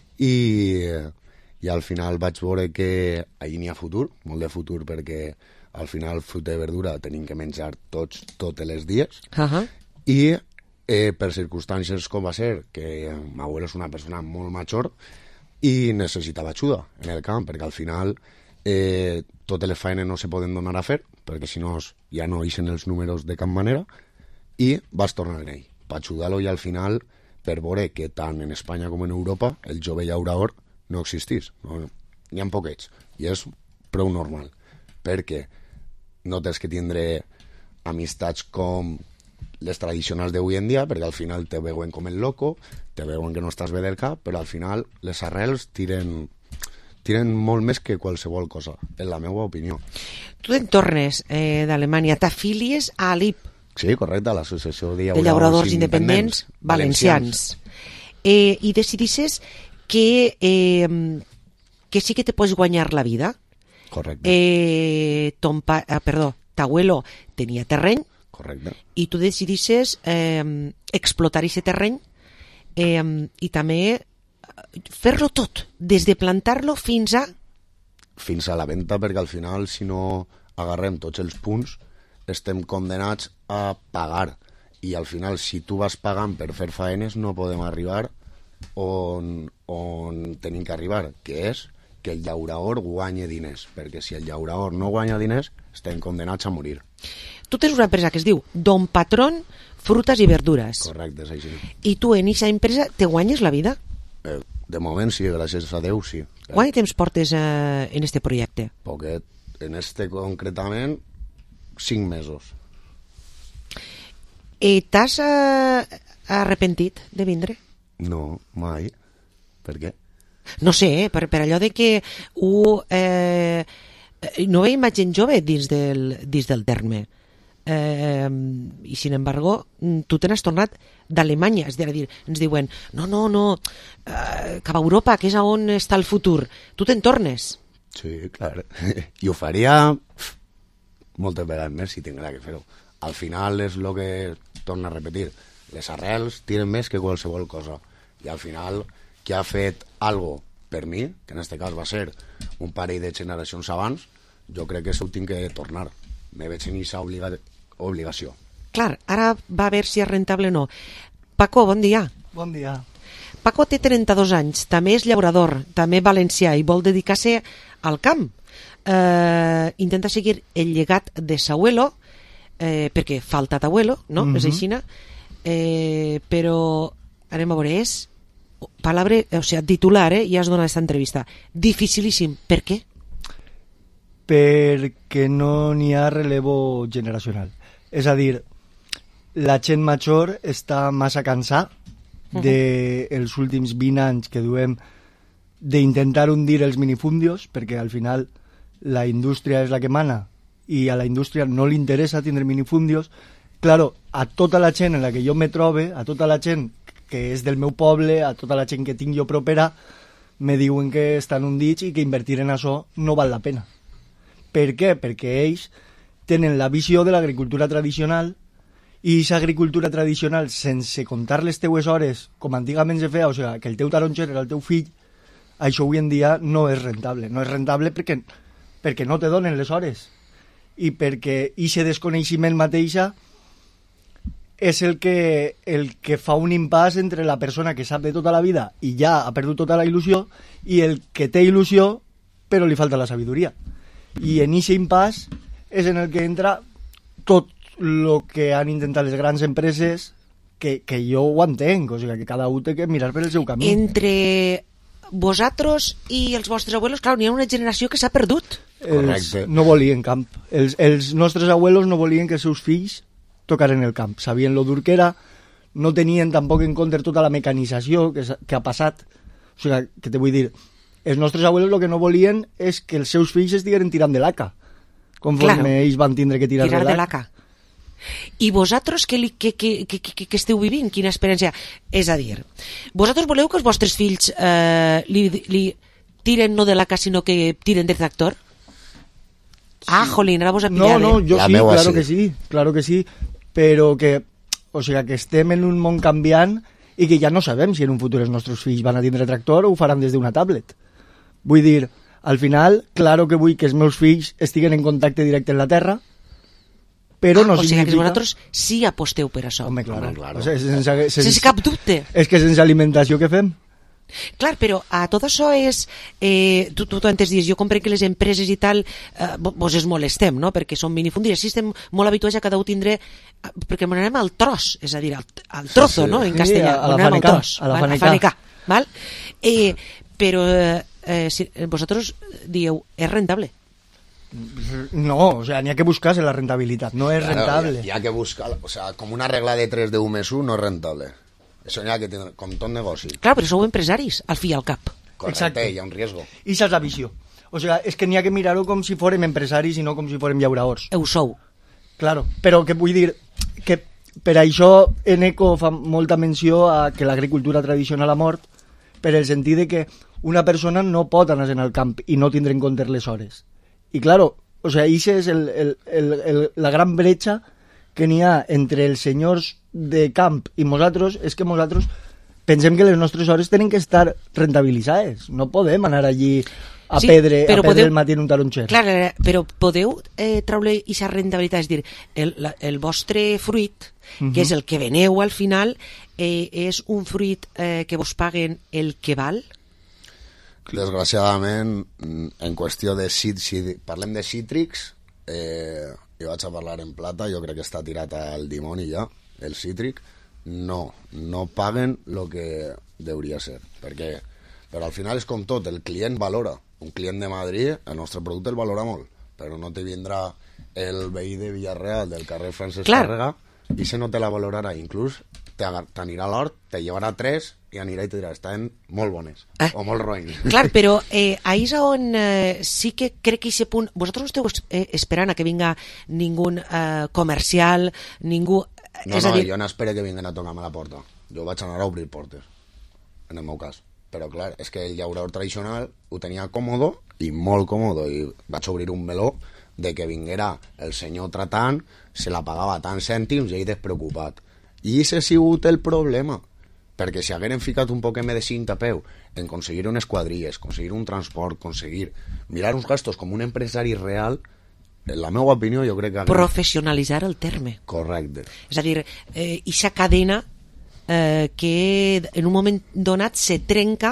i, i al final vaig veure que ahí n'hi ha futur, molt de futur, perquè al final fruta i verdura tenim que menjar tots, totes les dies, uh -huh. i eh, per circumstàncies com va ser, que m'abuelo és una persona molt major, i necessitava ajuda en el camp, perquè al final eh, totes les feines no se poden donar a fer, perquè si no ja no ixen els números de cap manera, i vas tornar en ell, per ajudar-lo, i al final, per veure que tant en Espanya com en Europa el jove llaurador no existís, no, n'hi ha poquets, i és prou normal, perquè no tens que tindre amistats com les tradicionals d'avui en dia, perquè al final te veuen com el loco, te veuen que no estàs bé del cap, però al final les arrels tiren, tiren molt més que qualsevol cosa, en la meva opinió. Tu te'n tornes eh, d'Alemanya, t'afilies a l'A I P. Sí, correcte, l'Associació de Llauradors, de Llauradors Independents, Independents Valencians. valencians. Eh, I decidisses que, eh, que sí que te pots guanyar la vida. Correcte. Eh, ton pa, eh, perdó, t'abuelo tenia terreny. Correcte. I tu decidisses eh, explotar aquest terreny eh, i també fer-lo tot, des de plantar-lo fins a... Fins a la venda, perquè al final, si no agarrem tots els punts, estem condenats a pagar. I al final, si tu vas pagant per fer faenes, no podem arribar on, on tenim que arribar, que és que el llaurador guanya diners, perquè si el llaurador no guanya diners, estem condenats a morir. Tu tens una empresa que es diu Don Patrón Frutas i Verdures. Correcte, és així. I tu en aquesta empresa te guanyes la vida? Eh, de moment sí, gràcies a Déu sí. Quant temps portes eh, en este projecte? Poquet. En este concretament, cinc mesos. I t'has eh, arrepentit de vindre? No, mai. Per què? No sé, eh, per, per allò de que ho, eh, no veiem gent jove dins del, dins del terme. Eh, i sin embargo tu te n'has tornat d'Alemanya, és a dir, ens diuen no, no, no, eh, cap a Europa, que és on està el futur, tu te'n tornes. Sí, clar, i ho faria moltes vegades més si tinguera que fer-ho. Al final és el que torna a repetir, les arrels tiren més que qualsevol cosa, i al final qui ha fet algo per mi, que en aquest cas va ser un parell de generacions abans, jo crec que això ho tinc que tornar. Me veig en aquesta obliga obligació. Clar, ara va a veure si és rentable o no. Paco, bon dia. Bon dia. Paco té trenta-dos anys, també és llaurador, també valencià i vol dedicar-se al camp. Eh, intenta seguir el llegat de s'abuelo, eh, perquè falta t'abuelo, no? Mm-hmm. És així, eh, però anem a veure, és palabra, o sigui, titular, eh? Ja has donat aquesta entrevista. Dificilíssim. Per què? Perquè no n'hi ha relevo generacional. És a dir, la gent major està massa cansada dels de últims vint anys que duem d'intentar hundir els minifundios, perquè al final la indústria és la que mana i a la indústria no li interessa tindre minifundios. Claro, a tota la gent en la que jo me trobe, a tota la gent que és del meu poble, a tota la gent que tinc jo propera, me diuen que estan hundits i que invertir en això no val la pena. Per què? Perquè ells tenen la visió de l'agricultura tradicional i aquesta agricultura tradicional, sense comptar les teues hores, com antigament se feia, o sigui, que el teu taronger era el teu fill, això avui en dia no és rentable. No és rentable perquè, perquè no te donen les hores i perquè aquest desconeixement mateixa és el que, el que fa un impàs entre la persona que sap de tota la vida i ja ha perdut tota la il·lusió i el que té il·lusió però li falta la sabidoria. I en aquest impàs és en el que entra tot el que han intentat les grans empreses, que, que jo ho entenc, o sigui, que cada un té que mirar per el seu camí. Entre vosaltres i els vostres abuelos, clar, n'hi ha una generació que s'ha perdut. Els no volien camp. Els, els nostres abuelos no volien que els seus fills tocaren el camp. Sabien lo dur que era, no tenien tampoc en compte tota la mecanització que, que ha passat. O sigui, que te vull dir, els nostres abuelos el que no volien és que els seus fills estigueren tirant de l'aca, conforme claro. ells van tindre que tirar, tirar de l'aca. I vosaltres què, li, què, què, què, què, què esteu vivint? Quina experiència? És a dir, vosaltres voleu que els vostres fills eh, li, li tiren no de l'aca, sinó que tiren de tractor? Sí. Ah, jolín, ara vos ha pillat. No, no, jo la sí, claro sí. que sí, claro que sí, però que, o sigui, que estem en un món canviant i que ja no sabem si en un futur els nostres fills van a tindre tractor o ho faran des d'una tablet. Vull dir, al final, claro que vull que els meus fills estiguen en contacte directe amb la terra, però ah, no o significa... sigui que vosaltres sí aposteu per això. Home, claro. Home, claro. O sigui, sense, sense, sense cap dubte. És que sense alimentació què fem? Clar, però a tot això és... Eh, tu, tu antes dius, jo comprenc que les empreses i tal eh, vos es molestem, no?, perquè són minifundires. Sí, estem molt habituats a cada un tindre... Perquè m'anem al tros, és a dir, al, al trozo, sí, sí. no?, en castellà. Sí, a, a la fanecar. A la fanecar. fanecar val? Eh, però eh, si, vosaltres dieu, és rentable. No, o sea, n'hi ha que buscar-se la rentabilitat, no és claro, rentable. Hi ha, hi ha que buscar, o sea, com una regla de tres de un més un no és rentable. Això n'hi ha que tindre, com tot negoci. Clar, però sou empresaris, al fi i al cap. Correcte, exacte. Hi ha un riesgo. I això és la visió. O sea, és que n'hi ha que mirar-ho com si fórem empresaris i no com si fórem llauradors. Ho sou. Claro, però que vull dir que per això en Eco fa molta menció a que l'agricultura tradicional ha mort, per el sentit de que una persona no pot anar al camp i no tindre en compte les hores. I claro, o sea, això és el, el, el, el, la gran bretxa que n'hi ha entre els senyors de camp i nosaltres, és que nosaltres pensem que les nostres hores tenen que estar rentabilitzades. No podem anar allí a sí, perdre, a perdre podeu, el matí en un taronxer. Clar, però podeu eh, treure aquesta rentabilitat, és dir, el, la, el vostre fruit, uh-huh. que és el que veneu al final, eh, és un fruit eh, que vos paguen el que val? Desgraciadament, en qüestió de cit, si parlem de cítrics, eh, jo vaig a parlar en plata, jo crec que està tirat al dimoni ja, el cítric, no, no paguen el que hauria ser, perquè però al final és com tot, el client valora, un client de Madrid, el nostre producte el valora molt, però no te vindrà el veí de Villarreal del carrer Francesc Tàrrega i se no te la valorarà, inclús t'anirà a l'hort, te llevarà tres i anirà i te dirà, estan molt bones eh? o molt roïns. Clar, però eh, ahí és on eh, sí que crec que aquest punt, vosaltres no esteu eh, esperant a que vinga ningú eh, comercial, ningú... No, és no, a dir... jo no espero que vinguen a tocar-me la porta, jo vaig anar a obrir portes en el meu cas, però clar, és que el llaurador tradicional ho tenia còmodo i molt còmodo, i vaig obrir un meló de que vinguera el senyor tratant, se la pagava tant cèntims i ell despreocupat. I aquest ha sigut el problema, perquè si hagueren ficat un poc de cinta a peu en aconseguir unes quadrilles, aconseguir un transport, aconseguir mirar uns gastos com un empresari real, en la meva opinió jo crec que... Hagueren... Professionalitzar el terme. Correcte. És a dir, eh, ixa cadena eh, que en un moment donat se trenca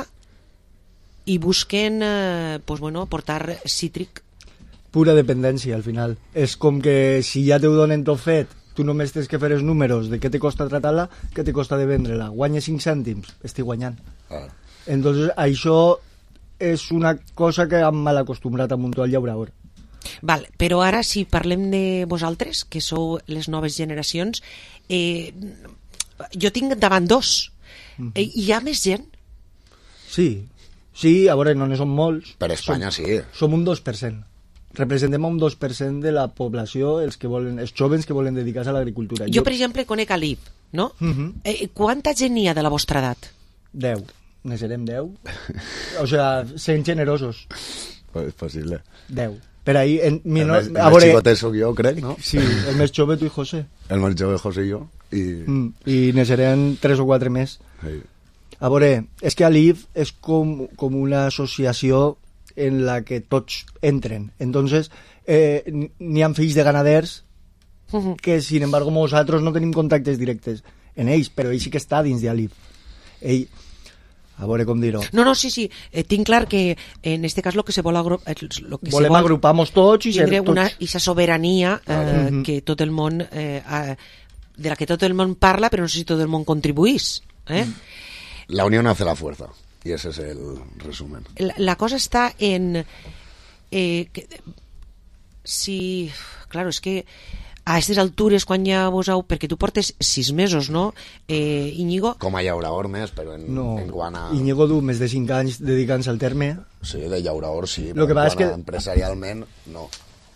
i busquen eh, pues bueno, portar cítric. Pura dependència al final. És com que si ja te ho donen tot fet, tu només tens que fer els números de què te costa tratar-la, què te costa de vendre-la. Guanyes cinc cèntims, estic guanyant. Ah. Entonces, això és una cosa que hem mal acostumbrat a muntar al llaurador. Val, però ara si parlem de vosaltres, que sou les noves generacions, eh, jo tinc davant dos. Mm-hmm. Eh, hi ha més gent? Sí, sí, a veure, no ne són molts. Per Espanya som, sí. Som un dos per cent. Representem un dos per cent de la població, els que volen, els jovens que volen dedicar-se a l'agricultura. Jo, jo, per exemple, conec a l'I P, no? Uh-huh. Eh, quanta gent n'hi ha de la vostra edat? Deu. Ne serem deu. O sea, sent generosos. Pues és possible. Deu. Per ahí, en, mi, el no, més, el més xicotet soc jo, crec, no? Sí, el més jove tu i José. El més jove José i jo. I, mm, i ne serem tres o quatre més. Sí. A veure, és que a l'I F és com, com una associació en la que tots entren. Entonces, eh, n'hi ha fills de ganaders que, sin embargo, nosaltres no tenim contactes directes en ells, però ell sí que està dins de l'I F. Ell, a veure com dir-ho. No, no, sí, sí. Eh, tinc clar que en este cas lo que se vol, agru lo que volem se vol agrupar-nos tots i ser tots... una esa soberania eh, uh-huh. que tot el món eh, de la que tot el món parla, però no sé si tot el món contribuís. Eh? La unión hace la fuerza. I ese és el resumen. La, la cosa està en... Eh, que, si... Claro, és que a aquestes altures, quan ja vos heu... Perquè tu portes sis mesos, no, eh, Íñigo? Com a llaurador més, però en, no, en quant a... Íñigo du més de cinc anys dedicant-se al terme. Sí, de llaurador sí, lo però que en quant que... a empresarialment, no.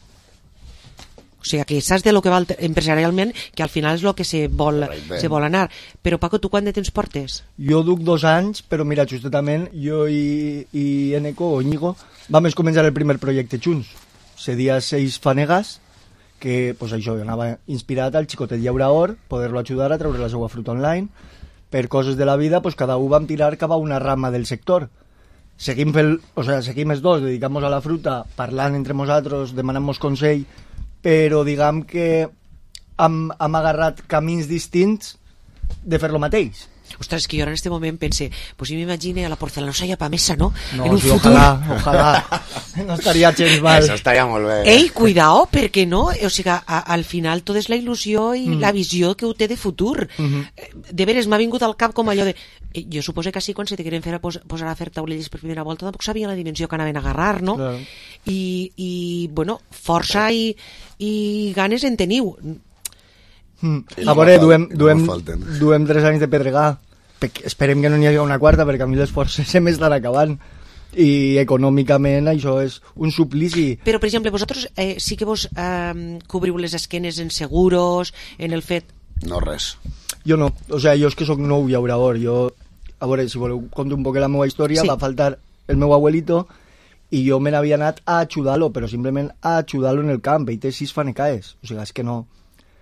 O sigui, que saps de lo que val empresarialment, que al final és el que se vol, se vol anar. Però, Paco, tu quant de temps portes? Jo duc dos anys, però mira, justament jo i, i Eneco, o Íñigo, vam començar el primer projecte junts. Se dia Seis Fanegas, que pues, això anava inspirat al xicotet llaurador, poder-lo ajudar a treure la seva fruita online. Per coses de la vida, pues, cada un vam tirar cap a una rama del sector. Seguim, fel, o sea, seguim els dos, dedicant-nos a la fruta, parlant entre nosaltres, demanant-nos consell, però diguem que hem, hem agarrat camins distints de fer lo mateix. Ostres, que jo ara en este moment pense, pues jo m'imagine a la porcelanosa i a Pamesa, no? No, en un sí, futur... ojalà, ojalà. No estaria gens mal. Això estaria molt bé. Ei, cuidao, perquè no? O sigui, a, al final tot és la il·lusió i mm. la visió que ho té de futur. Mm-hmm. De veres, m'ha vingut al cap com allò de... Jo suposo que així, quan se te queren fer a pos, posar a fer taulelles per primera volta, tampoc sabien la dimensió que anaven a agarrar, no? Claro. I, i, bueno, força i, i ganes en teniu. Mm. A veure, duem, duem, duem tres anys de pedregar. Esperem que no n'hi hagi una quarta, perquè a mi les forces se m'estan acabant. I econòmicament això és un suplici. Però, per exemple, vosaltres eh, sí que vos eh, cobriu les esquenes en seguros, en el fet... No, res. Jo no, o sigui, jo és que sóc nou llaurador. Jo, a veure, si voleu contar un poc la meva història, sí. Va faltar el meu abuelito i jo me n'havia anat a ajudar-lo, però simplement a ajudar-lo en el camp. Ell té sis fanecaes, o sigui, és que no...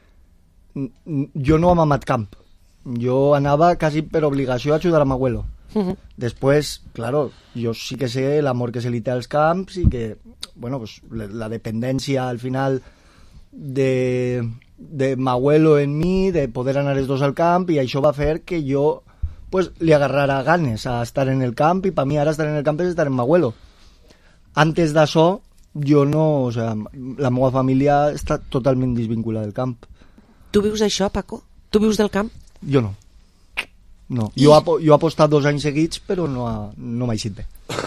Jo no hem amat camp. Jo anava quasi per obligació a ajudar a mi abuelo. Uh-huh. Després, claro, jo sí que sé l'amor que se li té als camps i que, bueno, pues, la dependència al final de, de mi abuelo en mi, de poder anar els dos al camp, i això va fer que jo pues, li agarrara ganes a estar en el camp, i per mi ara estar en el camp és estar en mi abuelo. Antes d'això, jo no, o sea, la meva família està totalment desvinculada del camp. Tu vius d'això, Paco? Tu vius del camp? Jo no. No. Jo, apo jo he apostat dos anys seguits, però no, ha, no m'ha eixit bé.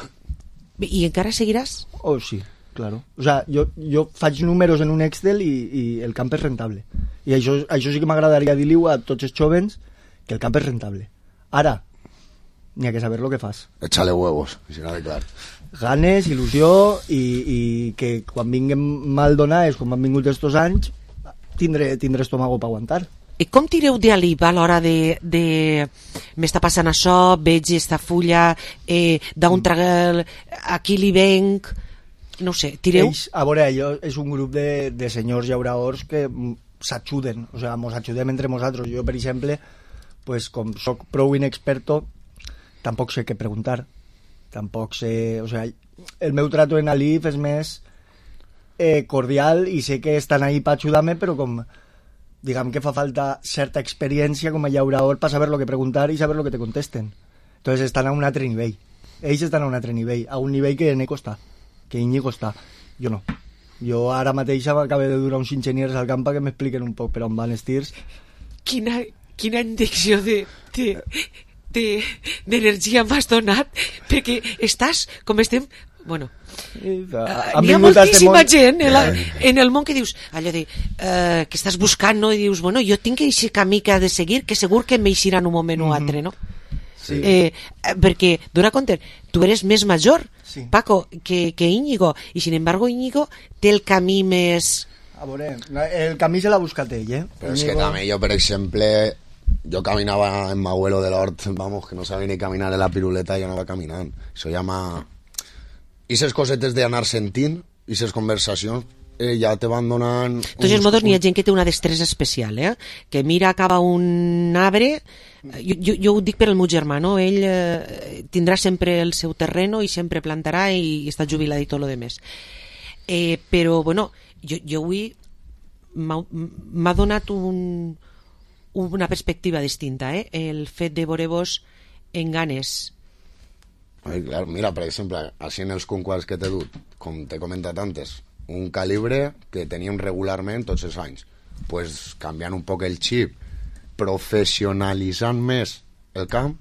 I encara seguiràs? Oh, sí, claro. O sea, jo, jo faig números en un Excel i, i el camp és rentable. I això, això sí que m'agradaria dir-li a tots els jovens, que el camp és rentable. Ara, n'hi ha que saber lo que fas. Échale huevos, si no de clar. Ganes, il·lusió, i, i que quan vinguem mal donades, com han vingut estos anys, tindré, tindré estómago per aguantar. I com tireu d'aliva a l'hora de, de... m'està passant això, veig esta fulla, eh, d'on traguel, aquí li venc... No sé, tireu... Ells, a veure, jo, és un grup de, de senyors llauradors que s'ajuden, o sigui, mos ajudem entre nosaltres. Jo, per exemple, pues, com soc prou inexperto, tampoc sé què preguntar. Tampoc sé... O sigui, el meu trato en Alif és més eh, cordial i sé que estan ahí per ajudar-me, però com... Diguem que fa falta certa experiència com a llaurador per saber lo que preguntar i saber lo que te contesten. Entonces estan a un altre nivell. Ells estan a un altre nivell, a un nivell que Eneco està, que Íñigo està. Jo no. Jo ara mateix acabo de durar uns enginyers al camp que m'expliquen un poc per on van els tirs. Quina, quina injecció de... de... d'energia m'has donat, perquè estàs, com estem... Bueno, uh, hi ha moltíssima gent en, la, en el món que dius allò de, uh, que estàs buscant, no? I dius, bueno, jo tinc aquest camí que ha de seguir, que segur que m'eixirà en un moment o altre, no? Sí. Eh, perquè, dona compte, tu eres més major, sí. Paco, que, que Íñigo, i sin embargo Íñigo té el camí més... A veure, el camí se l'ha buscat ell, eh? Però és que també jo, per exemple, jo caminava en mi abuelo de l'hort, vamos, que no sabia ni caminar en la piruleta, i jo anava caminant. Això ja m'ha... I ses cosetes d'anar sentint, i ses conversacions, eh, ja te van donant... De tots modos, n'hi ha gent que té una destresa especial, eh? Que mira cap a un arbre... Jo, jo, jo ho dic per el meu germà, no? Ell eh, tindrà sempre el seu terreno i sempre plantarà i, i està jubilat i tot lo demés. Eh, però, bueno, jo, jo avui m'ha donat un, una perspectiva distinta, eh? El fet de veure-vos en ganes... Ai, clar, mira, per exemple, així en els conquars que t'he dut, com t'he comentat antes, un calibre que teníem regularment tots els anys. Pues, canviant un poc el xip, professionalitzant més el camp,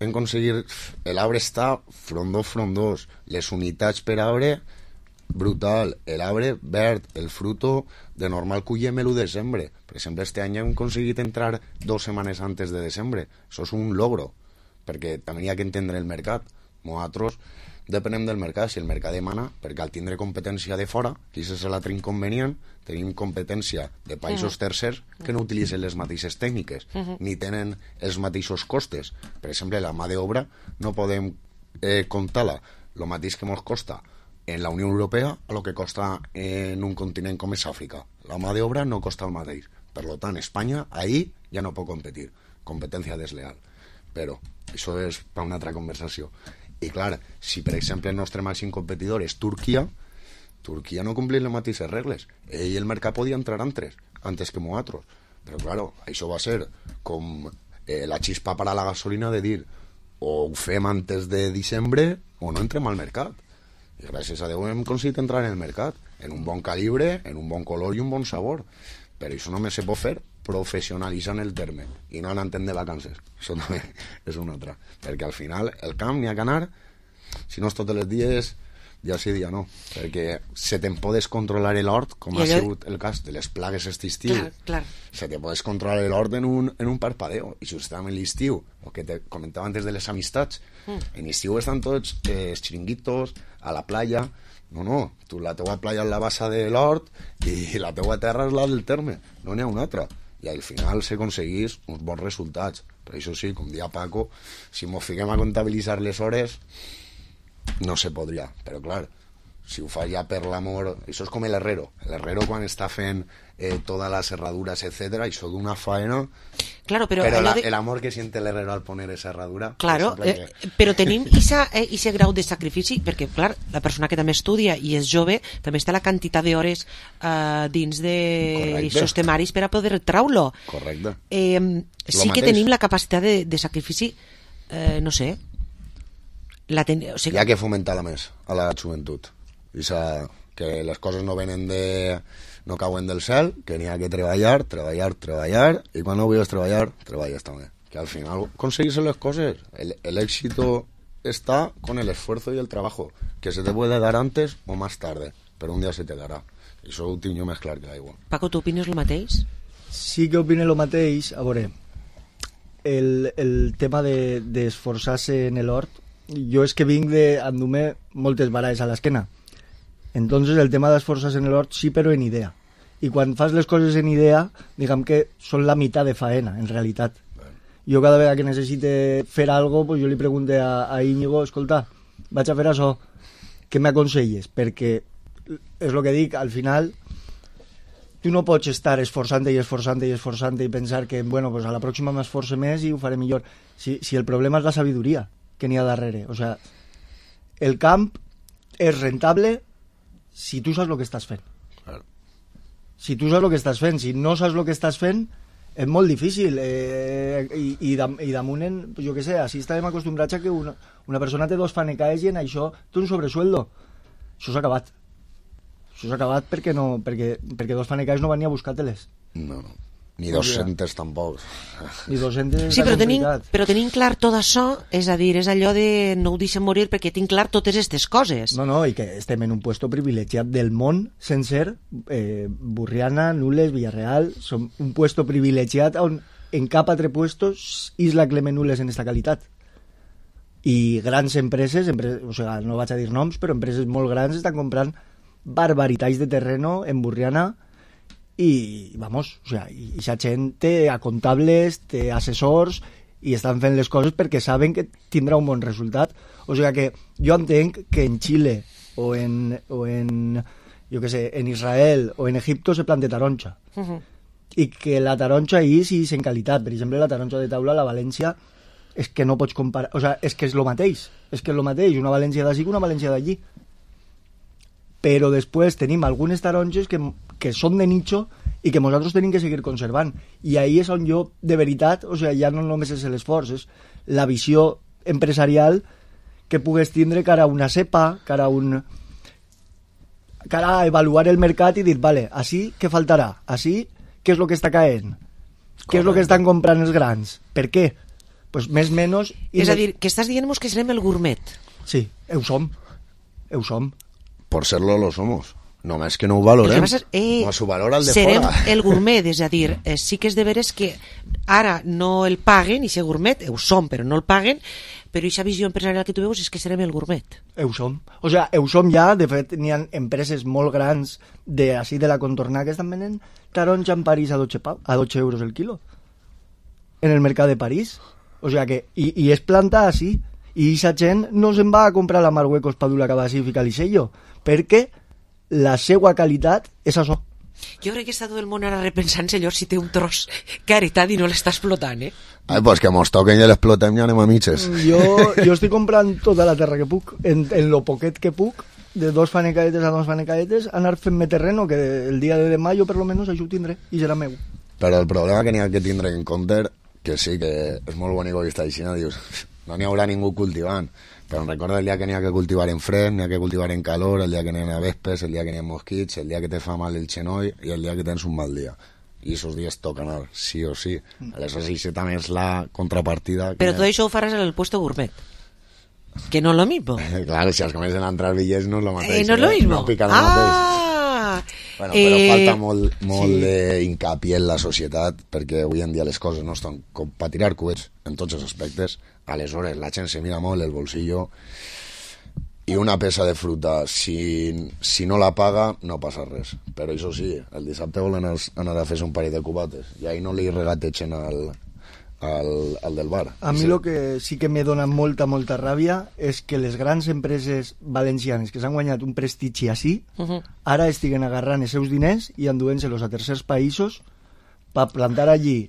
hem aconseguit... L'arbre està frondós, frondós. Les unitats per arbre, brutal. L'arbre verd, el fruto, de normal collem l'u de desembre. Per exemple, este any hem aconseguit entrar dos setmanes antes de desembre. Això és un logro, perquè també hi ha que entendre el mercat. Nosaltres depenem del mercat, si el mercat demana, perquè al tindre competència de fora, que és l'altre inconvenient, tenim competència de països tercers que no utilitzen les mateixes tècniques, Uh-huh. ni tenen els mateixos costes. Per exemple, la mà d'obra no podem eh, comptar-la el mateix que ens costa en la Unió Europea a lo que costa en un continent com és Àfrica. La mà d'obra no costa el mateix. Per tant, Espanya ahí ja no pot competir. Competència desleal. Però això és per una altra conversació. I clar, si per exemple el nostre màxim competidor és Turquia, Turquia no compleix les mateixes regles. Ell el mercat podia entrar antes, antes que nosaltres. Però clar, això va ser com eh, la xispa per a la gasolina de dir o ho fem antes de desembre o no entrem al mercat. I gràcies a Déu hem aconseguit entrar en el mercat, en un bon calibre, en un bon color i un bon sabor. Però això només se pot fer professionalitzant el terme i no anant de vacances. Això també és una altra. Perquè al final el camp n'hi ha que anar, si no és tots els dies, ja sí, ja no. Perquè se te'n podes controlar l'hort, com I ha allò... sigut el cas de les plagues aquest estiu. Clar, clar. Se te podes controlar l'hort en un, en un parpadeo. I justament l'estiu, el que te comentava antes de les amistats, mm. en l'estiu estan tots eh, els xiringuitos, a la playa. No, no, tu la teua playa és la bassa de l'hort i la teua terra és la del terme, no n'hi ha una altra. I al final s'aconseguís uns bons resultats. Per això sí, com dia Paco, si mos fiquem a comptabilitzar les hores, no se podria. Però clar, si ho fa ja per l'amor... Això és com l'herrero. L'herrero quan està fent eh, totes les herradures, etcètera, això d'una faena... Claro, pero pero la, de... el amor que siente el herrero al poner esa herradura... Claro, eh, que... però tenim ese eh, grau de sacrifici, perquè, clar, la persona que també estudia i és jove, també està la quantitat d'hores eh, dins d'aquests temaris per a poder traure-lo. Correcte. Eh, sí que tenim la capacitat de, de sacrifici, eh, no sé... La ten... o sigui... Hi ha que fomentar-la més a la joventut. I sa... que les coses no venen de... no cauen del cel, que n'hi ha que treballar, treballar, treballar, i quan no vulguis treballar, treballes també. Que al final conseguirse les coses. El, el éxito está con el esfuerzo y el trabajo, que se te puede dar antes o más tarde, pero un día se te dará. Això ho tinc jo més clar que l'aigua. Paco, tu opines el mateix? Sí que opino el mateix. A veure, el, el tema d'esforçar-se de, en l'hort, jo és que vinc de endur-me moltes baralles a l'esquena. Entonces el tema d'esforçar-se en l'hort sí, però en idea. I quan fas les coses en idea, diguem que són la meitat de faena, en realitat. Jo cada vegada que necessite fer algo, pues jo li pregunto a, a Íñigo, escolta, vaig a fer això, què m'aconselles? Perquè és el que dic, al final tu no pots estar esforçant i esforçant i esforçant i pensar que, bueno, pues a la pròxima m'esforce més i ho faré millor. Si, si el problema és la sabidoria que n'hi ha darrere. O sea, el camp és rentable si tu saps el que estàs fent. Claro. Si tu saps el que estàs fent, si no saps el que estàs fent, és molt difícil. Eh, i, i, dam, I damunt, en, jo què sé, així estàvem acostumbrats a que una, una persona té dos fanecaes i en això té un sobresueldo. Això s'ha acabat. Això s'ha acabat perquè, no, perquè, perquè dos fanecaes no van ni a buscar-te-les. No, no. Ni dos-centes tampoc. Ni dos-centes sí, però tenim, però tenim clar tot això, és a dir, és allò de no ho deixem morir perquè tinc clar totes aquestes coses. No, no, i que estem en un puesto privilegiat del món sencer, eh, Burriana, Nules, Villarreal, som un puesto privilegiat on en cap altre puesto Isla Clement Nules en esta qualitat. I grans empreses, empreses, o sigui, no vaig a dir noms, però empreses molt grans estan comprant barbaritats de terreno en Burriana. I, vamos, o sea, i aquesta gent té a comptables, té assessors i estan fent les coses perquè saben que tindrà un bon resultat. O sigui que jo entenc que en Xile o en, o en jo què sé, en Israel o en Egipto se planta taronja. Uh-huh. I que la taronja ahí sí és en qualitat. Per exemple, la taronja de taula, la València, és que no pots comparar... O sea, és que és lo mateix. És que és lo mateix, una València d'ací que una València d'allí. Però després tenim algunes taronges que, que són de nicho i que nosaltres tenim que seguir conservant. I ahí és on jo, de veritat, o sigui, ja no només és l'esforç, és la visió empresarial que pugues tindre cara a una cepa, cara a un... cara a avaluar el mercat i dir, vale, així què faltarà? Així què és el que està caent? Què és el que estan comprant els grans? Per què? pues més menys... És a dir, que estàs dient-nos que serem el gourmet. Sí, ho som. Ho som. Por serlo lo somos. Només que no ho valorem. És, eh, no s'ho valora el de serem fora. El gourmet, és a dir, eh, sí que és de veres que ara no el paguen, i ser gourmet, ho som, però no el paguen, però aquesta visió empresarial que tu veus és que serem el gourmet. Ho som. O sigui, ho som ja, de fet, n'hi ha empreses molt grans de, així de la contornada que estan venent taronja en París a dotze, a dotze euros el quilo. En el mercat de París. O sigui que, i, i és planta així, i aquesta gent no se'n va a comprar la Marruecos per dur la cava així i ficar-li sello, perquè la seva qualitat és això. Jo crec que està tot el món ara repensant-se allò si té un tros que ha heretat i no l'està explotant, eh? Ai, pues que mos toquen i l'explotem ja anem a mitges. Jo, jo estic comprant tota la terra que puc, en, en lo poquet que puc, de dos fanecaetes a dos fanecaetes, anar fent-me terreno, que el dia de demà jo per lo menos això ho tindré, i serà meu. Però el problema que n'hi ha que tindre en compte, que sí, que és molt bonic que està així, dius, no n'hi haurà ningú cultivant, però em recorda el dia que n'hi ha que cultivar en fred, n'hi ha que cultivar en calor, el dia que n'hi ha vespes, el dia que n'hi ha mosquits, el dia que te fa mal el xenoi i el dia que tens un mal dia. I aquests dies toca anar, sí o sí. Aleshores, això també és la contrapartida. Però tot això ho faràs en el puesto gourmet. Que no és lo mismo. Claro, si es comencen a entrar bitllets no és lo mateix. Eh, no és lo mismo. No pican el ah! mateix. Bueno, però eh... falta molt, molt sí. d'incapié en la societat, perquè avui en dia les coses no estan com per tirar coets en tots els aspectes. Aleshores, la gent se mira molt el bolsillo i una peça de fruta, si, si no la paga, no passa res. Però això sí, el dissabte volen anar a fer-se un parell de cubates i ahir no li regateixen al, al, al del bar. A mi el sí. que sí que me dona molta, molta ràbia és que les grans empreses valencianes que s'han guanyat un prestigi així, uh -huh. ara estiguen agarrant els seus diners i enduent-se-los a tercers països per plantar allí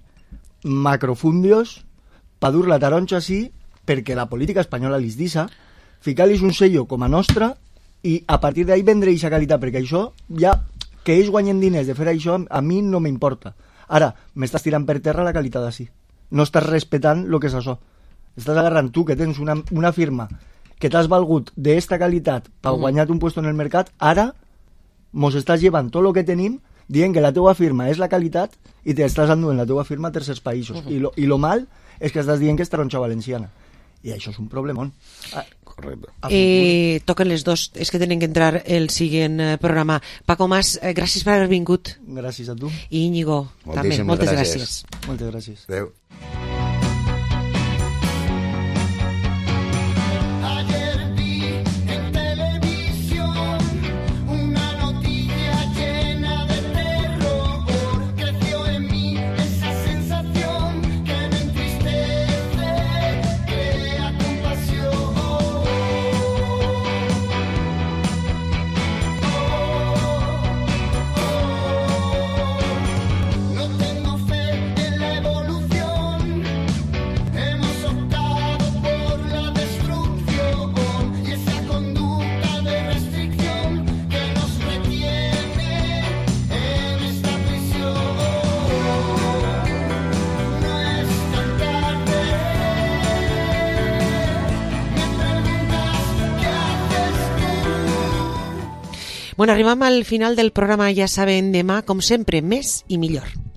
macrofundios, per dur la taronja així, perquè la política espanyola li deixa, ficar-los un sello com a nostra i a partir d'ahí vendre aquesta qualitat, perquè això ja, que ells guanyen diners de fer això, a mi no m'importa. Ara, m'estàs tirant per terra la qualitat així. No estàs respetant el que és això. Estàs agarrant tu, que tens una, una firma que t'has valgut d'esta qualitat per uh -huh. guanyar un puesto en el mercat, ara mos estàs llevant tot el que tenim dient que la teua firma és la qualitat i t'estàs enduent la teua firma a tercers països. Uh -huh. I, lo, I lo mal és que estàs dient que és taronja valenciana. I això és un problemón. Ah, correcte. Eh, toquen les dos, és que tenen que entrar el següent eh, programa. Paco Mas, eh, gràcies per haver vingut. Gràcies a tu. I Íñigo, moltíssimes també, moltes gràcies. gràcies. Moltes gràcies. Adéu. Bueno, arribam al final del programa, ja saben, demà, com sempre, més i millor.